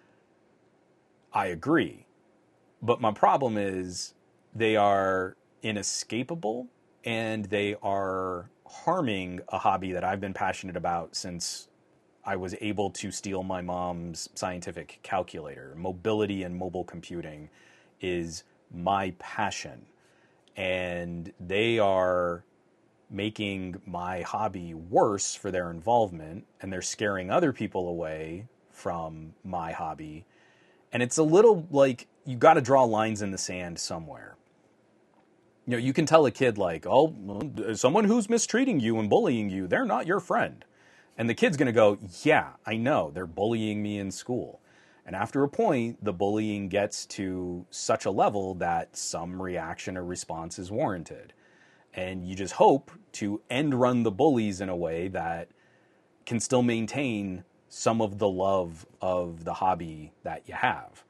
I agree. But my problem is they are inescapable, and they are harming a hobby that I've been passionate about since I was able to steal my mom's scientific calculator. Mobility and mobile computing is my passion. And they are making my hobby worse for their involvement, and they're scaring other people away from my hobby. And it's a little like you got to draw lines in the sand somewhere. You know, you can tell a kid like, oh, someone who's mistreating you and bullying you, they're not your friend. And the kid's going to go, yeah, I know, they're bullying me in school. And after a point, the bullying gets to such a level that some reaction or response is warranted. And you just hope to end run the bullies in a way that can still maintain some of the love of the hobby that you have.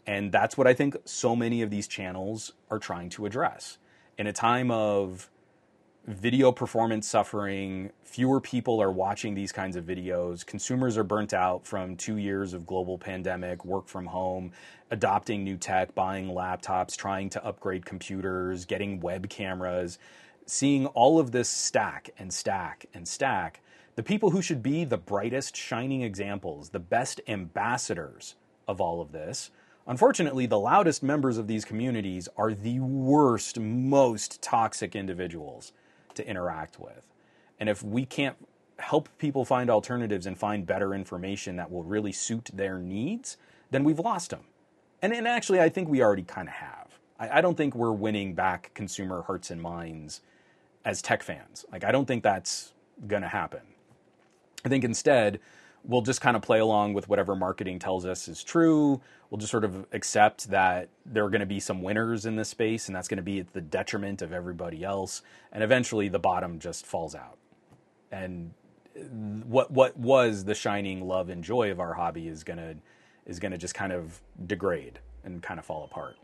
And that's what I think so many of these channels are trying to address. In a time of video performance suffering, fewer people are watching these kinds of videos. Consumers are burnt out from two years of global pandemic, work from home, adopting new tech, buying laptops, trying to upgrade computers, getting web cameras, seeing all of this stack and stack and stack. The people who should be the brightest, shining examples, the best ambassadors of all of this, unfortunately, the loudest members of these communities are the worst, most toxic individuals to interact with. And if we can't help people find alternatives and find better information that will really suit their needs, then we've lost them. And, and actually, I think we already kind of have. I, I don't think we're winning back consumer hearts and minds as tech fans. Like, I don't think that's going to happen. I think instead, we'll just kind of play along with whatever marketing tells us is true. We'll just sort of accept that there are going to be some winners in this space, and that's going to be at the detriment of everybody else. And eventually the bottom just falls out. And what what was the shining love and joy of our hobby is going to is going to just kind of degrade and kind of fall apart.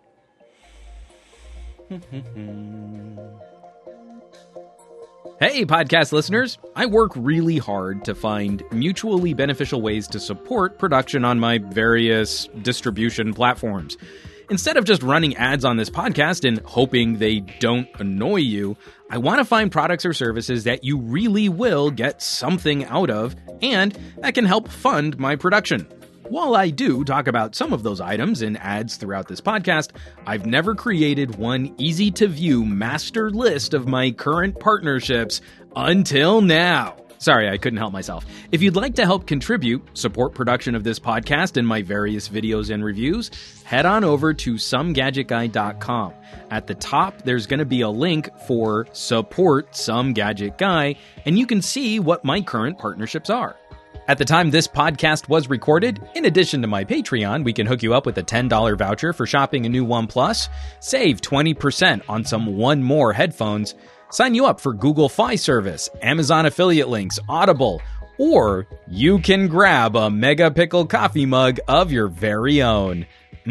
Hey, podcast listeners! I work really hard to find mutually beneficial ways to support production on my various distribution platforms. Instead of just running ads on this podcast and hoping they don't annoy you, I want to find products or services that you really will get something out of and that can help fund my production. While I do talk about some of those items in ads throughout this podcast, I've never created one easy-to-view master list of my current partnerships until now. Sorry, I couldn't help myself. If you'd like to help contribute, support production of this podcast and my various videos and reviews, head on over to some gadget guy dot com. At the top, there's going to be a link for Support Some Gadget Guy, and you can see what my current partnerships are. At the time this podcast was recorded, in addition to my Patreon, we can hook you up with a ten dollars voucher for shopping a new OnePlus, save twenty percent on some One More headphones, sign you up for Google Fi Service, Amazon affiliate links, Audible, or you can grab a Mega Pickle coffee mug of your very own.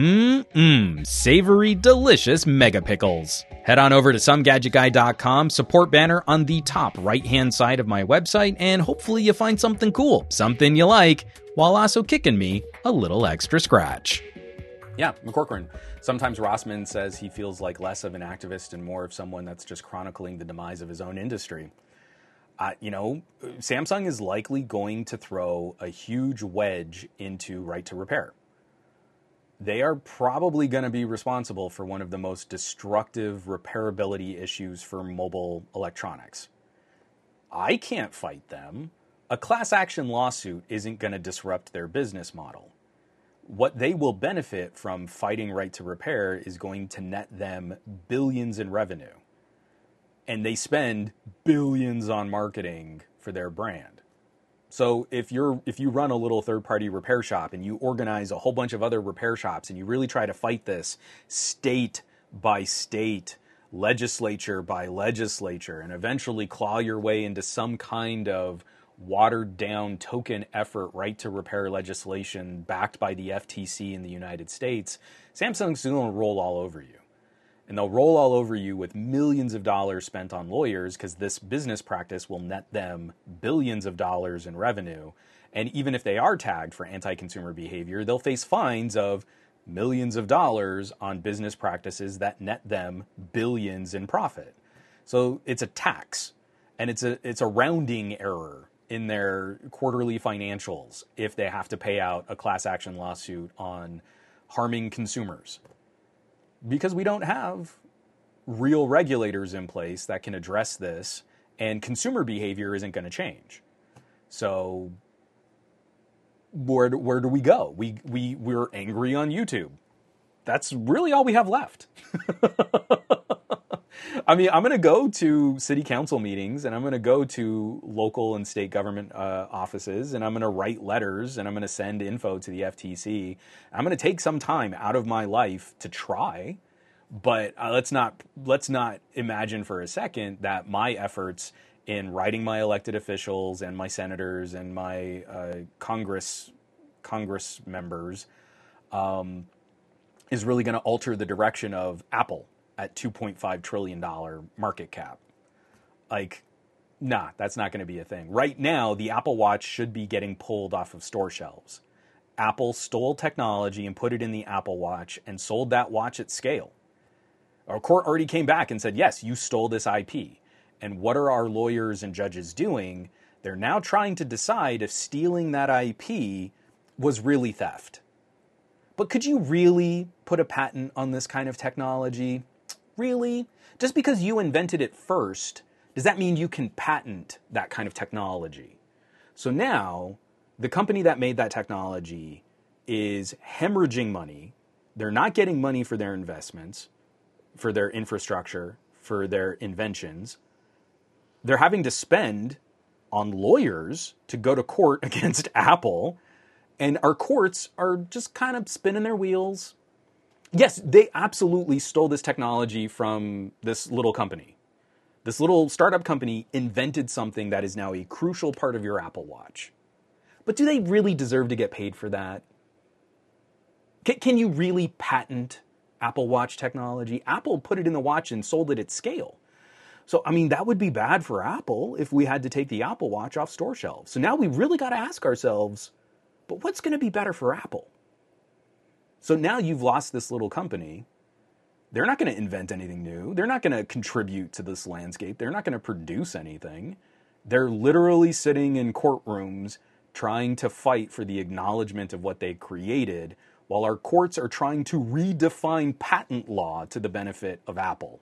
Mmm, savory, delicious Mega Pickles. Head on over to some gadget guy dot com, support banner on the top right-hand side of my website, and hopefully you find something cool, something you like, while also kicking me a little extra scratch. Yeah, McCorcoran. Sometimes Rossman says he feels like less of an activist and more of someone that's just chronicling the demise of his own industry. Uh, you know, Samsung is likely going to throw a huge wedge into right to repair. They are probably going to be responsible for one of the most destructive repairability issues for mobile electronics. I can't fight them. A class action lawsuit isn't going to disrupt their business model. What they will benefit from fighting right to repair is going to net them billions in revenue. And they spend billions on marketing for their brand. So if you're if you run a little third-party repair shop and you organize a whole bunch of other repair shops and you really try to fight this state by state, legislature by legislature, and eventually claw your way into some kind of watered-down token effort right to repair legislation backed by the F T C in the United States, Samsung's going to roll all over you. And they'll roll all over you with millions of dollars spent on lawyers because this business practice will net them billions of dollars in revenue. And even if they are tagged for anti-consumer behavior, they'll face fines of millions of dollars on business practices that net them billions in profit. So it's a tax, and it's a it's a rounding error in their quarterly financials if they have to pay out a class action lawsuit on harming consumers. Because we don't have real regulators in place that can address this, and consumer behavior isn't going to change. So where, where do we go? We, we, we're angry on YouTube. That's really all we have left. I mean, I'm going to go to city council meetings, and I'm going to go to local and state government uh, offices, and I'm going to write letters, and I'm going to send info to the F T C. I'm going to take some time out of my life to try, but uh, let's not let's not imagine for a second that my efforts in writing my elected officials and my senators and my uh, Congress Congress members um, is really going to alter the direction of Apple at two point five trillion dollars market cap. Like, nah, that's not going to be a thing. Right now, the Apple Watch should be getting pulled off of store shelves. Apple stole technology and put it in the Apple Watch and sold that watch at scale. Our court already came back and said, yes, you stole this I P. And what are our lawyers and judges doing? They're now trying to decide if stealing that I P was really theft. But could you really put a patent on this kind of technology? Really? Just because you invented it first, does that mean you can patent that kind of technology? So now, the company that made that technology is hemorrhaging money. They're not getting money for their investments, for their infrastructure, for their inventions. They're having to spend on lawyers to go to court against Apple. And our courts are just kind of spinning their wheels. Yes, they absolutely stole this technology from this little company. This little startup company invented something that is now a crucial part of your Apple Watch. But do they really deserve to get paid for that? C- can you really patent Apple Watch technology? Apple put it in the watch and sold it at scale. So, I mean, that would be bad for Apple if we had to take the Apple Watch off store shelves. So now we really got to ask ourselves, but what's going to be better for Apple? So now you've lost this little company. They're not going to invent anything new. They're not going to contribute to this landscape. They're not going to produce anything. They're literally sitting in courtrooms trying to fight for the acknowledgement of what they created, while our courts are trying to redefine patent law to the benefit of Apple.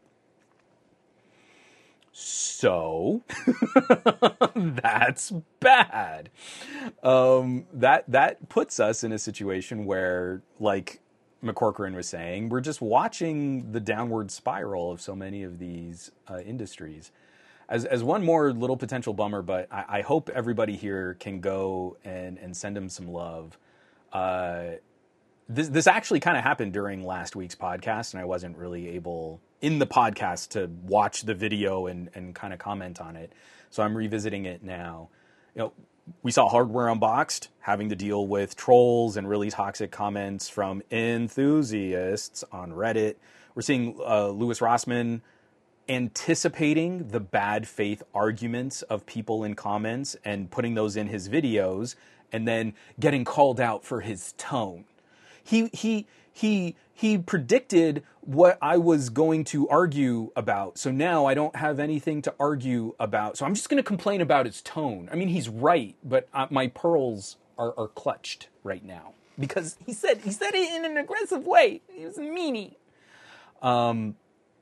So, that's bad. Um, that that puts us in a situation where, like McCorcoran was saying, we're just watching the downward spiral of so many of these uh, industries. As as one more little potential bummer, but I, I hope everybody here can go and, and send him some love. Uh, this this actually kind of happened during last week's podcast, and I wasn't really able in the podcast to watch the video and, and kind of comment on it. So I'm revisiting it now. You know, we saw Hardware Unboxed having to deal with trolls and really toxic comments from enthusiasts on Reddit. We're seeing uh, Louis Rossmann anticipating the bad faith arguments of people in comments and putting those in his videos and then getting called out for his tone. He he he he predicted what I was going to argue about. So now I don't have anything to argue about. So I'm just going to complain about his tone. I mean, he's right, but uh, my pearls are, are clutched right now because he said he said it in an aggressive way. He was a meanie. Um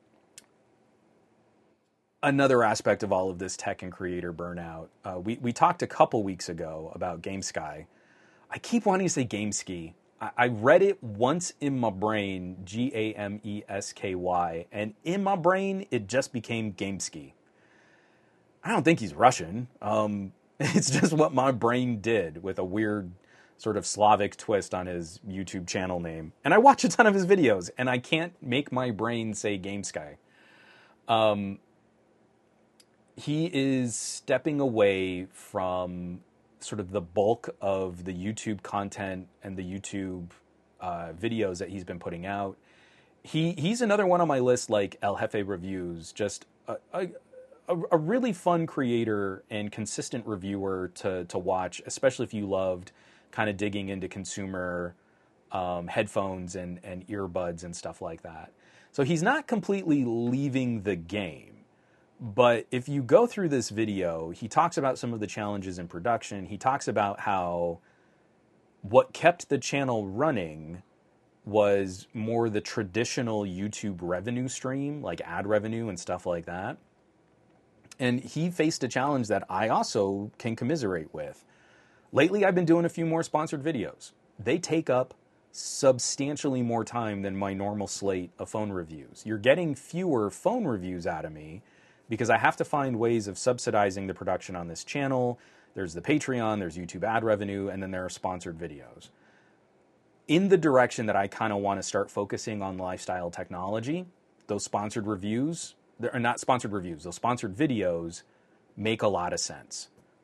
Another aspect of all of this tech and creator burnout, uh, we, we talked a couple weeks ago about GameSky. I keep wanting to say GameSky. I, I read it once in my brain, G A M E S K Y, and in my brain, it just became GameSky. I don't think he's Russian. Um, it's just what my brain did with a weird sort of Slavic twist on his YouTube channel name. And I watch a ton of his videos, and I can't make my brain say GameSky. Um... He is stepping away from sort of the bulk of the YouTube content and the YouTube uh, videos that he's been putting out. He he's another one on my list, like El Jefe Reviews, just a, a, a really fun creator and consistent reviewer to to watch, especially if you loved kind of digging into consumer um, headphones and, and earbuds and stuff like that. So he's not completely leaving the game. But if you go through this video, he talks about some of the challenges in production. He talks about how what kept the channel running was more the traditional YouTube revenue stream, like ad revenue and stuff like that. And he faced a challenge that I also can commiserate with. Lately, I've been doing a few more sponsored videos. They take up substantially more time than my normal slate of phone reviews. You're getting fewer phone reviews out of me because I have to find ways of subsidizing the production on this channel. There's the Patreon, there's YouTube ad revenue, and then there are sponsored videos. In the direction that I kind of want to start focusing on lifestyle technology, those sponsored reviews, they're not sponsored reviews, those sponsored videos make a lot of sense.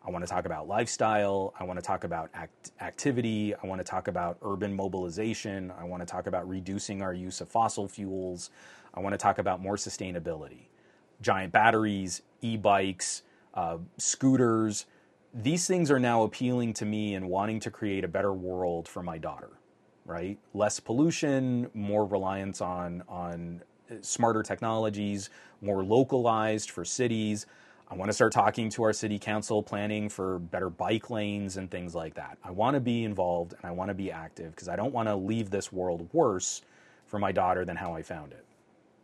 I want to talk about lifestyle. I want to talk about act- activity. I want to talk about urban mobilization. I want to talk about reducing our use of fossil fuels. I want to talk about more sustainability. Giant batteries, e-bikes, uh, scooters. These things are now appealing to me and wanting to create a better world for my daughter, right? Less pollution, more reliance on, on smarter technologies, more localized for cities. I want to start talking to our city council, planning for better bike lanes and things like that. I want to be involved and I want to be active because I don't want to leave this world worse for my daughter than how I found it.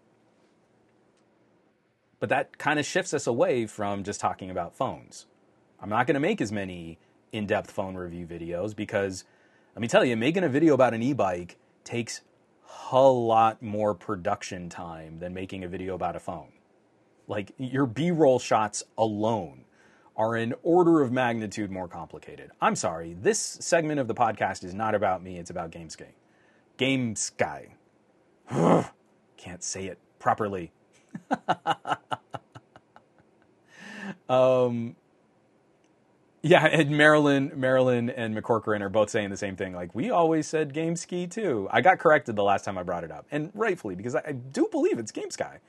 But that kind of shifts us away from just talking about phones. I'm not going to make as many in-depth phone review videos because, let me tell you, making a video about an e-bike takes a lot more production time than making a video about a phone. Like, your B-roll shots alone are an order of magnitude more complicated. I'm sorry, this segment of the podcast is not about me, it's about GameSky. GameSky. Can't say it properly. um, yeah, and Marilyn, Marilyn and McCorcoran are both saying the same thing. Like, we always said GameSky too. I got corrected the last time I brought it up, and rightfully, because I, I do believe it's GameSky.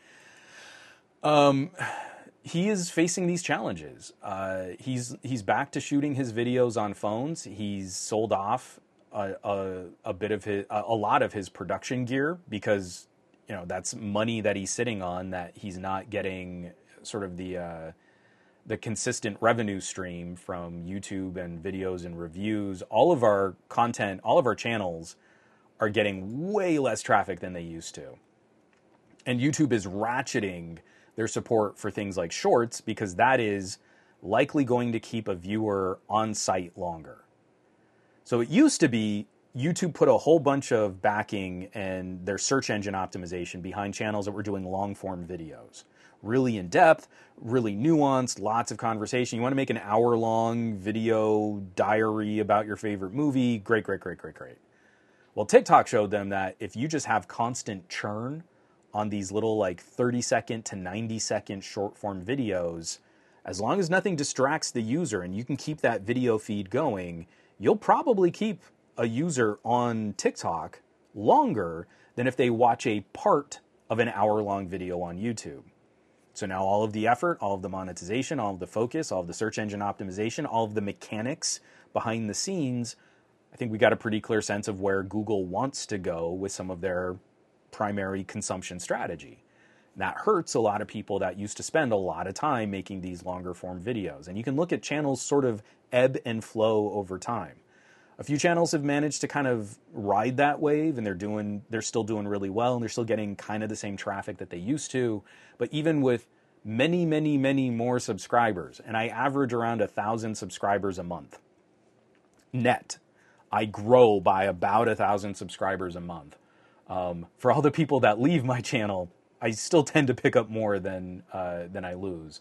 Um, he is facing these challenges. Uh, he's he's back to shooting his videos on phones. He's sold off a, a, a bit of his, a, a lot of his production gear because, you know, that's money that he's sitting on that he's not getting sort of the uh, the consistent revenue stream from YouTube and videos and reviews. All of our content, all of our channels are getting way less traffic than they used to. And YouTube is ratcheting their support for things like shorts because that is likely going to keep a viewer on site longer. So it used to be YouTube put a whole bunch of backing and their search engine optimization behind channels that were doing long form videos. Really in depth, really nuanced, lots of conversation. You want to make an hour long video diary about your favorite movie? Great, great, great, great, great. Well, TikTok showed them that if you just have constant churn on these little like thirty second to ninety second short form videos, as long as nothing distracts the user and you can keep that video feed going, you'll probably keep a user on TikTok longer than if they watch a part of an hour long video on YouTube. So now all of the effort, all of the monetization, all of the focus, all of the search engine optimization, all of the mechanics behind the scenes, I think we got a pretty clear sense of where Google wants to go with some of their primary consumption strategy. And that hurts a lot of people that used to spend a lot of time making these longer form videos. And you can look at channels sort of ebb and flow over time. A few channels have managed to kind of ride that wave and they're doing, they're still doing really well and they're still getting kind of the same traffic that they used to. But even with many, many, many more subscribers, and I average around a thousand subscribers a month net, I grow by about a thousand subscribers a month. Um, for all the people that leave my channel, I still tend to pick up more than uh, than I lose.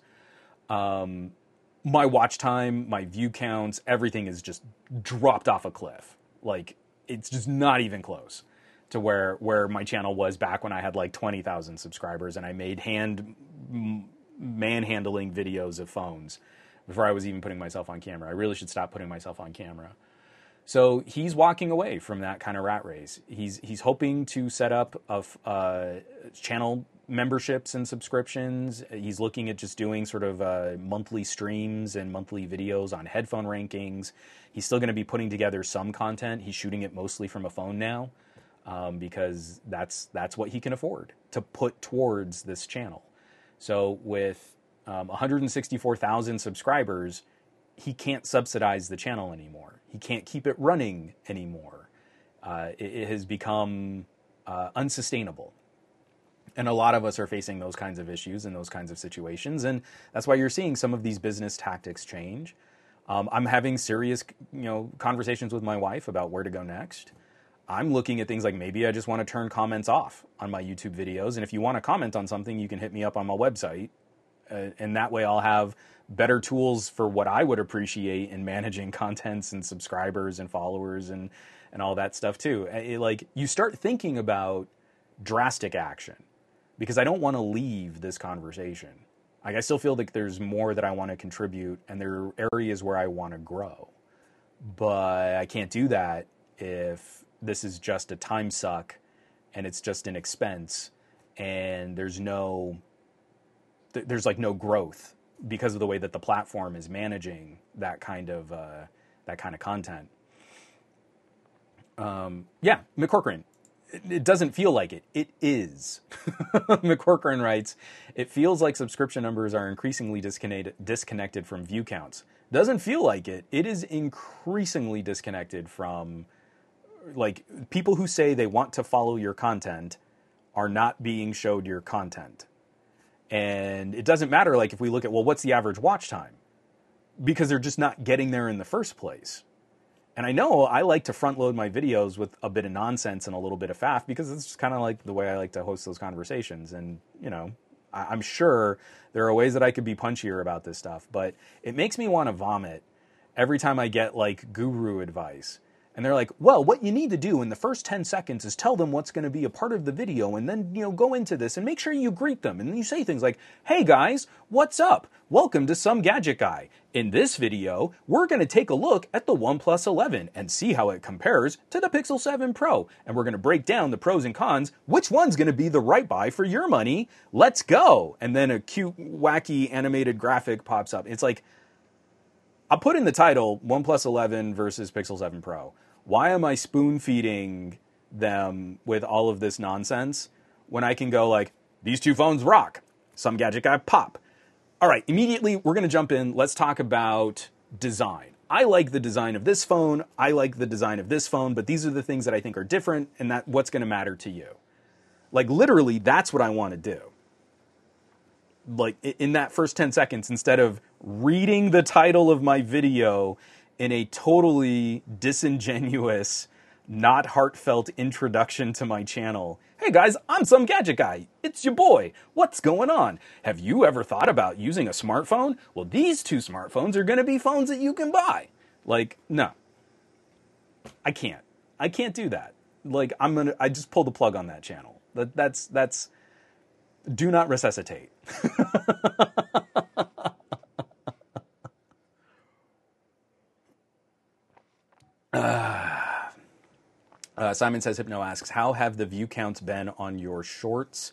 Um, my watch time, my view counts, everything is just dropped off a cliff. Like, it's just not even close to where where my channel was back when I had like twenty thousand subscribers and I made hand m- manhandling videos of phones before I was even putting myself on camera. I really should stop putting myself on camera. So he's walking away from that kind of rat race. He's he's hoping to set up a uh, channel memberships and subscriptions. He's looking at just doing sort of uh, monthly streams and monthly videos on headphone rankings. He's still going to be putting together some content. He's shooting it mostly from a phone now um, because that's that's what he can afford to put towards this channel. So with um, one hundred sixty-four thousand subscribers, he can't subsidize the channel anymore. He can't keep it running anymore. Uh, it, it has become uh, unsustainable. And a lot of us are facing those kinds of issues and those kinds of situations. And that's why you're seeing some of these business tactics change. Um, I'm having serious, you know, conversations with my wife about where to go next. I'm looking at things like maybe I just want to turn comments off on my YouTube videos. And if you want to comment on something, you can hit me up on my website. Uh, and that way I'll have better tools for what I would appreciate in managing contents and subscribers and followers and, and all that stuff too. It, like, you start thinking about drastic action because I don't want to leave this conversation. Like, I still feel like there's more that I want to contribute, and there are areas where I want to grow. But I can't do that if this is just a time suck and it's just an expense and there's no, there's like no growth because of the way that the platform is managing that kind of, uh, that kind of content. Um, yeah, McCorcoran. It doesn't feel like it. It is. McCorcoran writes, it feels like subscription numbers are increasingly disconnected, disconnected from view counts. Doesn't feel like it. It is increasingly disconnected from, like, people who say they want to follow your content are not being showed your content. And it doesn't matter, like, if we look at, well, what's the average watch time? Because they're just not getting there in the first place. And I know I like to front load my videos with a bit of nonsense and a little bit of faff because it's just kind of like the way I like to host those conversations. And, you know, I- I'm sure there are ways that I could be punchier about this stuff, but it makes me want to vomit every time I get like guru advice. And they're like, well, what you need to do in the first ten seconds is tell them what's going to be a part of the video and then, you know, go into this and make sure you greet them. And you say things like, hey guys, what's up? Welcome to Some Gadget Guy. In this video, we're going to take a look at the OnePlus eleven and see how it compares to the Pixel seven Pro. And we're going to break down the pros and cons. Which one's going to be the right buy for your money? Let's go. And then a cute, wacky animated graphic pops up. It's like, I'll put in the title, OnePlus eleven versus Pixel seven Pro. Why am I spoon feeding them with all of this nonsense when I can go like, these two phones rock, Some Gadget Guy pop. All right, immediately we're going to jump in. Let's talk about design. I like the design of this phone. I like the design of this phone, but these are the things that I think are different and that what's going to matter to you. Like literally, that's what I want to do. Like in that first ten seconds, instead of reading the title of my video in a totally disingenuous, not heartfelt introduction to my channel. Hey guys, I'm Some Gadget Guy. It's your boy. What's going on? Have you ever thought about using a smartphone? Well, these two smartphones are going to be phones that you can buy. Like, no. I can't. I can't do that. Like, I'm going to, I just pulled the plug on that channel. That, that's, that's, do not resuscitate. Uh, uh, Simon Says Hypno asks, how have the view counts been on your shorts?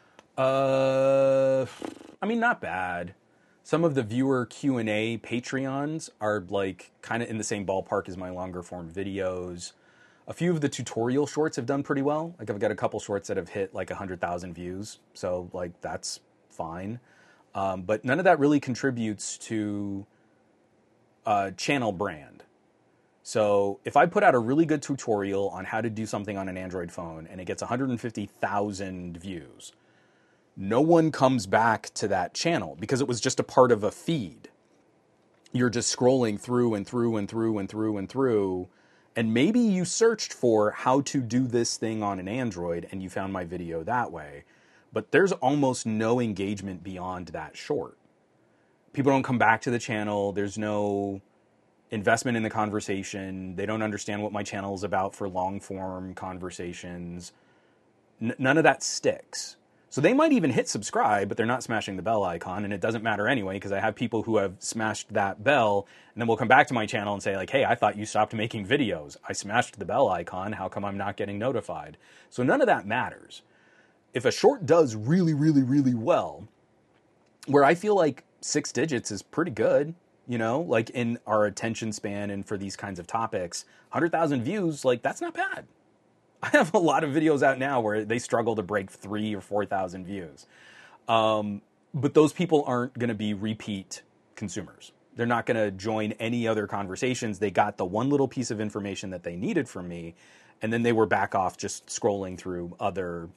Uh, I mean, not bad. Some of the viewer Q and A Patreons are like kind of in the same ballpark as my longer form videos. A few of the tutorial shorts have done pretty well. Like I've got a couple shorts that have hit like one hundred thousand views. So like that's fine. Um, but none of that really contributes to uh, channel brand. So if I put out a really good tutorial on how to do something on an Android phone and it gets one hundred fifty thousand views, no one comes back to that channel because it was just a part of a feed. You're just scrolling through and through and through and through and through. And maybe you searched for how to do this thing on an Android and you found my video that way. But there's almost no engagement beyond that short. People don't come back to the channel. There's no investment in the conversation. They don't understand what my channel is about for long form conversations. N- none of that sticks. So they might even hit subscribe, but they're not smashing the bell icon, and it doesn't matter anyway because I have people who have smashed that bell, and then we'll come back to my channel and say like, hey, I thought you stopped making videos. I smashed the bell icon. How come I'm not getting notified? So none of that matters. If a short does really, really, really well, where I feel like six digits is pretty good, you know, like in our attention span and for these kinds of topics, one hundred thousand views, like that's not bad. I have a lot of videos out now where they struggle to break three or four thousand views. Um, but those people aren't going to be repeat consumers. They're not going to join any other conversations. They got the one little piece of information that they needed from me, and then they were back off just scrolling through other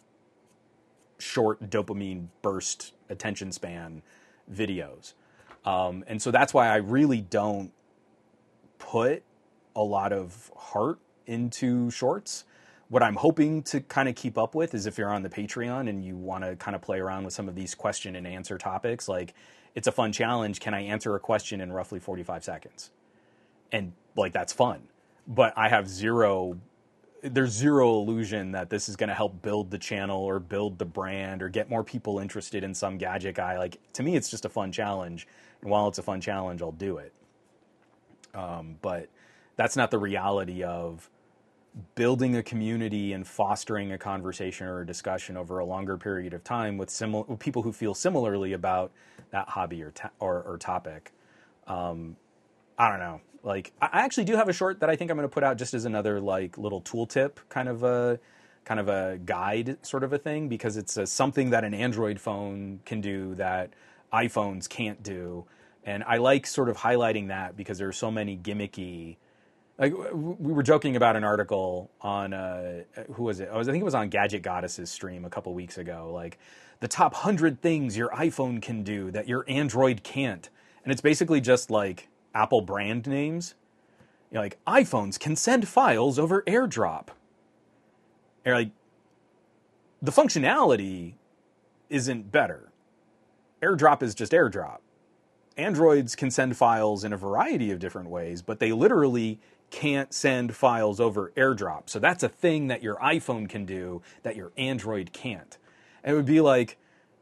short dopamine burst attention span videos. Um, and so that's why I really don't put a lot of heart into shorts. What I'm hoping to kind of keep up with is if you're on the Patreon and you want to kind of play around with some of these question and answer topics, like it's a fun challenge. Can I answer a question in roughly forty-five seconds? And like, that's fun. But I have zero there's zero illusion that this is going to help build the channel or build the brand or get more people interested in some gadget guy. Like, to me, it's just a fun challenge. And while it's a fun challenge, I'll do it. Um, but that's not the reality of building a community and fostering a conversation or a discussion over a longer period of time with, simil- with people who feel similarly about that hobby or, ta- or, or topic. Um, I don't know. Like, I actually do have a short that I think I'm going to put out just as another like little tooltip, kind of a kind of a guide sort of a thing, because it's a, something that an Android phone can do that iPhones can't do. And I like sort of highlighting that because there are so many gimmicky. Like, we were joking about an article on uh, who was it? I was I think it was on Gadget Goddess's stream a couple weeks ago. Like, the top hundred things your iPhone can do that your Android can't, and it's basically just like Apple brand names. You know, like, iPhones can send files over AirDrop. And like, the functionality isn't better. AirDrop is just AirDrop. Androids can send files in a variety of different ways, but they literally can't send files over AirDrop. So that's a thing that your iPhone can do that your Android can't. And it would be like,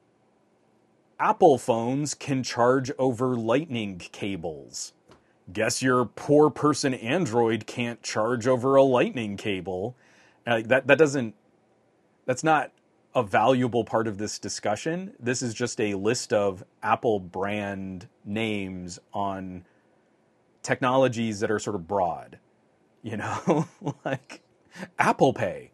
Apple phones can charge over Lightning cables. Guess your poor person Android can't charge over a Lightning cable. Uh, that that doesn't. That's not a valuable part of this discussion. This is just a list of Apple brand names on technologies that are sort of broad. You know, like Apple Pay.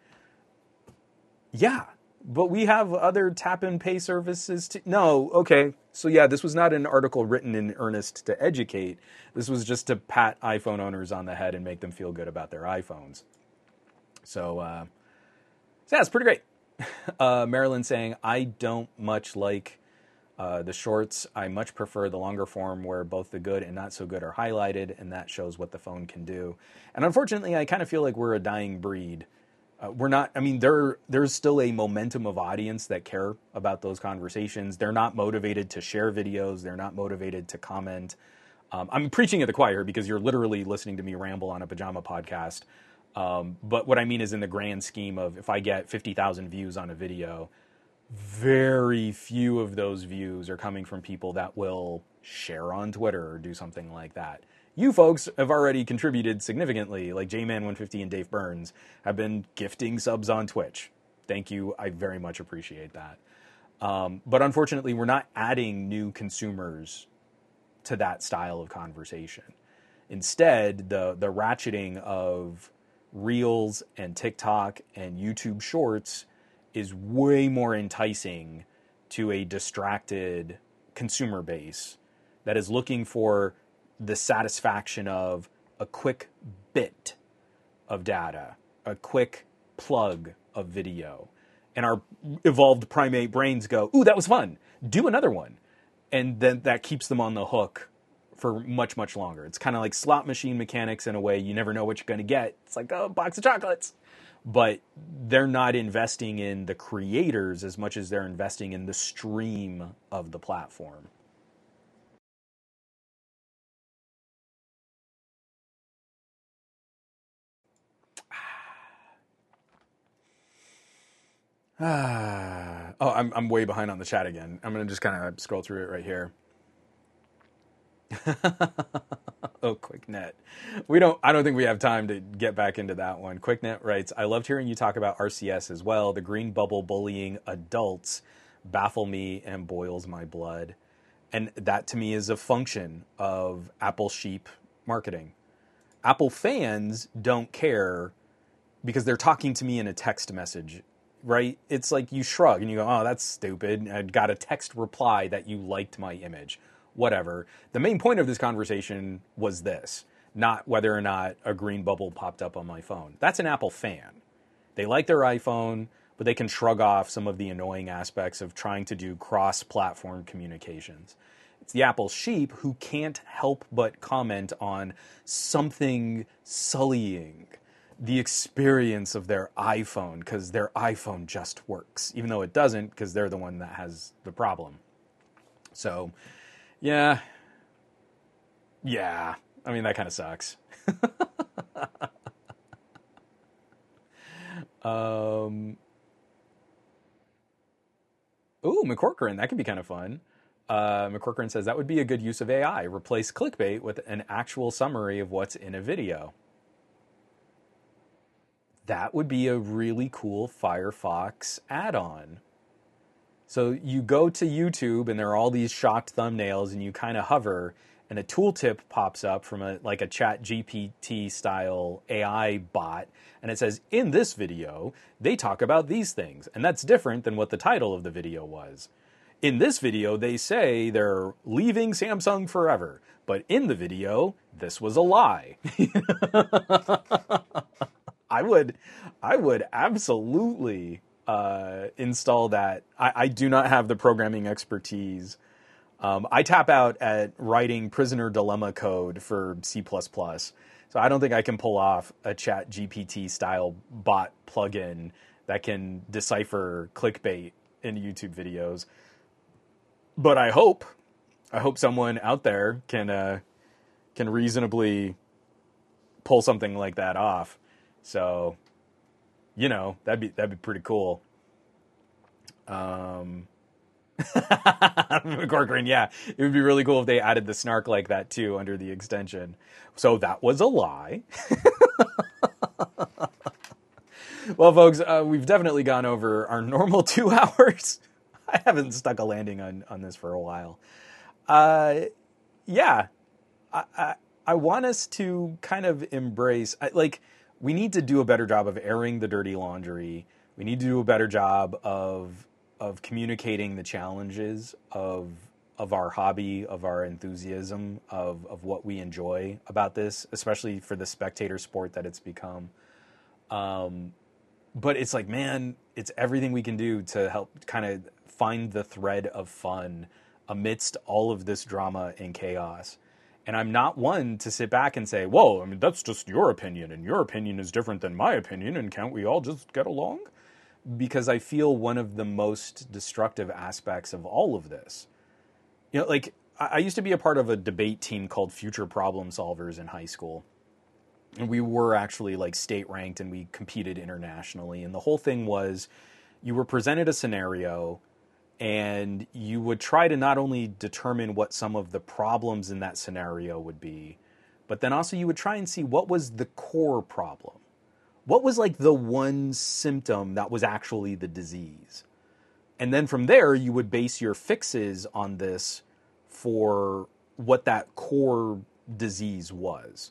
Yeah. But we have other tap and pay services too. No, okay. So yeah, this was not an article written in earnest to educate. This was just to pat iPhone owners on the head and make them feel good about their iPhones. So, uh, so yeah, it's pretty great. Uh, Marilyn saying, I don't much like uh, the shorts. I much prefer the longer form where both the good and not so good are highlighted, and that shows what the phone can do. And unfortunately, I kind of feel like we're a dying breed. Uh, we're not, I mean, there there's still a momentum of audience that care about those conversations. They're not motivated to share videos. They're not motivated to comment. Um, I'm preaching at the choir because you're literally listening to me ramble on a pajama podcast. Um, but what I mean is, in the grand scheme of, if I get fifty thousand views on a video, very few of those views are coming from people that will share on Twitter or do something like that. You folks have already contributed significantly, like J Man one fifty and Dave Burns have been gifting subs on Twitch. Thank you. I very much appreciate that. Um, but unfortunately, we're not adding new consumers to that style of conversation. Instead, the, the ratcheting of Reels and TikTok and YouTube Shorts is way more enticing to a distracted consumer base that is looking for the satisfaction of a quick bit of data, a quick plug of video. And our evolved primate brains go, ooh, that was fun. Do another one. And then that keeps them on the hook for much, much longer. It's kind of like slot machine mechanics in a way. You never know what you're going to get. It's like, oh, a box of chocolates. But they're not investing in the creators as much as they're investing in the stream of the platform. Ah, oh, I'm I'm way behind on the chat again. I'm gonna just kind of scroll through it right here. Oh, QuickNet. We don't. I don't think we have time to get back into that one. QuickNet writes, "I loved hearing you talk about R C S as well. The green bubble bullying adults baffle me and boils my blood, and that to me is a function of Apple sheep marketing. Apple fans don't care because they're talking to me in a text message." Right? It's like you shrug and you go, oh, that's stupid. I got a text reply that you liked my image. Whatever. The main point of this conversation was this, not whether or not a green bubble popped up on my phone. That's an Apple fan. They like their iPhone, but they can shrug off some of the annoying aspects of trying to do cross-platform communications. It's the Apple sheep who can't help but comment on something sullying the experience of their iPhone because their iPhone just works, even though it doesn't, because they're the one that has the problem. So, yeah. Yeah. I mean, that kind of sucks. Um, ooh, McCorcoran, that could be kind of fun. Uh, McCorcoran says that would be a good use of A I. Replace clickbait with an actual summary of what's in a video. That would be a really cool Firefox add-on. So you go to YouTube and there are all these shocked thumbnails and you kind of hover and a tooltip pops up from a like a Chat G P T style A I bot and it says, in this video, they talk about these things. And that's different than what the title of the video was. In this video, they say they're leaving Samsung forever. But in the video, this was a lie. I would, I would absolutely uh, install that. I, I do not have the programming expertise. Um, I tap out at writing prisoner dilemma code for C plus plus. So I don't think I can pull off a Chat G P T style bot plugin that can decipher clickbait in YouTube videos. But I hope, I hope someone out there can uh, can reasonably pull something like that off. So, you know, that'd be that'd be pretty cool. Um, Corcoran, yeah, it would be really cool if they added the snark like that too under the extension. So that was a lie. Well, folks, uh, we've definitely gone over our normal two hours. I haven't stuck a landing on, on this for a while. Uh, yeah, I, I, I want us to kind of embrace, I, like, we need to do a better job of airing the dirty laundry. We need to do a better job of of communicating the challenges of of our hobby, of our enthusiasm, of, of what we enjoy about this, especially for the spectator sport that it's become. Um, but it's like, man, it's everything we can do to help kind of find the thread of fun amidst all of this drama and chaos. And I'm not one to sit back and say, whoa, I mean, that's just your opinion, and your opinion is different than my opinion, and can't we all just get along? Because I feel one of the most destructive aspects of all of this. You know, like, I used to be a part of a debate team called Future Problem Solvers in high school. And we were actually, like, state ranked, and we competed internationally. And the whole thing was, you were presented a scenario, and you would try to not only determine what some of the problems in that scenario would be, but then also you would try and see what was the core problem. What was like the one symptom that was actually the disease? And then from there, you would base your fixes on this for what that core disease was.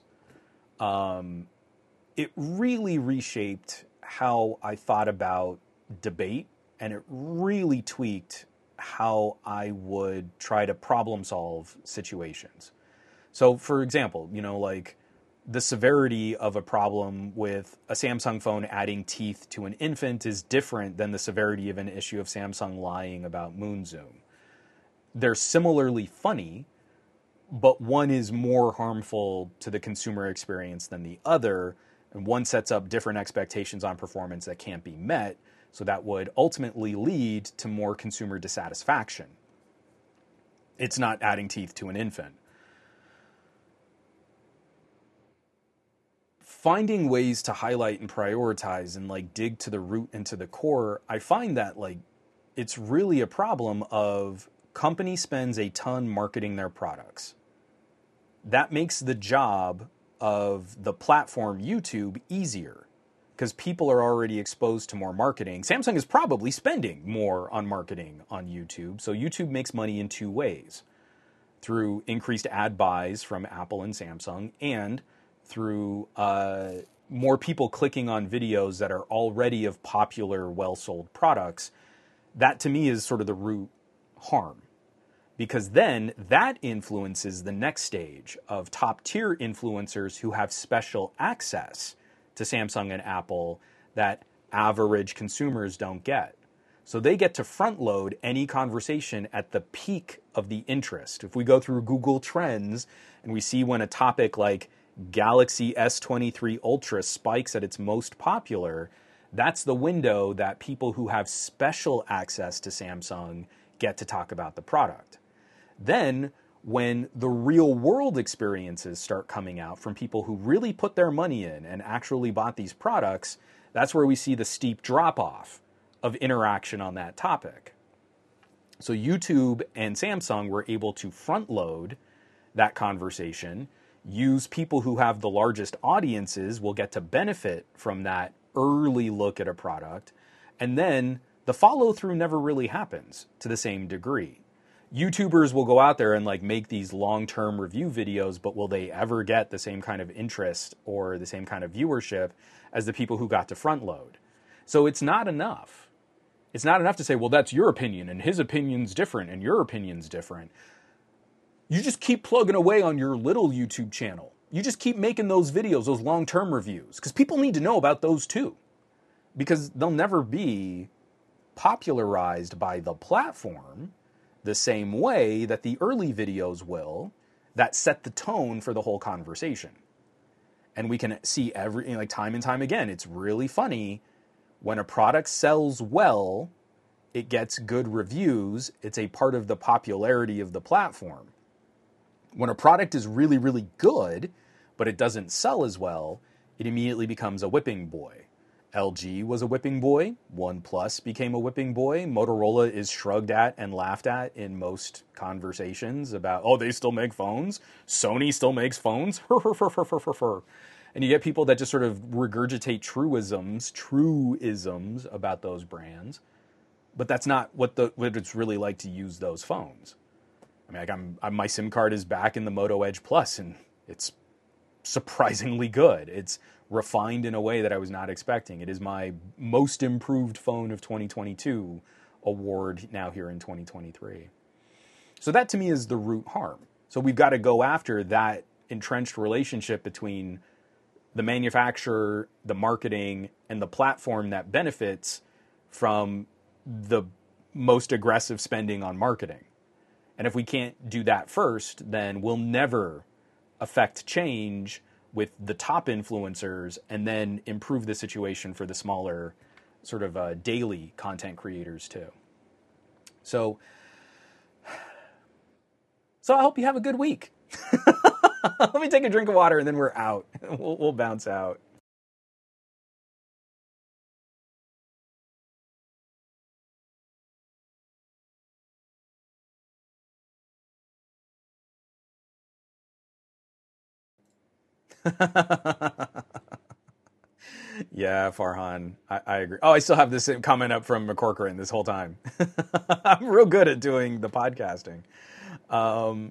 Um, it really reshaped how I thought about debate. And it really tweaked how I would try to problem solve situations. So, for example, you know, like the severity of a problem with a Samsung phone adding teeth to an infant is different than the severity of an issue of Samsung lying about moon zoom. They're similarly funny, but one is more harmful to the consumer experience than the other, and one sets up different expectations on performance that can't be met. So that would ultimately lead to more consumer dissatisfaction. It's not adding teeth to an infant. Finding ways to highlight and prioritize and like dig to the root and to the core, I find that like it's really a problem of company spends a ton marketing their products. That makes the job of the platform YouTube easier, because people are already exposed to more marketing. Samsung is probably spending more on marketing on YouTube. So YouTube makes money in two ways. Through increased ad buys from Apple and Samsung, and through uh, more people clicking on videos that are already of popular, well-sold products. That to me is sort of the root harm. Because then that influences the next stage of top-tier influencers who have special access to Samsung and Apple that average consumers don't get. So they get to front load any conversation at the peak of the interest. If we go through Google Trends and we see when a topic like Galaxy S twenty-three Ultra spikes at its most popular, that's the window that people who have special access to Samsung get to talk about the product. Then when the real world experiences start coming out from people who really put their money in and actually bought these products, that's where we see the steep drop-off of interaction on that topic. So YouTube and Samsung were able to front-load that conversation, use people who have the largest audiences will get to benefit from that early look at a product, and then the follow-through never really happens to the same degree. YouTubers will go out there and like make these long-term review videos, but will they ever get the same kind of interest or the same kind of viewership as the people who got to front load? So it's not enough. It's not enough to say, well, that's your opinion and his opinion's different and your opinion's different. You just keep plugging away on your little YouTube channel. You just keep making those videos, those long-term reviews, because people need to know about those too, because they'll never be popularized by the platform the same way that the early videos will that set the tone for the whole conversation. And we can see every, like time and time again, it's really funny when a product sells well, it gets good reviews, it's a part of the popularity of the platform. When a product is really, really good, but it doesn't sell as well, it immediately becomes a whipping boy. L G was a whipping boy, OnePlus became a whipping boy, Motorola is shrugged at and laughed at in most conversations about, oh, they still make phones? Sony still makes phones? And you get people that just sort of regurgitate truisms, truisms about those brands, but that's not what the what it's really like to use those phones. I mean, like I'm, I'm my SIM card is back in the Moto Edge Plus, and it's surprisingly good. It's refined in a way that I was not expecting. It is my most improved phone of twenty twenty-two award now here in twenty twenty-three. So that to me is the root harm. So we've got to go after that entrenched relationship between the manufacturer, the marketing, and the platform that benefits from the most aggressive spending on marketing. And if we can't do that first, then we'll never affect change with the top influencers and then improve the situation for the smaller sort of uh, daily content creators too. So, so I hope you have a good week. Let me take a drink of water and then we're out. We'll, we'll bounce out. Yeah, Farhan, I, I agree. Oh, I still have this comment up from McCorcoran this whole time. I'm real good at doing the podcasting. Um,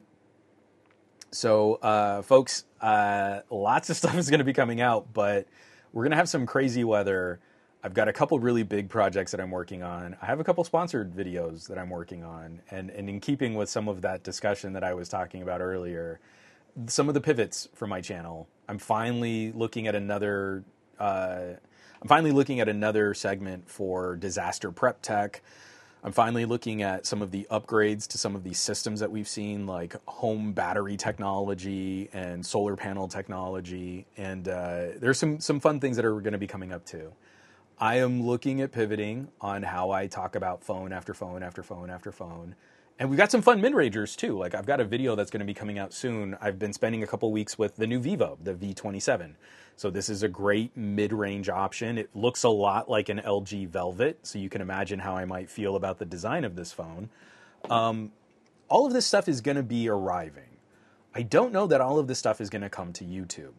so, uh, folks, uh, lots of stuff is going to be coming out, but we're going to have some crazy weather. I've got a couple really big projects that I'm working on. I have a couple sponsored videos that I'm working on. And, and in keeping with some of that discussion that I was talking about earlier, some of the pivots for my channel, I'm finally looking at another uh, I'm finally looking at another segment for disaster prep tech. I'm finally looking at some of the upgrades to some of these systems that we've seen, like home battery technology and solar panel technology. And uh, there's some some fun things that are going to be coming up too. I am looking at pivoting on how I talk about phone after phone after phone after phone. And we've got some fun mid-rangers too. Like I've got a video that's going to be coming out soon. I've been spending a couple weeks with the new Vivo, the V twenty-seven. So this is a great mid-range option. It looks a lot like an L G Velvet, so you can imagine how I might feel about the design of this phone. Um, all of this stuff is going to be arriving. I don't know that all of this stuff is going to come to YouTube.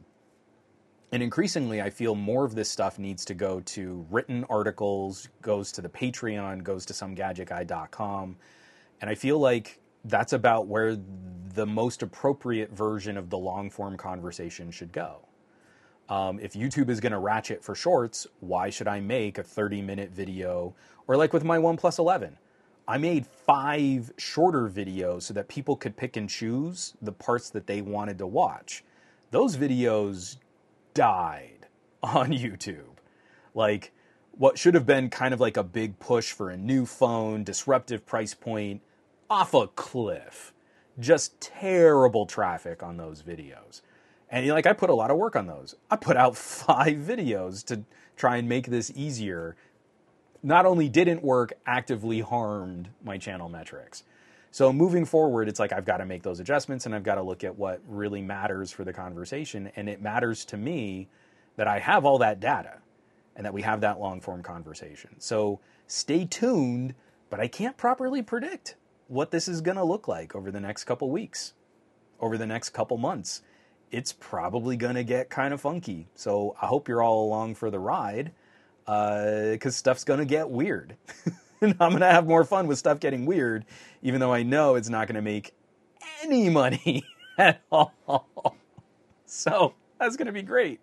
And increasingly, I feel more of this stuff needs to go to written articles, goes to the Patreon, goes to some gadget guy dot com. And I feel like that's about where the most appropriate version of the long-form conversation should go. Um, if YouTube is going to ratchet for shorts, why should I make a thirty-minute video? Or like with my OnePlus eleven, I made five shorter videos so that people could pick and choose the parts that they wanted to watch. Those videos died on YouTube. Like, what should have been kind of like a big push for a new phone, disruptive price point, off a cliff. Just terrible traffic on those videos. And like, I put a lot of work on those. I put out five videos to try and make this easier. Not only didn't work, actively harmed my channel metrics. So moving forward, it's like I've got to make those adjustments and I've got to look at what really matters for the conversation. And it matters to me that I have all that data. and that we have that long-form conversation. So stay tuned, but I can't properly predict what this is going to look like over the next couple weeks, over the next couple months. It's probably going to get kind of funky. So I hope you're all along for the ride, because uh, stuff's going to get weird. And I'm going to have more fun with stuff getting weird, even though I know it's not going to make any money at all. So that's going to be great.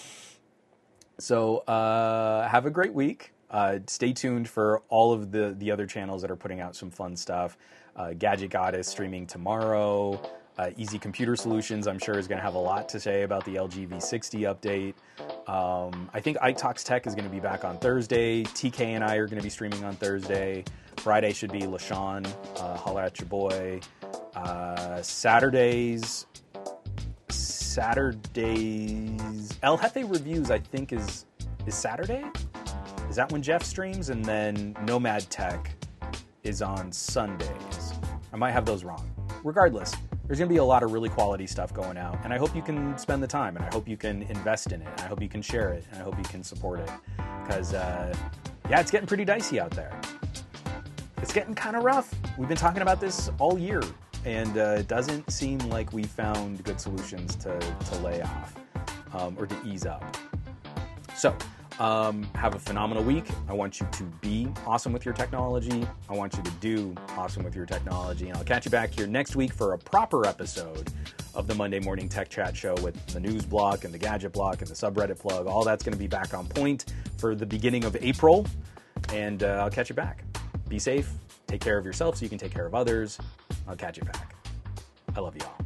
So uh, have a great week. Uh, stay tuned for all of the, the other channels that are putting out some fun stuff. Uh, Gadget Goddess streaming tomorrow. Uh, Easy Computer Solutions, I'm sure, is going to have a lot to say about the L G V sixty update. Um, I think Ike Talks Tech is going to be back on Thursday. T K and I are going to be streaming on Thursday. Friday should be LaShawn. Uh, holler at your boy. Uh, Saturdays... Saturdays... El Jefe Reviews, I think, is is Saturday? Is that when Jeff streams? And then Nomad Tech is on Sundays. I might have those wrong. Regardless, there's going to be a lot of really quality stuff going out, and I hope you can spend the time, and I hope you can invest in it, and I hope you can share it, and I hope you can support it, because, uh, yeah, it's getting pretty dicey out there. It's getting kind of rough. We've been talking about this all year, and uh, it doesn't seem like we found good solutions to, to lay off um, or to ease up. So, Um, have a phenomenal week. I want you to be awesome with your technology. I want you to do awesome with your technology. And I'll catch you back here next week for a proper episode of the Monday Morning Tech Chat Show with the news block and the gadget block and the subreddit plug. All that's going to be back on point for the beginning of April. And uh, I'll catch you back. Be safe. Take care of yourself so you can take care of others. I'll catch you back. I love you all.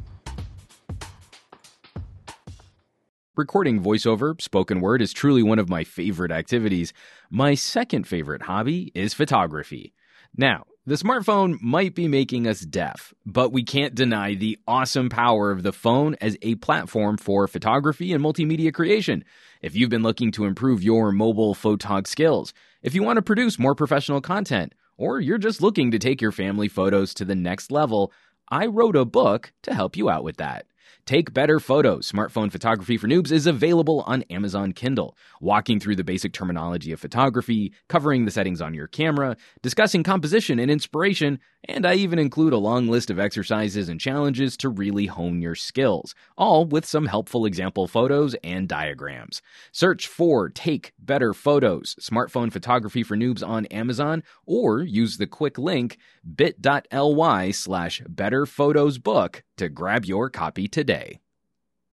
Recording voiceover, spoken word, is truly one of my favorite activities. My second favorite hobby is photography. Now, the smartphone might be making us deaf, but we can't deny the awesome power of the phone as a platform for photography and multimedia creation. If you've been looking to improve your mobile photog skills, if you want to produce more professional content, or you're just looking to take your family photos to the next level, I wrote a book to help you out with that. Take Better Photos, Smartphone Photography for Noobs is available on Amazon Kindle, walking through the basic terminology of photography, covering the settings on your camera, discussing composition and inspiration, and I even include a long list of exercises and challenges to really hone your skills, all with some helpful example photos and diagrams. Search for Take Better Photos, Smartphone Photography for Noobs on Amazon, or use the quick link bit.ly slash betterphotosbook to grab your copy today.